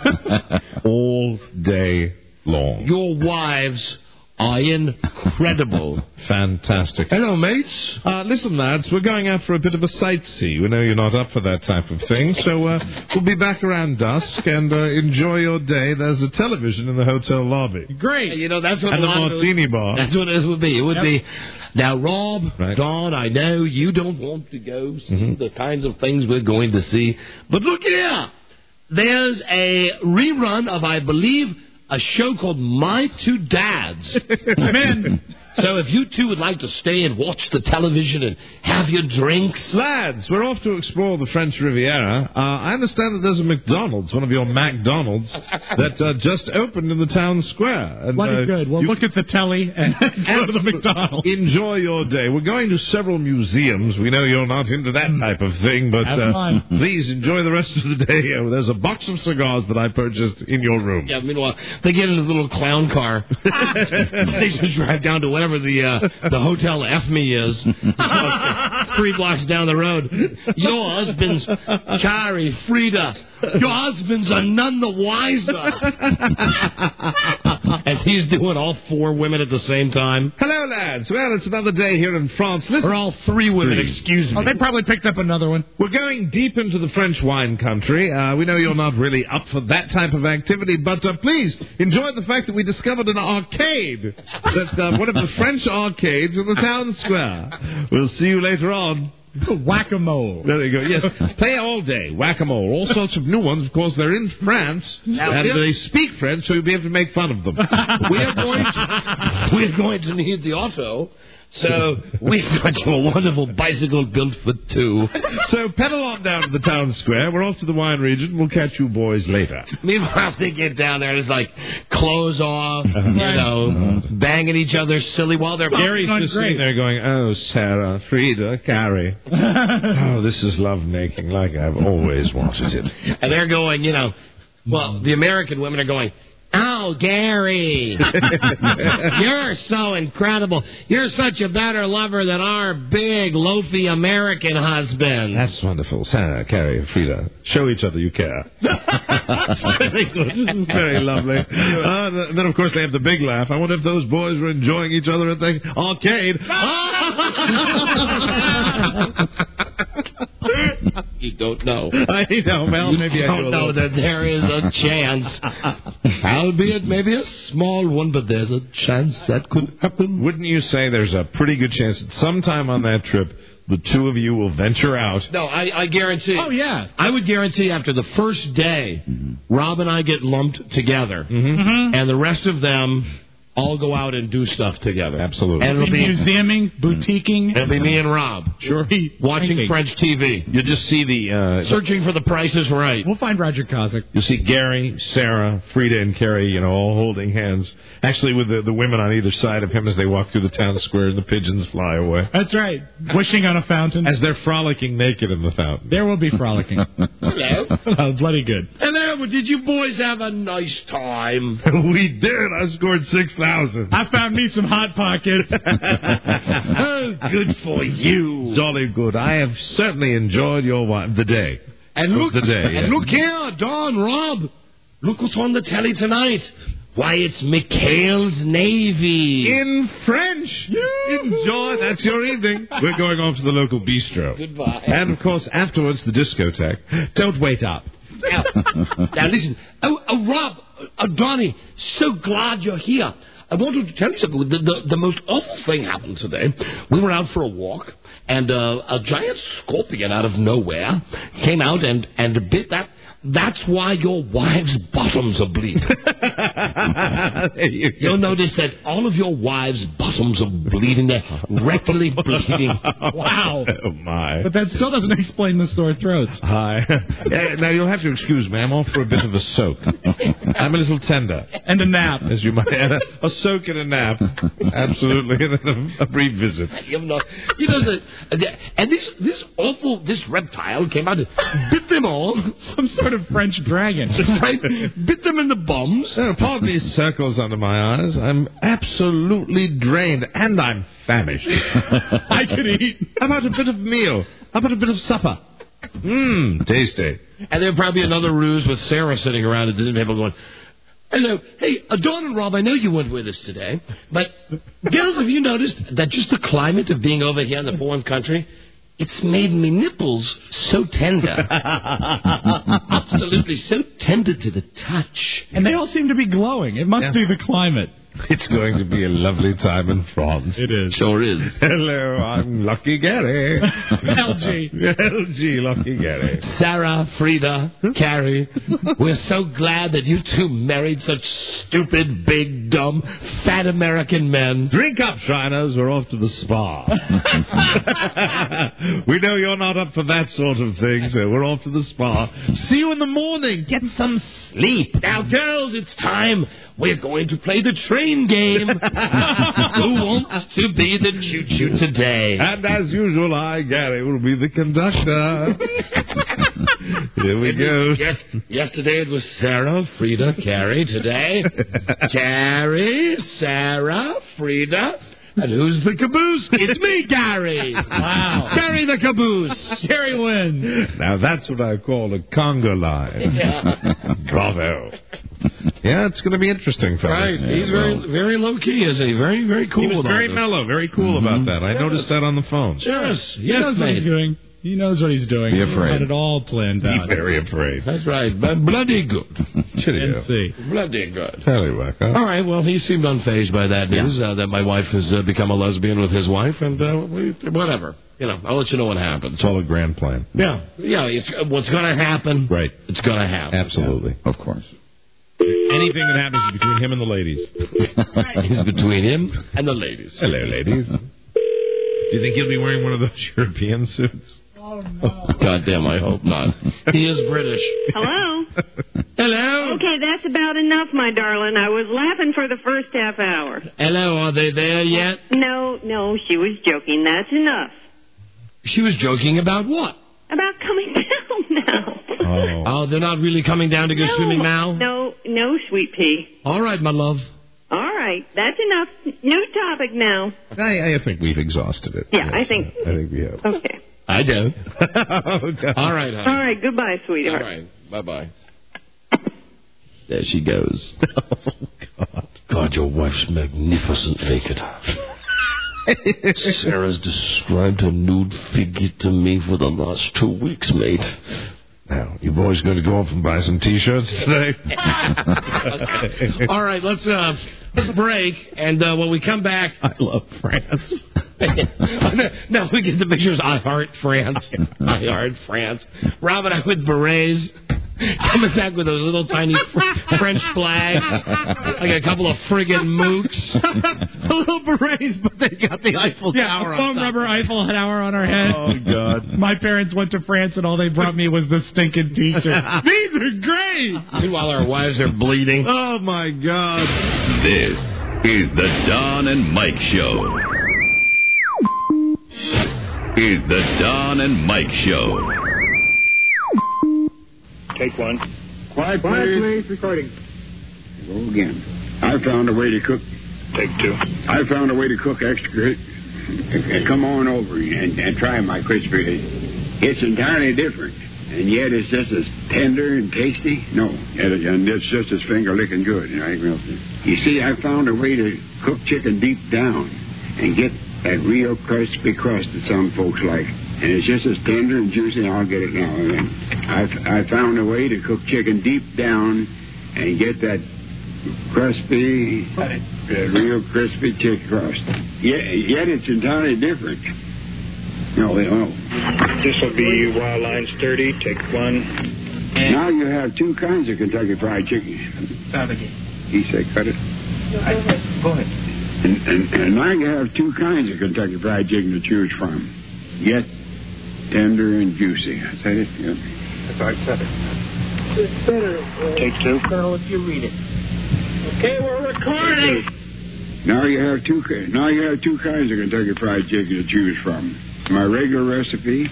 All day long. Your wives are incredible. Fantastic. Hello, mates. Uh, listen, lads, we're going out for a bit of a sightsee. We know you're not up for that type of thing, so uh, we'll be back around dusk and uh, enjoy your day. There's a television in the hotel lobby. Great. You know, that's what And a a lot of martini it, bar. That's what it would be. It would Yep. be. Now, Rob, Right. Don, I know you don't want to go see Mm-hmm. the kinds of things we're going to see, but look here. There's a rerun of, I believe, a show called My Two Dads. Man, So if you two would like to stay and watch the television and have your drinks. Lads, we're off to explore the French Riviera. Uh, I understand that there's a McDonald's, one of your McDonald's, that uh, just opened in the town square. And, bloody uh, good. Well, you- look at the telly and go to the McDonald's. Enjoy your day. We're going to several museums. We know you're not into that type of thing, but Have uh, fun. please enjoy the rest of the day. Oh, there's a box of cigars that I purchased in your room. Yeah, meanwhile, they get in a little clown car. They just drive down to whatever the uh, the Hotel F Me is, three blocks down the road. Your husband's, Carrie, Frida, your husbands are none the wiser. As he's doing all four women at the same time. Hello, lads. Well, it's another day here in France. Listen. Or all three women, Three. excuse me. Oh, they probably picked up another one. We're going deep into the French wine country. Uh, we know you're not really up for that type of activity, but uh, please enjoy the fact that we discovered an arcade. That's uh, one of the French arcades in the town square. We'll see you later on. Whack-a-mole. There you go. Yes, play all day. Whack-a-mole. All sorts of new ones. Of course, they're in France, Now, and if- they speak French, so you'll be able to make fun of them. We are going to, we are going to need the auto, so we've got you a wonderful bicycle built for two. So pedal on down to the town square. We're off to the wine region. We'll catch you boys later. Meanwhile, they get down there, it's like clothes off, you know, banging each other silly while they're Gary's going just great. sitting there going, oh, Sarah, Frida, Carrie. Oh, this is love making like I've always wanted it. And they're going, you know, well, the American women are going, oh, Gary, you're so incredible. You're such a better lover than our big, loafy American husband. That's wonderful. Sarah, Carrie, Frida, show each other you care. Very good. Very lovely. Uh, th- then, of course, they have the big laugh. I wonder if those boys were enjoying each other at the arcade. You don't know. I know. Well, you maybe I don't do a know little. that there is a chance, albeit maybe a small one, but there's a chance that could happen. Wouldn't you say there's a pretty good chance that sometime on that trip, the two of you will venture out? No, I, I guarantee. Oh, yeah. I would guarantee after the first day, Rob and I get lumped together, Mm-hmm. and the rest of them all go out and do stuff together. Absolutely. And it'll be museuming, boutiquing. It'll be me and Rob. Sure. Watching Drinking. French T V. You'll just see the... Uh, Searching for the Price is Right. We'll find Roger Kozik. You'll see Gary, Sarah, Frida, and Carrie, you know, all holding hands. Actually, with the, the women on either side of him as they walk through the town square and the pigeons fly away. That's right. Wishing on a fountain. As they're frolicking naked in the fountain. There will be frolicking. Hello. Oh, bloody good. Hello, did you boys have a nice time? We did. I scored six thousand. I found me some Hot Pockets. Oh, good for you. Jolly good. I have certainly enjoyed your wi- the day. And look, the day, and yeah. look here, Don, Rob. Look what's on the telly tonight. Why, it's McHale's Navy. In French. Enjoy. That's your evening. We're going off to the local bistro. Goodbye. And, of course, afterwards, the discotheque. Don't wait up. Now, now listen. Oh, oh, Rob, oh, Donnie, so glad you're here. I wanted to tell you something. The, the, the most awful thing happened today. We were out for a walk, and uh, a giant scorpion out of nowhere came out and, and bit that. That's why your wives' bottoms are bleeding. you You'll notice that all of your wives' bottoms are bleeding. They're rectally bleeding. Wow. Oh, my. But that still doesn't explain the sore throats. Hi. Uh, now, you'll have to excuse me. I'm off for a bit of a soak. I'm a little tender. And a nap. As you might add. A, a soak and a nap. Absolutely. And then a, a brief visit. You know, you know the, the, and this this awful this reptile came out and bit them all. Some sort of French dragon. Right? Bit them in the bums. Oh, pardon these circles under my eyes. I'm absolutely drained, and I'm famished. I could eat. How about a bit of meal? How about a bit of supper? Mmm, tasty. And there'll probably be another ruse with Sarah sitting around at the dinner table going, hello, hey, uh, Dawn and Rob, I know you weren't with us today, but girls, have you noticed that just the climate of being over here in the foreign country, it's made me nipples so tender. Absolutely so tender to the touch. And they all seem to be glowing. It must Yeah. be the climate. It's going to be a lovely time in France. It is. Sure is. Hello, I'm Lucky Gary. L G. L G, Lucky Gary. Sarah, Frida, Carrie, we're so glad that you two married such stupid, big, dumb, fat American men. Drink up, Shriners. We're off to the spa. We know you're not up for that sort of thing, so we're off to the spa. See you in the morning. Get some sleep. Now, girls, it's time. We're going to play the train game. Who wants to be the choo-choo today? And as usual, I, Gary, will be the conductor. Here we go. Yes, yesterday it was Sarah, Frida, Carrie. Today, Carrie, Sarah, Frida, And who's the caboose? It's me, Gary. Wow. Gary the caboose. Gary wins. Now that's what I call a conga line. Yeah. Bravo. Yeah, it's going to be interesting, fellas. Right. He's very very low key, isn't he? Very, very cool He was with all very this. mellow, very cool about that. I Yes. noticed that on the phone. Yes. He Yes, knows what he's mate. doing. He knows what he's doing. Be afraid. He had it all planned Be out. very afraid. That's right. But bloody good. Should And you? see. Bloody good. Tallywhack, huh? All right. Well, he seemed unfazed by that news, uh, that my wife has uh, become a lesbian with his wife, and uh, we, whatever. You know, I'll let you know what happens. It's all a grand plan. Yeah. Yeah. It's, uh, what's going to happen, Right. it's going to happen. Absolutely. Of course. Anything that happens is between him and the ladies. He's between him and the ladies. Hello, ladies. Do you think he'll be wearing one of those European suits? Oh, no. God damn, I hope not. He is British. Hello? Hello? Okay, that's about enough, my darling. I was laughing for the first half hour. Hello, are they there yet? No, no, she was joking. That's enough. She was joking about what? About coming down now. Oh. Oh, they're not really coming down to go no, swimming now? No, no, sweet pea. All right, my love. All right, that's enough. New topic now. I, I think we've exhausted it. Yeah, Yes, I think. I think we have. Okay. I do. Oh, God. All right, honey. All right, goodbye, All sweetheart. right. Bye-bye. There she goes. Oh, God. God, your wife's magnificent naked. Sarah's described her nude figure to me for the last two weeks, mate. Now, you boys going to go off and buy some T-shirts today? Okay. All right, let's uh, let's break, and uh, when we come back, I love France. now we get the pictures. I heart France. I heart France. Rob and I with berets. Coming back with those little tiny fr- French flags, like a couple of friggin' mooks. Little berets, but they got the Eiffel Yeah, Tower a on foam top. rubber Eiffel Tower on our head. Oh, God. My parents went to France, and all they brought me was the stinking T-shirt. These are great. Meanwhile, our wives are bleeding. Oh, my God. This is the Don and Mike Show. This is the Don and Mike Show. Take one. Quiet, please. Recording. Go again. I found a way to cook. Take two. I found a way to cook extra crisp. Come on over and, and try my crispy. It's entirely different, and yet it's just as tender and tasty. No, and it's just as finger licking good. You see, I found a way to cook chicken deep down and get that real crispy crust that some folks like. And it's just as tender and juicy. I'll get it now. I I found a way to cook chicken deep down and get that crispy, that real crispy chicken crust. Yet, yet it's entirely different. No, no. This will be Wild Lines thirty. Take one. Now you have two kinds of Kentucky Fried Chicken. Start again. He said, cut it. Go ahead. And, and, and now you have two kinds of Kentucky Fried Chicken to choose from. Yet tender and juicy. Is that it? Yeah. That's right, set it. It's better. Take two. Colonel, if you read it. Okay, we're recording. Now you have two. Now you have two kinds of Kentucky Fried Chicken to choose from. My regular recipe.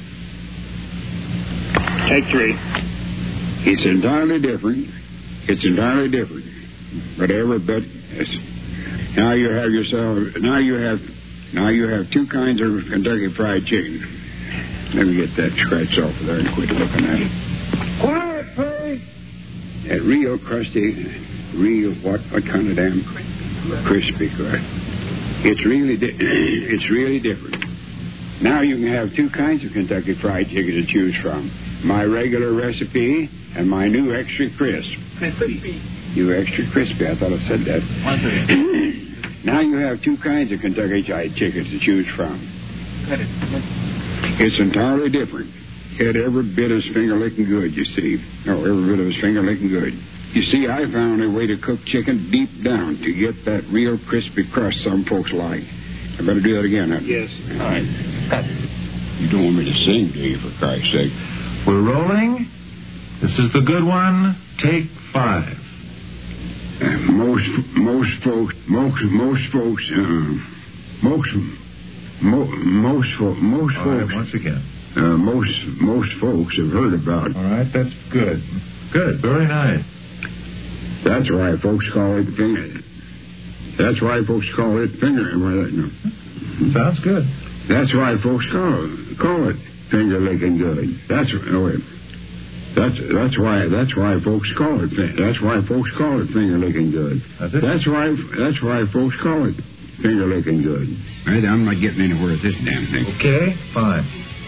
Take three. It's entirely different. It's entirely different. But every bit. Yes. Now you have yourself. Now you have. Now you have two kinds of Kentucky Fried Chicken. Let me get that scratch off of there and quit looking at it. Quiet, please. That real crusty, real what? What kind of damn crispy crust? It's really, di- it's really different. Now you can have two kinds of Kentucky Fried Chicken to choose from: my regular recipe and my new extra crisp. Crispy. New extra crispy. I thought I said that. Now you have two kinds of Kentucky Fried Chicken to choose from. Cut it. It's entirely different. Yet every bit is finger-licking good, you see. No, every bit of it's finger-licking good. You see, I found a way to cook chicken deep down to get that real crispy crust some folks like. I better do that again, huh? Yes. All right. You don't want me to sing, do you, for Christ's sake? We're rolling. This is the good one. Take five. Uh, most most folks, most most folks, uh, most mo, most fo- most All folks. right, once again. Uh, most most folks have heard about. All right, that's good. Good, very nice. That's why folks call it finger. That's why folks call it finger. No. Sounds good. That's why folks call call it finger licking good. That's oh, wait. That's that's why that's why folks call it. That's why folks call it finger licking good. That's it. That's why that's why folks call it finger licking good. Right, I'm not getting anywhere with this damn thing. Okay, fine.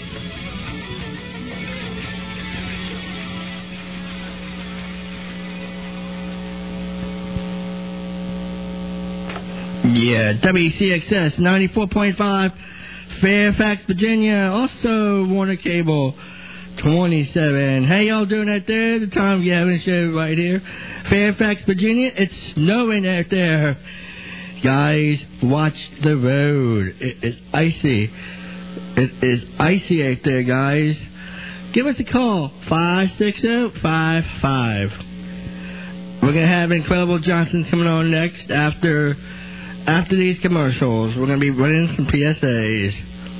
Yeah, W C X S ninety-four point five, Fairfax, Virginia. Also, Warner Cable twenty-seven. How y'all doing out there? The Tom Gavin Show right here. Fairfax, Virginia. It's snowing out there. Guys, watch the road. It is icy. It is icy out there, guys. Give us a call. five six zero five five. We're going to have Incredible Johnson coming on next after... After these commercials, we're going to be running some P S As.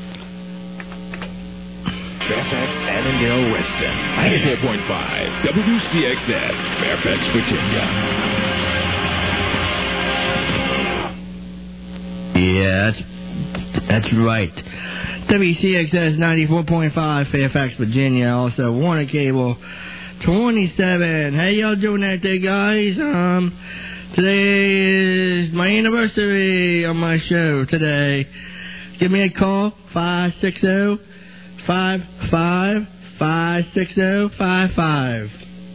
Fairfax, Annandale, Reston. ninety-four point five W C X S, Fairfax, Virginia. Yeah, that's, that's right. W C X S ninety-four point five, Fairfax, Virginia. Also, Warner Cable twenty-seven. How y'all doing out there, guys? Um... Today is my anniversary on my show today. Give me a call, five six zero five five, five six zero five five.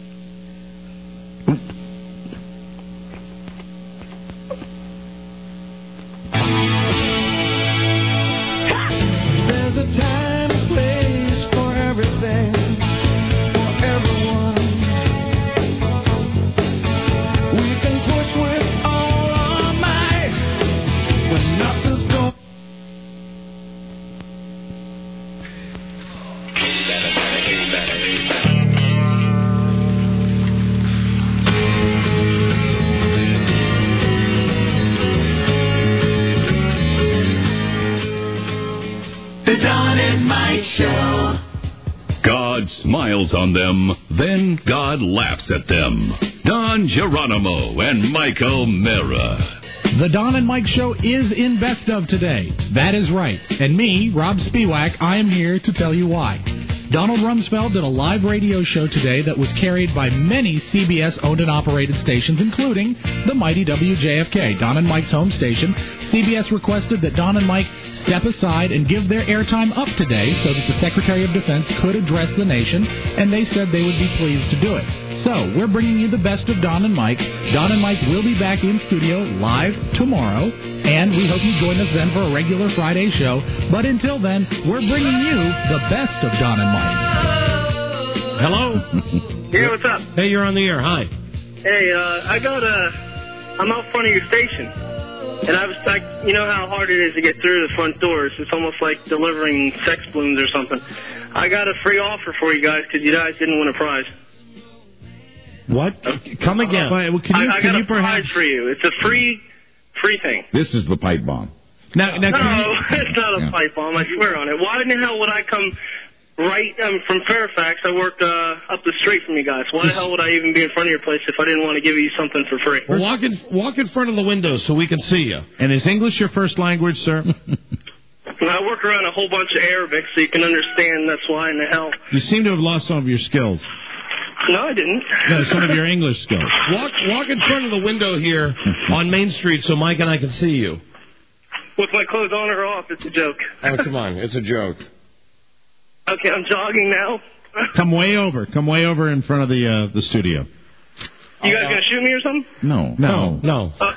There's a time and place for everything, for everyone. We can push with all our might when nothing's going. The Don and Mike Show. God smiles on them, then God laughs at them. Don Geronimo and Mike O'Mara. The Don and Mike Show is in best of today. That is right. And me, Rob Spiewak, I am here to tell you why. Donald Rumsfeld did a live radio show today that was carried by many C B S-owned and operated stations, including the mighty W J F K, Don and Mike's home station. C B S requested that Don and Mike step aside and give their airtime up today so that the Secretary of Defense could address the nation, and they said they would be pleased to do it. So, we're bringing you the best of Don and Mike. Don and Mike will be back in studio live tomorrow, and we hope you join us then for a regular Friday show. But until then, we're bringing you the best of Don and Mike. Hello? Hey, what's up? Hey, you're on the air. Hi. Hey, uh, I got a... I'm out front of your station. And I was like, you know how hard it is to get through the front doors. It's almost like delivering sex balloons or something. I got a free offer for you guys because you guys didn't win a prize. What? Come again. Uh, Well, can you, I, I can got you a prize perhaps... for you. It's a free, free thing. This is the pipe bomb. Now, now, no, can you... it's not a Yeah. pipe bomb. I swear on it. Why in the hell would I come right um, from Fairfax? I work uh, up the street from you guys. Why the hell would I even be in front of your place if I didn't want to give you something for free? Well, walk in, walk in front of the window so we can see you. And is English your first language, sir? And I work around a whole bunch of Arabic, so you can understand. That's why in the hell. You seem to have lost some of your skills. No, I didn't. No, some of your English skills. Walk, walk in front of the window here on Main Street so Mike and I can see you. With my clothes on or off, it's a joke. Oh, come on. It's a joke. Okay, I'm jogging now. Come way over. Come way over in front of the uh, the studio. You guys gonna shoot me or something? No. No. No. Uh,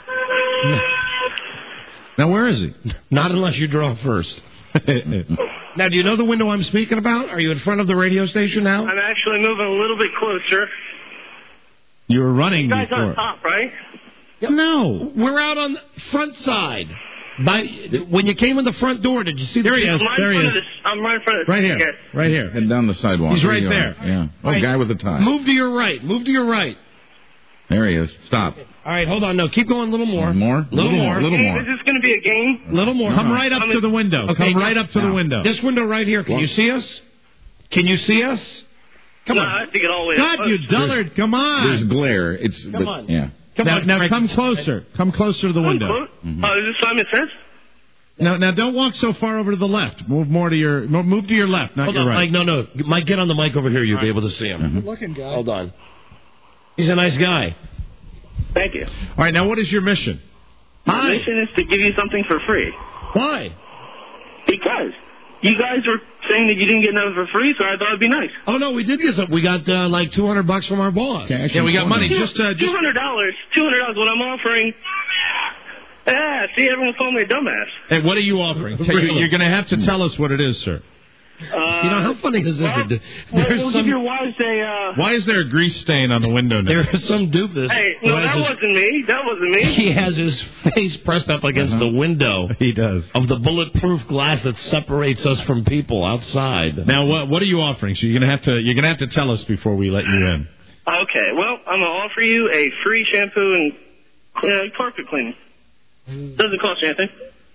Now, where is he? Not unless you draw first. Now, do you know the window I'm speaking about? Are you in front of the radio station now? I'm actually moving a little bit closer. You were running You guys before. on top, right? No. We're out on the front side. By when you came in the front door, did you see the... There he is. I'm right There in he front is. of this. I'm right in front of this. Right here. Yes. Right here. Head down the sidewalk. He's right you there. are. Yeah. Oh, Right. guy with the tie. Move to your right. Move to your right. There he is. Stop. All right, hold on. No, keep going a little more. More? Little more. Little Hey, more. is this going to be a game? Little more. Come right up to the window. Okay, Come right up to the now. window. This window right here. Can you see us? Can you see us? Come no, on. I have to get all the way God, up. you dullard. Come on. There's glare. It's Come but, on. Yeah. Come now, on, now come closer. Come closer to the window. Mm-hmm. Oh, is this Simon Says? Now, now, don't walk so far over to the left. Move more to your, move to your left, not Hold your on, right. Mike. No, no, Mike, get on the mic over here. You'll be able to see him. Mm-hmm. Good looking guy. Hold on. He's a nice guy. Thank you. All right, now what is your mission? My mission is to give you something for free. Why? Because you guys were saying that you didn't get nothing for free, so I thought it'd be nice. Oh no, we did get some. We got uh, like two hundred bucks from our boss. Okay, yeah, we got money. Just, uh, just two hundred dollars. Two hundred dollars. What I'm offering. Yeah, see, everyone's calling me a dumbass. Hey, what are you offering? Really? You're going to have to tell us what it is, sir. Uh, you know how funny is this? well, that We'll, there's we'll some. give your wives a. Uh... Why is there a grease stain on the window now? There is some doofus. Hey, who no, has that his- wasn't me. That wasn't me. He has his face pressed up against Uh-huh. the window. He does. Of the bulletproof glass that separates us from people outside. Now, what what are you offering? So you're gonna have to you're gonna have to tell us before we let you in. Okay, well, I'm going to offer you a free shampoo and uh, carpet cleaning. Doesn't cost you anything.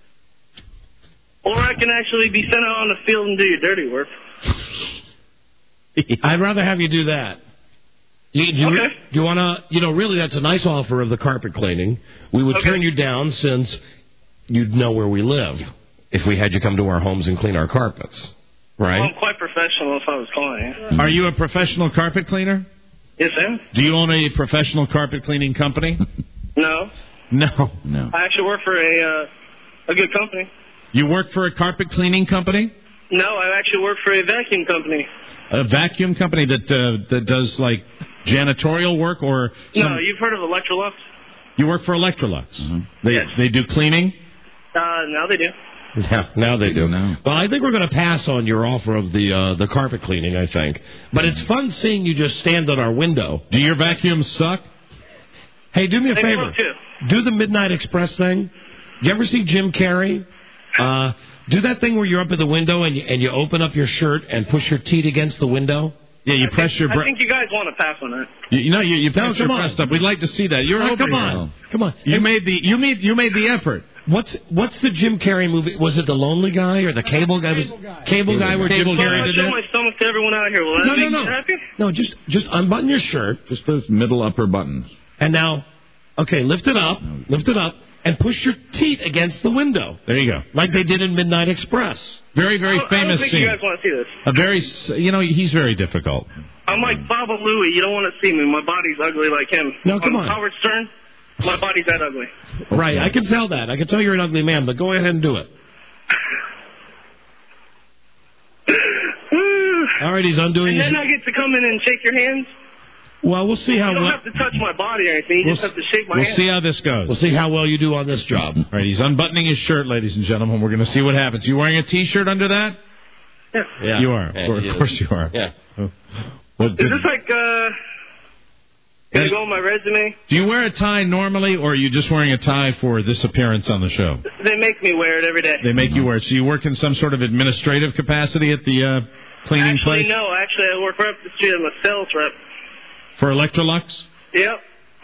Or I can actually be sent out on the field and do your dirty work. I'd rather have you do that. You, you, Okay. you want to, you know, really that's a nice offer of the carpet cleaning. We would Okay. turn you down since you'd know where we live if we had you come to our homes and clean our carpets. Right? Well, I'm quite professional if I was calling you. Are you a professional carpet cleaner? Yes, ma'am? Do you own a professional carpet cleaning company? No. No. No. I actually work for a uh, a good company. You work for a carpet cleaning company? No, I actually work for a vacuum company. A vacuum company that uh, that does like janitorial work, or some... No, you've heard of Electrolux? You work for Electrolux. They they do cleaning. Uh, now they do. Yeah, now they do. Now. Well, I think we're going to pass on your offer of the uh, the carpet cleaning, I think. But it's fun seeing you just stand at our window. Do your vacuums suck? Hey, do me a They favor. suck, too. Do the Midnight Express thing. You ever see Jim Carrey? Uh, do that thing where you're up at the window and you, and you open up your shirt and push your teeth against the window. Yeah, you press your I breast. think you guys want to pass on that. You, you know, you, you press your come on. breast up. We'd like to see that. You're Oh, over come here. on. Come on. You made the you made you made the effort. What's what's the Jim Carrey movie? Was it The Lonely Guy or The Cable Guy? Was Cable Guy where Jim Well, Carrey I did show that? my stomach to everyone out here. Will that No, no, make no. you happy? No, just just unbutton your shirt. Just those middle upper buttons. And now, okay, lift it up, lift it up, and push your teeth against the window. There you go. Like they did in Midnight Express. Very, very I don't, famous I don't think scene. you guys want to see this. A very, s- you know, he's very difficult. I'm like Baba Louie. You don't want to see me. My body's ugly like him. No, come I'm on. Howard Stern. My body's that ugly. Right, I can tell that. I can tell you're an ugly man, but go ahead and do it. All right, he's undoing And his... then I get to come in and shake your hands. Well, we'll see how You don't well... have to touch my body or anything. You We'll just s- have to shake my We'll hand. see how this goes. We'll see how well you do on this job. All right, he's unbuttoning his shirt, ladies and gentlemen. We're going to see what happens. You wearing a T-shirt under that? Yeah. Yeah. You are. Yeah, of, course, he of is. course you are. Yeah. Oh. Well, Is this like, uh, gonna go on my resume? do you wear a tie normally, or are you just wearing a tie for this appearance on the show? They make me wear it every day. They make you wear it. So you work in some sort of administrative capacity at the uh, cleaning Actually, place? no. Actually, I work right up the street. I'm a sales rep. For Electrolux? Yep.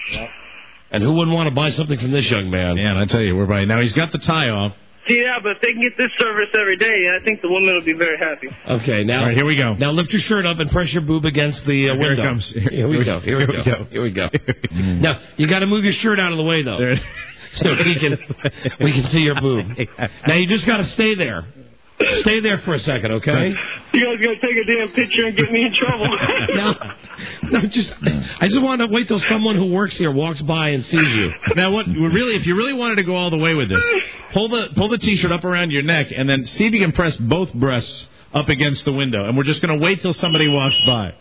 And who wouldn't want to buy something from this young man? Yeah, and I tell you, we're buying. Now, he's got the tie off. Yeah, but if they can get this service every day, I think the woman will be very happy. Okay, now... All right, here we go. Now lift your shirt up and press your boob against the uh, Here it window. comes. Here- Here we go. Here we go. Here we go. Now, you got to move your shirt out of the way, though. There- So we can we can see your boob. Now you just got to stay there. Stay there for a second, okay? You guys gotta take a damn picture and get me in trouble. No, no, just I just want to wait till someone who works here walks by and sees you. Now, what really, if you really wanted to go all the way with this, pull the pull the T-shirt up around your neck, and then see if you can press both breasts up against the window. And we're just going to wait till somebody walks by.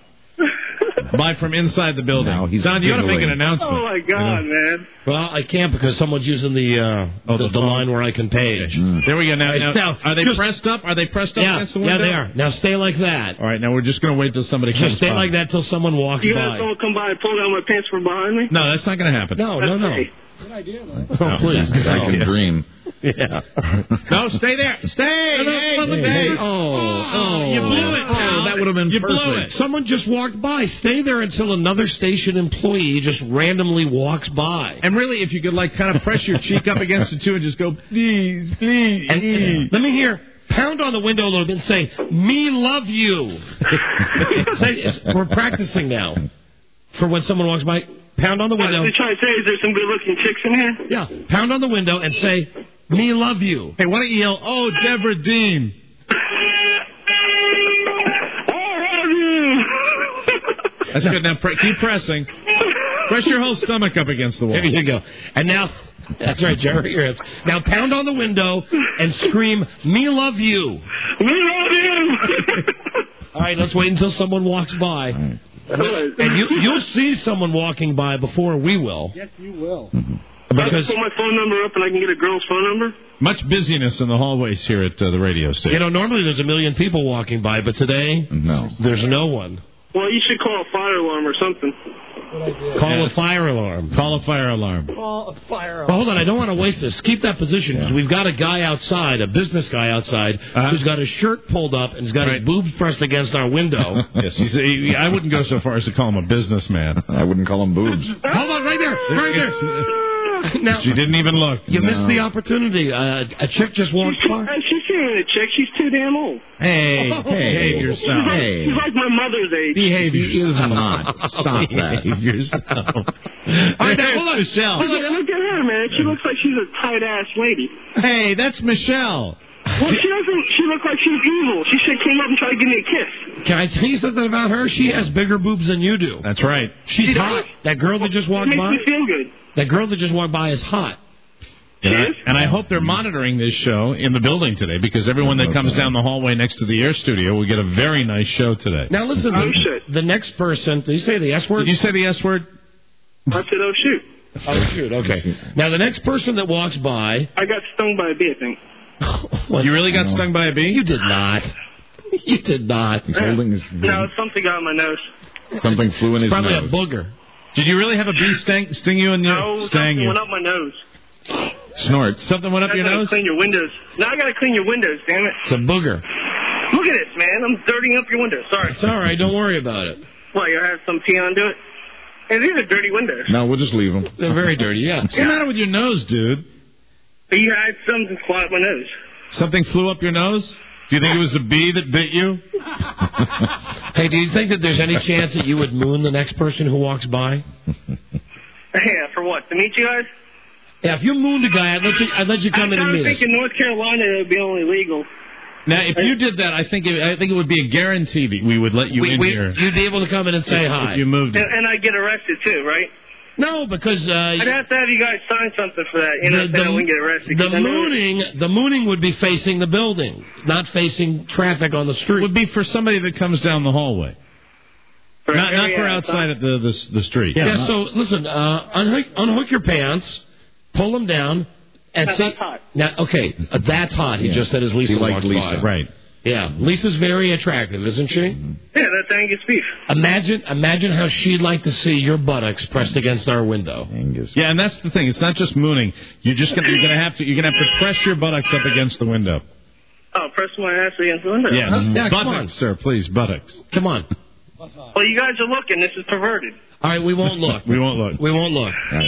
By from inside the building. Now he's Don, you got to make an giggling. announcement. Oh my God, man! Well, I can't because someone's using the uh, Oh, the, the the phone. line where I can page. There we go. Now, now, Now, are they just- pressed up? Are they pressed up Yeah, against the yeah, window? they are. Now stay like that. All right, now we're just going to wait till somebody comes Just stay by. like that till someone walks You guys by. someone come by and pull down my pants from behind me? No, that's not going to happen. No, no, no. Hey. Good idea, man. Oh, please. I No. can dream. Yeah. No, stay there. Stay. Hey, Hey, stay. hey. Oh, Oh, you blew it. Oh, Al. that would have been You blew perfect. it. Someone just walked by. Stay there until another station employee just randomly walks by. And really, if you could, like, kind of press your cheek up against it, too, and just go, please, please. And, and let me hear. Pound on the window a little bit and say, "Me love you." Say, we're practicing now. For when someone walks by, pound on the I window. was trying to say, is there some good-looking chicks in here? Yeah, pound on the window and say, "Me love you." Hey, why don't you yell, "Oh, Deborah Dean"? That's good. Now pre- keep pressing. Press your whole stomach up against the wall. There you go. And now, that's right, Jerry. Your hips. Now pound on the window and scream, "Me love you." Me love you. All right, let's wait until someone walks by. And you, you'll see someone walking by before we will. Yes, you will. I Because can put my phone number up and I can get a girl's phone number. Much busyness in the hallways here at uh, the radio station. you know, normally there's a million people walking by, but today No. there's no one. Well, you should call a fire alarm or something. Call a fire alarm. Call a fire alarm. Call a fire Well, hold on, I don't want to waste this. Keep that position because we've got a guy outside, a business guy outside, Uh-huh. who's got his shirt pulled up and he's got his boobs pressed against our window. Yes, he's, he, I wouldn't go so far as to call him a businessman. I wouldn't call them boobs. Hold on, right there, right there. Now, She didn't even look. you No. missed the opportunity. Uh, a chick just walked by. Hey, she's seeing a chick. She's too damn old. Hey, Oh. behave She's yourself. like, Hey. she's like my mother's age. Behave He is yourself. not. Stop that. Behave yourself. All right, now, hold on. Michelle. Look at, look at her, man. She looks like she's a tight-ass lady. Hey, that's Michelle. Well, she doesn't. She looks like she's evil. She should came up and try to give me a kiss. Can I tell you something about her? She has bigger boobs than you do. That's right. She's She hot. does? That girl that just It walked makes by. me feel good. That girl that just walked by is hot. And I, and I hope they're monitoring this show in the building today because everyone that comes down the hallway next to the air studio will get a very nice show today. Now listen, Oh, the, shit. the next person. Did you say the S word? Did you say the S word? I said, oh, shoot. Oh shoot. Okay. Now the next person that walks by. I got stung by a bee, I think. You really got stung by a bee? You did not. You did not. He's holding his. No, something got on my nose. Something flew in his Probably nose. a booger. Did you really have a bee sting, sting you in your No, sting something you? went up my nose. Snorts. Something went up I your gotta nose? clean your windows. Now I gotta clean your windows, damn it. It's a booger. Look at this, man. I'm dirtying up your windows. Sorry. It's all right. Don't worry about it. What, you have some peon do it? Hey, these are dirty windows. No, we'll just leave them. They're very dirty. Yeah. What's the matter with your nose, dude? You had something fly up my nose. Something flew up your nose? Do you think it was a bee that bit you? Hey, do you think that there's any chance that you would moon the next person who walks by? Yeah, for what? To meet you guys? Yeah, if you mooned a guy, I'd let you. I'd let you come in I and was meet us. thinking North Carolina it would be only legal. Now, if you did that, I think it, I think it would be a guarantee that we would let you We- in we- here. You'd be able to come in and say if, hi. If you moved And, it. and I'd get arrested too, right? No, because uh, I'd have to have you guys sign something for that. You know, the, saying I wouldn't get arrested. the 'cause I know- mooning, the mooning would be facing the building, not facing traffic on the street. Would be for somebody that comes down the hallway. For Not, not area for outside. outside at the, the, the street. Yeah, so listen, uh, unhook, unhook your pants, pull them down, and That's say. hot. Now, okay, uh, that's hot. He Yeah. just said as Lisa He liked walked Lisa. by. Right. Yeah, Lisa's very attractive, isn't she? Yeah, that's Angus beef. Imagine, imagine how she'd like to see your buttocks pressed against our window. Angus. Yeah, and that's the thing. It's not just mooning. You're just gonna, you're gonna have to you're gonna have to press your buttocks up against the window. Oh, press my ass against the window. Yes, Yeah, come buttocks, on. sir, please, buttocks. Come on. Well, you guys are looking. This is perverted. All right, we won't look. We won't look. We won't look. Right.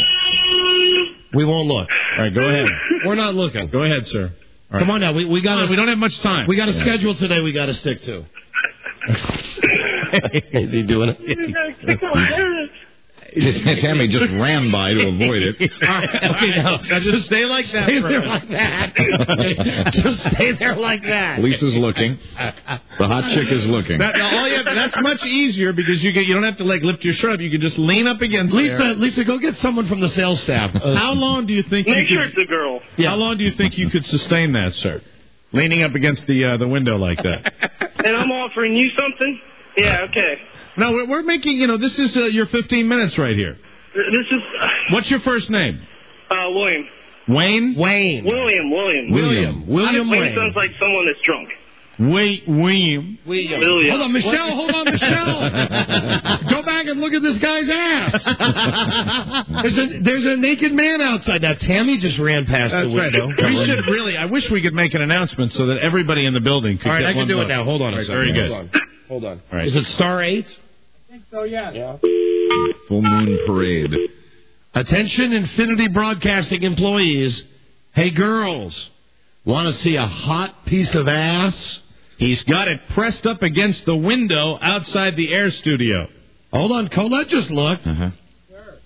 We won't look. All right, go ahead. We're not looking. Go ahead, sir. All right. Come on now. We we got We don't have much time. we got a schedule today. We got to stick to. Is he doing it? Tammy just ran by to avoid it. All right, okay, now, Now just stay like that. stay for a there minute. like that. Just stay there like that. Lisa's looking. The hot chick is looking. That, now, all you have, that's much easier because you get you don't have to like lift your shirt up. You can just lean up against Lisa, there. Lisa, go get someone from the sales staff. Uh, How long do you think Make you sure could, it's a girl. How long do you think you could sustain that, sir? Leaning up against the uh, the window like that. And I'm offering you something? Yeah, okay. No, we're, we're making you know this is uh, your fifteen minutes right here. This is What's your first name? uh, William. Wayne. Wayne. William, William. William. William Wayne Wayne. sounds like someone that's drunk. Wait, William. William. William. Hold on, Michelle. Hold on, Michelle. Go back and look at this guy's ass. There's a there's a naked man outside. Now Tammy just ran past That's the right. window. We should really. I wish we could make an announcement so that everybody in the building could All right, get I can one do look. it now. Hold on a All right, second. very good. Hold on. Hold on. All right. Is it star eight? I think so, yes. Yeah. Full moon parade. Attention Infinity Broadcasting employees. Hey, girls. Want to see a hot piece of ass? He's got it pressed up against the window outside the air studio. Hold on, Colette just looked. Uh-huh.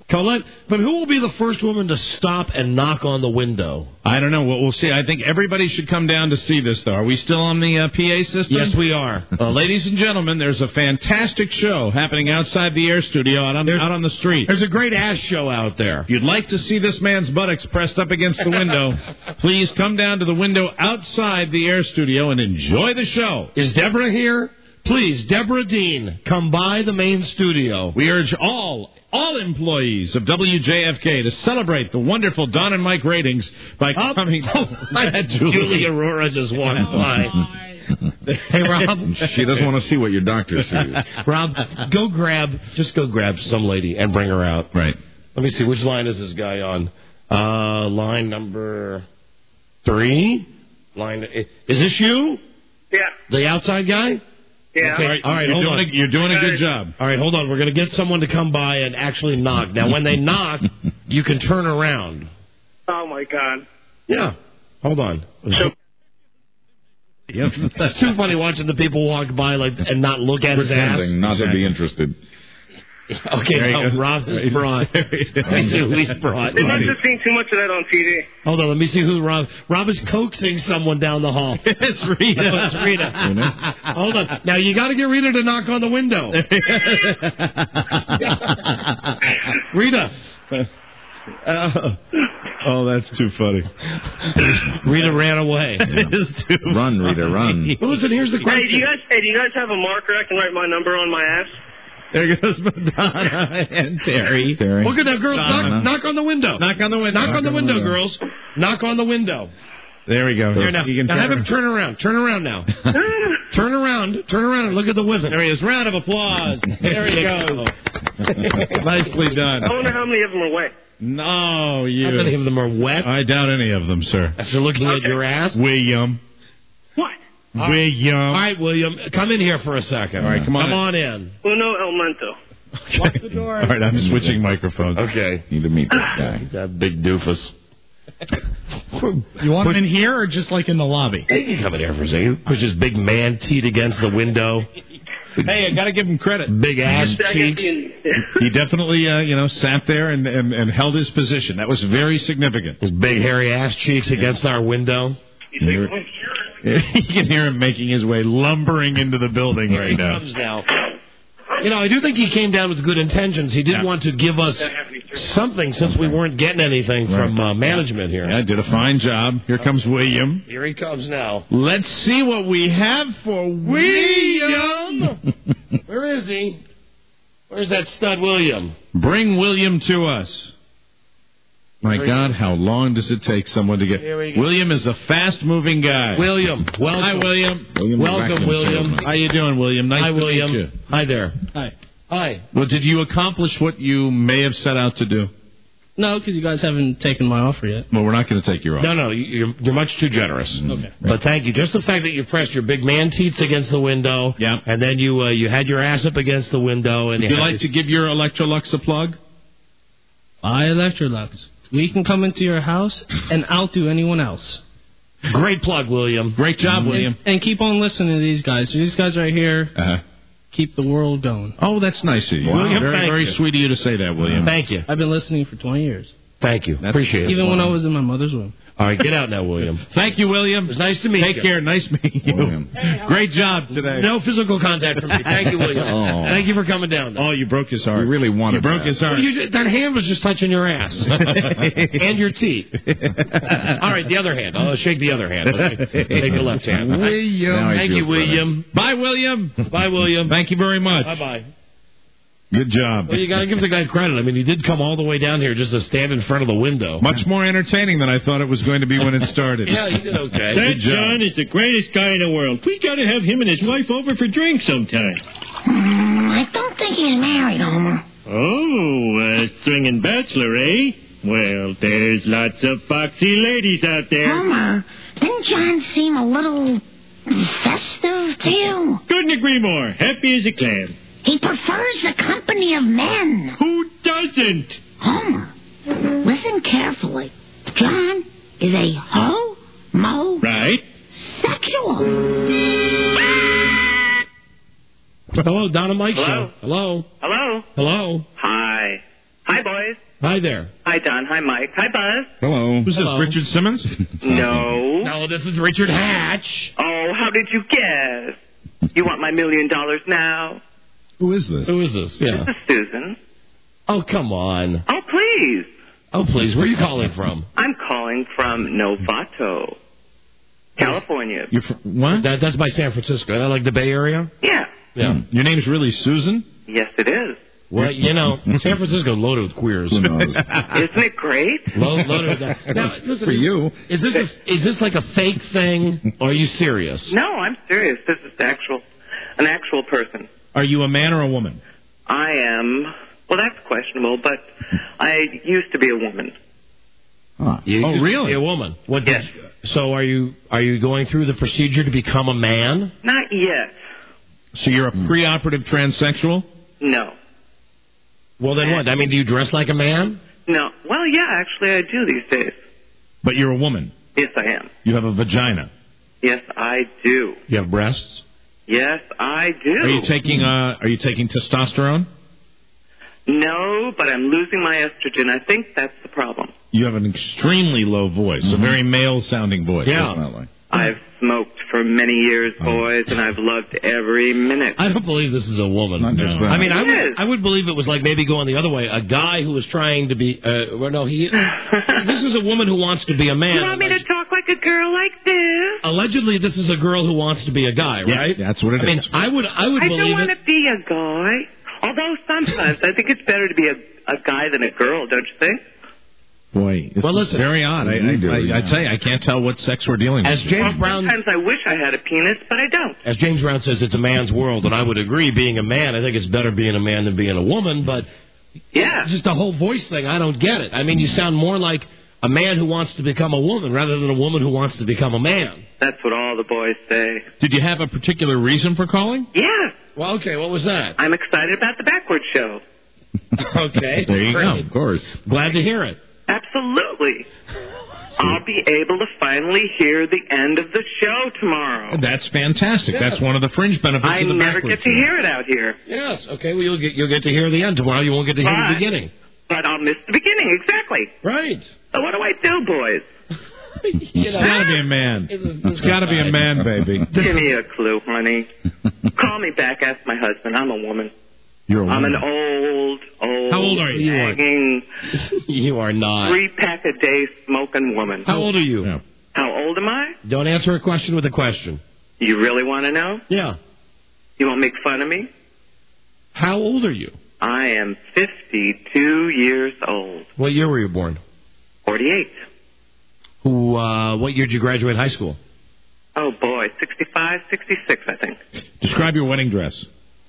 Colette, but who will be the first woman to stop and knock on the window? I don't know. We'll, we'll see. I think everybody should come down to see this, though. Are we still on the uh, P A system? Yes, we are. Uh, ladies and gentlemen, there's a fantastic show happening outside the Air Studio out on, out on the street. There's a great ass show out there. If you'd like to see this man's buttocks pressed up against the window, please come down to the window outside the Air Studio and enjoy the show. Is Deborah here? Please, Deborah Dean, come by the main studio. We urge all all employees of W J F K to celebrate the wonderful Don and Mike ratings by coming. Oh, I had Julie Aurora just walked by. Hey, Rob. She doesn't want to see what your doctor sees. Rob, go grab, just go grab some lady and bring her out. Right. Let me see, which line is this guy on? Uh, line number three? Line, is this you? Yeah. The outside guy? Yeah. Okay. All right, All right, you're hold doing on. A, you're doing a good job. All right, hold on. We're going to get someone to come by and actually knock. Now, when they knock, you can turn around. Oh, my God. Yeah. Hold on. It's too funny watching the people walk by like and not look at his ass. Pretending not to be interested. Okay, no, Rob is brought. Let me see who he's brought. They must have seen too much of that on T V. Hold on, let me see who Rob. Rob is coaxing someone down the hall. It's Rita. Oh, it's Rita. Hold on. Now you got to get Rita to knock on the window. Rita. Uh, oh, that's too funny. Rita ran away. Run, Rita, run. Listen, here's the question. Hey, do you guys? Hey, do you guys have a marker I can write my number on my ass? There goes Madonna and Terry. Terry. Look at that, girls. Knock, knock on the window. Knock on the window. Knock on the window, girls. Knock on the window. There we go. There, now, You can now have turn- him turn around. Turn around now. Turn around. Turn around and look at the women. There he is. Round of applause. There he goes. Nicely done. I wonder how many of them are wet. No, you. How many of them are wet? I doubt any of them, sir. After looking at your ass? William. What? William. All right, William, come in here for a second. All right, come on Come in. on in. Uno elemento. Lock the door. All right, I'm switching microphones. Okay. Need to meet this guy. That big doofus. You want him in here or just like in the lobby? He can come in here for a second. Push his big man teat against the window. Hey, I got to give him credit. Big ass cheeks. He definitely, uh, you know, sat there and, and, and held his position. That was very significant. His big hairy ass cheeks against our window. You can hear him making his way lumbering into the building Here right he now. comes now. You know, I do think he came down with good intentions. He did Yeah. want to give us something since we weren't getting anything from uh, management here. Yeah, did a fine job. Here comes William. Here he comes now. Let's see what we have for William. Where is he? Where's that stud William? Bring William to us. My God, how long does it take someone to get... Here we go. William is a fast-moving guy. William, welcome. Hi, William. William the Welcome, vacuum William. salesman. How you doing, William? Nice Hi, to William. meet you. Hi there. Hi. Hi. Well, did you accomplish what you may have set out to do? No, because you guys haven't taken my offer yet. Well, we're not going to take your offer. No, no, you're, you're much too generous. Okay. But thank you. Just the fact that you pressed your big man teats against the window, Yeah. and then you uh, you had your ass up against the window, and Would you you had like to give your Electrolux a plug? Buy Electrolux. We can come into your house, and outdo anyone else. Great plug, William. Great job, William. And, and keep on listening to these guys. These guys right here Uh-huh. keep the world going. Oh, that's nice of you. William, very, thank very you. sweet of you to say that, William. Thank you. I've been listening for twenty years. Thank you. Appreciate it. Even when I was in my mother's womb. All right, get out now, William. Thank you, William. It's nice to meet Take you. care. Nice meeting you. William. Great job today. No physical contact from me. Thank you, William. Oh. Thank you for coming down. Oh, you broke his heart. You really wanted You broke that. his heart. Well, you, that hand was just touching your ass and your teeth. All right, the other hand. I'll shake the other hand. Okay? Take your left hand. William. Now I Thank feel you, William. Bye, William. Bye, William. Thank you very much. Bye, bye. Good job. Well, you got to give the guy credit. I mean, he did come all the way down here just to stand in front of the window. Much more entertaining than I thought it was going to be when it started. Yeah, he did okay. Good job. is the greatest guy in the world. We got to have him and his wife over for drinks sometime. Mm, I don't think he's married, Homer. Oh, a swinging bachelor, eh? Well, there's lots of foxy ladies out there. Homer, didn't John seem a little festive to you? Couldn't agree more. Happy as a clam. He prefers the company of men. Who doesn't? Homer, listen carefully. John is a ho-mo Right? sexual. Hello, Don and Mike Hello? Show. Hello. Hello? Hello. Hi. Hi, boys. Hi there. Hi, Don. Hi, Mike. Hi, Buzz. Hello. Who's Hello. this, Richard Simmons? No. No, this is Richard Hatch. Oh, how did you guess? You want my million dollars now? Who is this? Who is this? Yeah. This is Susan. Oh, come on. Oh, please. Oh, please. Where are you calling from? I'm calling from Novato, California. You're from, what? That, that's by San Francisco. Isn't that like the Bay Area? Yeah. Yeah. Hmm. Your name's really Susan? Yes, it is. Well, you know, San Francisco loaded with queers. Who knows? Isn't it great? Lo- loaded with that. Now, listen, For is, you. Is this a, is this like a fake thing, or are you serious? No, I'm serious. This is actual, an actual person. Are you a man or a woman? I am. Well, that's questionable, but I used to be a woman. Huh. You Oh, used to really? be a woman. What did, Yes. So are you are you going through the procedure to become a man? Not yet. So you're a preoperative transsexual? No. Well, then what? I mean, do you dress like a man? No. Well, yeah, actually, I do these days. But you're a woman. Yes, I am. You have a vagina. Yes, I do. You have breasts? Yes, I do. Are you taking uh are you taking testosterone? No, but I'm losing my estrogen. I think that's the problem. You have an extremely low voice, a very male sounding voice. Yeah. Definitely. I've smoked for many years, boys, and I've loved every minute. I don't believe this is a woman. Not just that. I mean, I It would, is. I would believe it was like maybe going the other way. A guy who was trying to be, uh, well, no, he, this is a woman who wants to be a man. You want me to talk like a girl like this? Allegedly, this is a girl who wants to be a guy, Yeah, right? that's what it I mean, is. I would, I would I don't believe want it. to be a guy. Although sometimes I think it's better to be a, a guy than a girl, don't you think? Boy, this Well, is listen. very odd. I, I, You do, I, yeah. I tell you, I can't tell what sex we're dealing As with. James Well, Brown, sometimes I wish I had a penis, but I don't. as James Brown says, it's a man's world, and I would agree. Being a man, I think it's better being a man than being a woman. But Yeah. just the whole voice thing, I don't get it. I mean, you sound more like a man who wants to become a woman rather than a woman who wants to become a man. That's what all the boys say. Did you have a particular reason for calling? Yeah. Well, okay, what was that? I'm excited about the Backward Show. Okay, There you go. great. Of course. Glad to hear it. Absolutely. I'll be able to finally hear the end of the show tomorrow. That's fantastic. Yeah. That's one of the fringe benefits I of the never Backward get to Show. hear it out here. Yes. Okay. Well, you'll get you'll get to hear the end tomorrow. You won't get to hear the Right. beginning. But I'll miss the beginning, exactly. Right. So what do I do, boys? You It's know, got to be a man. It's a- It's got to be a man, baby. Give me a clue, honey. Call me back, ask my husband. I'm a woman. You're a I'm woman. an old, old, How old are you? nagging, You are not. three pack a day smoking woman. How old are you? Yeah. How old am I? Don't answer a question with a question. You really want to know? Yeah. You won't make fun of me? How old are you? I am fifty-two years old. What year were you born? forty-eight. Who? Uh, what year did you graduate high school? Oh, boy. sixty-five, sixty-six, I think. Describe your wedding dress.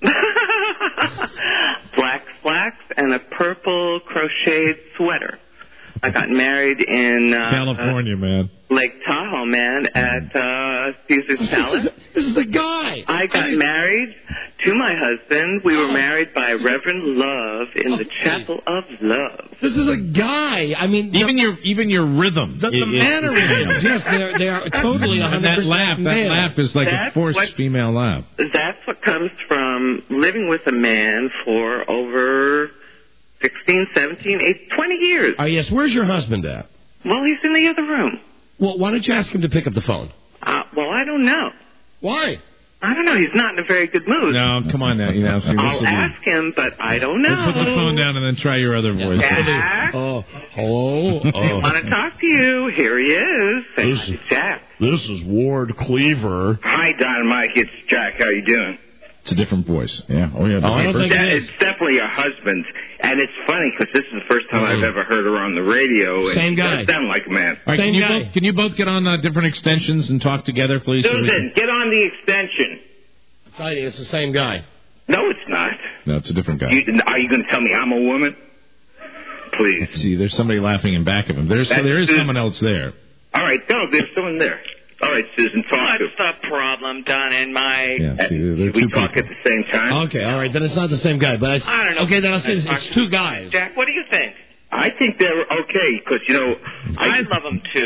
Black slacks and a purple crocheted sweater. I got married in uh, California, man. Lake Tahoe, man, at uh, Caesar's Palace. This is the guy. I got married to my husband. We were married by Reverend Love in the Chapel of Love. This is a guy. I mean, Even your even your rhythm. the, the It- it- mannerisms. Yes, they're they are totally one And hundred that percent laugh, that male. laugh is like a That's forced what- female laugh. That's what comes from living with a man for over sixteen, seventeen, eighteen, twenty years. Oh yes. Where's your husband at? Well, he's in the other room. Well, why don't you ask him to pick up the phone? Uh, well, I don't know. Why? I don't know. He's not in a very good mood. No, come on now. You know, see, this I'll will be- ask him, but I don't know. Let's put the phone down and then try your other voice. Jack, Oh, hello. I Uh, want to talk to you. Here he is. Say This hi is- to Jack. this is Ward Cleaver. Hi, Don Mike. It's Jack. How you doing? It's a different voice. Yeah. Oh, yeah. Oh, I don't think Yeah, it is. it's definitely your husband's, and it's funny because this is the first time I've ever heard her on the radio. And Same she guy. does sound like a man. All right, Same can you guy. both can you both get on uh, different extensions and talk together, please? so we Susan, can- get on the extension. I tell you, it's the same guy. No, it's not. No, it's a different guy. You, are you going to tell me I'm a woman? Please. Let's see. There's somebody laughing in back of him. There's That's there is Susan. someone else there. All right, no, there's someone there. All right, Susan, talk to What's the problem, Don and Mike? Yeah. See, there are we two talk people. at the same time. Okay, all right. Then it's not the same guy. But I, s- I don't know. Okay, then I'll say this. It's two guys. Jack, what do you think? I think they're okay because, you know, I I, love him, too.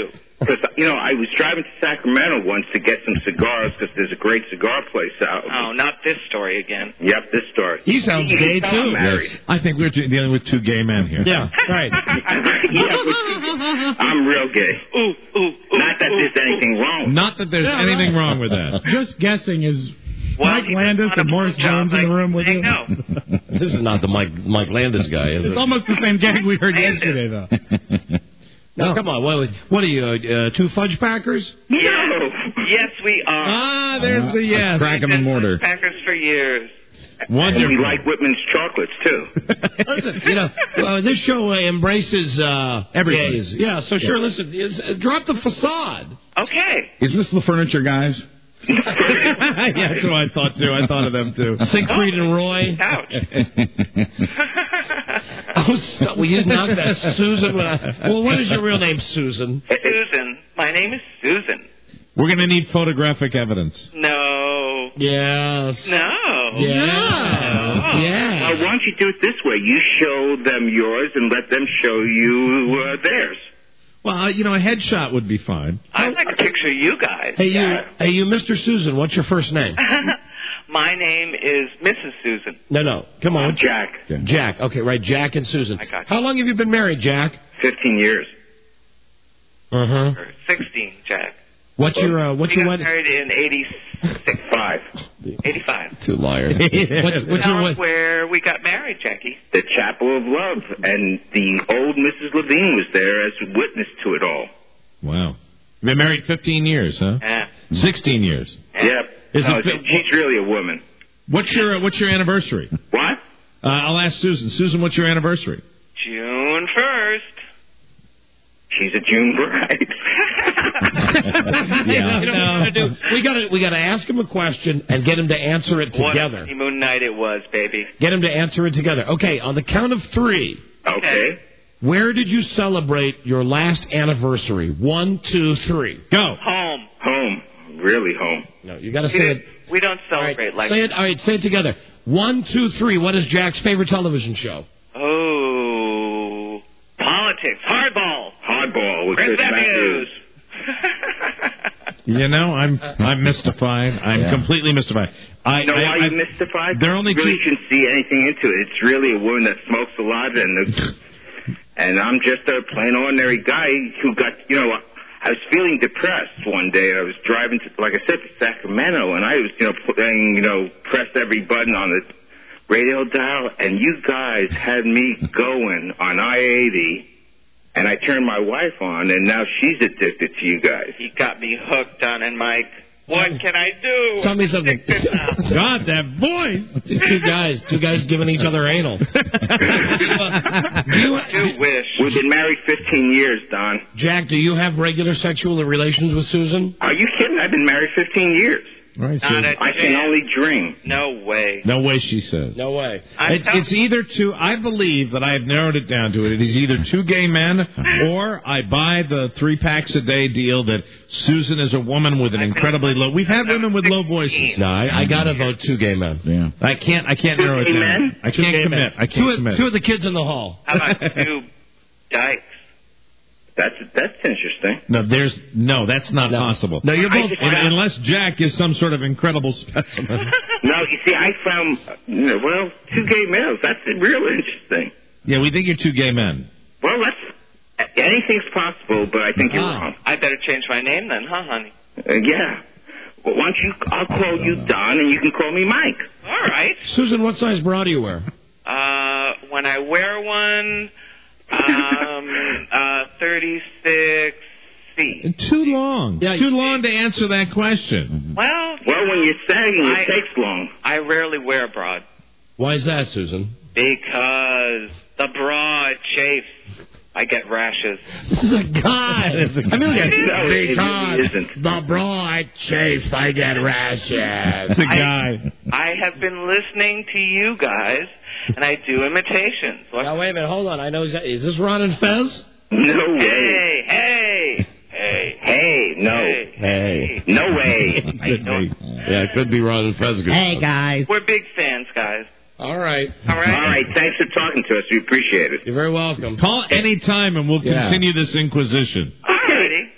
Because, you know, I was driving to Sacramento once to get some cigars because there's a great cigar place out. Oh, not this story again. Yep, this story. He sounds You can gay, tell too. I'm married. Yes. I think we're t- dealing with two gay men here. Yeah, right. Yeah, I'm real gay. Ooh, ooh, ooh. Not that there's anything wrong. Not that there's Yeah, anything right. wrong with that. Just guessing, is Well, Mike he Landis doesn't and want Morris a blowjob, Jones in the I- room with I you? know. This is not the Mike Mike Landis guy, is It's it? almost the same gag we heard yesterday, though. No, come on. What, what are you, uh, two fudge packers? No. Yes, we are. Ah, there's the yes. Crack in the mortar. Packers for years. And Wonderful. we like Whitman's chocolates, too. Listen, you know, uh, this show uh, embraces uh, Everything. gays. Yeah, so sure, listen, is, uh, drop the facade. Okay. Is this the furniture guys? Yeah, that's what I thought, too. I thought of them, too. Siegfried and Roy. Couch. Oh, stop. Will you knock that, Susan? When I, well, what is your real name, Susan? Susan. My name is Susan. We're going to need photographic evidence. No. Yes. No. Yeah. No. Yeah. Well, why don't you do it this way? You show them yours and let them show you uh, theirs. Well, you know, a headshot would be fine. I'd like to picture you guys. Hey, you, hey, you, Mister Susan, what's your first name? My name is Missus Susan. No, no. Come on. Jack. Jack. Okay, right. Jack and Susan. I got you. How long have you been married, Jack? Fifteen years. Uh-huh. Or sixteen, Jack. What's your, uh, what's we your got wedding? married in eighty-six. Five. eighty-five. Two liars. what's, what's Tell your us wed- where we got married, Jackie. The Chapel of Love. And the old Missus Levine was there as a witness to it all. Wow. You've been married fifteen years, huh? Yeah. sixteen years. Yep. Is no, it- she's really a woman. What's your, uh, what's your anniversary? What? Uh, I'll ask Susan. Susan, what's your anniversary? June first. She's a June bride. Yeah, you know what we gotta do? We gotta, we gotta ask him a question and get him to answer it What a together. honeymoon night it was, baby. Get him to answer it together. Okay, on the count of three. Okay. Where did you celebrate your last anniversary? One, two, three. Go. Home. Home. Really home. No, you gotta say it. We don't celebrate All right, like say it. All right, say it together. One, two, three. What is Jack's favorite television show? Oh, politics, hardball, Hardball with Chris Chris Matthews. Matthews. You know, I'm I'm mystified. I'm Yeah. completely mystified. I You know I, why I, you mystified? There are only you really two. shouldn't see anything into it. It's really a woman that smokes a lot, and the, and I'm just a plain ordinary guy who got, you know, I was feeling depressed one day. I was driving to, like I said, to Sacramento, and I was, you know, putting, you know, pressed every button on the radio dial, and you guys had me going on I eighty. And I turned my wife on, and now she's addicted to you guys. He got me hooked on it, Mike. What can I do? Tell me something. God, that voice. It's two guys, two guys giving each other anal. Do wish. We've been married fifteen years, Don. Jack, do you have regular sexual relations with Susan? Are you kidding? I've been married fifteen years. Right, Not Susan. a I can chance. only dream. No way. No way, she says. No way. I'm It's, telling- it's either two. I believe that I have narrowed it down to it. It is either two gay men, or I buy the three packs a day deal that Susan is a woman with an incredibly low. We've had women with low voices. No, I, I gotta vote two gay men. Yeah. I can't. I can't Two narrow it gay down. men? I Two can't gay commit. men. I Two, can't of- commit. two of the kids in the hall. How about two dykes? That's that's interesting. No, there's no. That's not No. possible. No, you're I both. just- Un- unless Jack is some sort of incredible specimen. No, you see, I found, uh, well, two gay males. That's real interesting. Yeah, we think you're two gay men. Well, that's, anything's possible, but I think you're Ah. wrong. I better change my name then, huh, honey? Uh, yeah. Well, why don't you, I'll call you Don, and you can call me Mike. All right. Susan, what size bra do you wear? Uh, when I wear one, um, uh, thirty-six C. Too long. Yeah, Too you- long to answer that question. Well, Well, when you're sagging, it I- takes long. I rarely wear a bra Why is that, Susan? because the bra it chafes. I get rashes. This is a guy. I mean, look at No, it because really isn't. the broad chafes, I get rashes. It's a guy. I have been listening to you guys, and I do imitations. What? Now, wait a minute. Hold on. I know exactly. Is this Ron and Fez? No way. Hey, hey, hey, Hey, no. hey. Hey. No way. Could be. Yeah, it could be Ron and Fez. Hey, guys. We're big fans, guys. All right. All right. All right, thanks for talking to us. We appreciate it. You're very welcome. Call any time and we'll Yeah. continue this inquisition. All righty.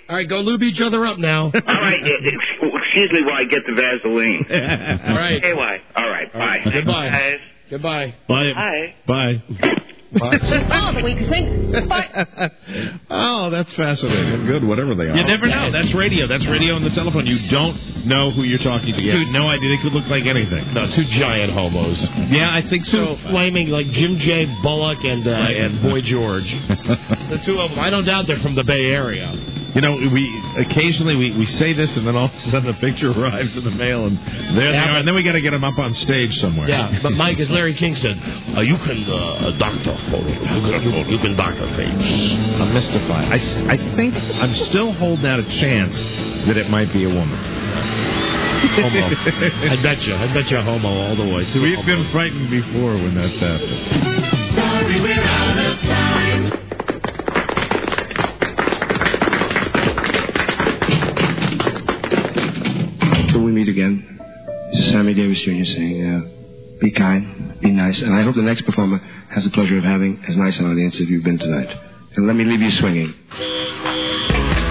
All right, go lube each other up now. All right, excuse me while I get the Vaseline. All right. Hey, why? All right, All right. bye. Goodbye. Guys. Goodbye. Bye. Hi. Bye. Oh, the weak thing. Oh, that's fascinating. Good, whatever they are. You never know. That's radio. That's radio on the telephone. You don't know who you're talking to. You have no idea. They could look like anything. No, two giant homos. Yeah, I think so. Two flaming, like Jim J. Bullock and uh, and Boy George. The two of them. I don't doubt they're from the Bay Area. You know, we occasionally we, we say this, and then all of a sudden a picture arrives in the mail, and there Yeah, they are. And then we got to get them up on stage somewhere. Yeah, but Mike, as Larry King said, uh, you can uh, doctor for me. You can, you, you can doctor things. I'm mystified. I, s- I think I'm still holding out a chance that it might be a woman. Homo. I bet you. I bet you homo all the way. See what We've homo been is. frightened before when that's happened. Sorry, we're out of time. Till we meet again, this is Sammy Davis Junior saying, uh, be kind, be nice, and I hope the next performer has the pleasure of having as nice an audience as you've been tonight. And let me leave you swinging.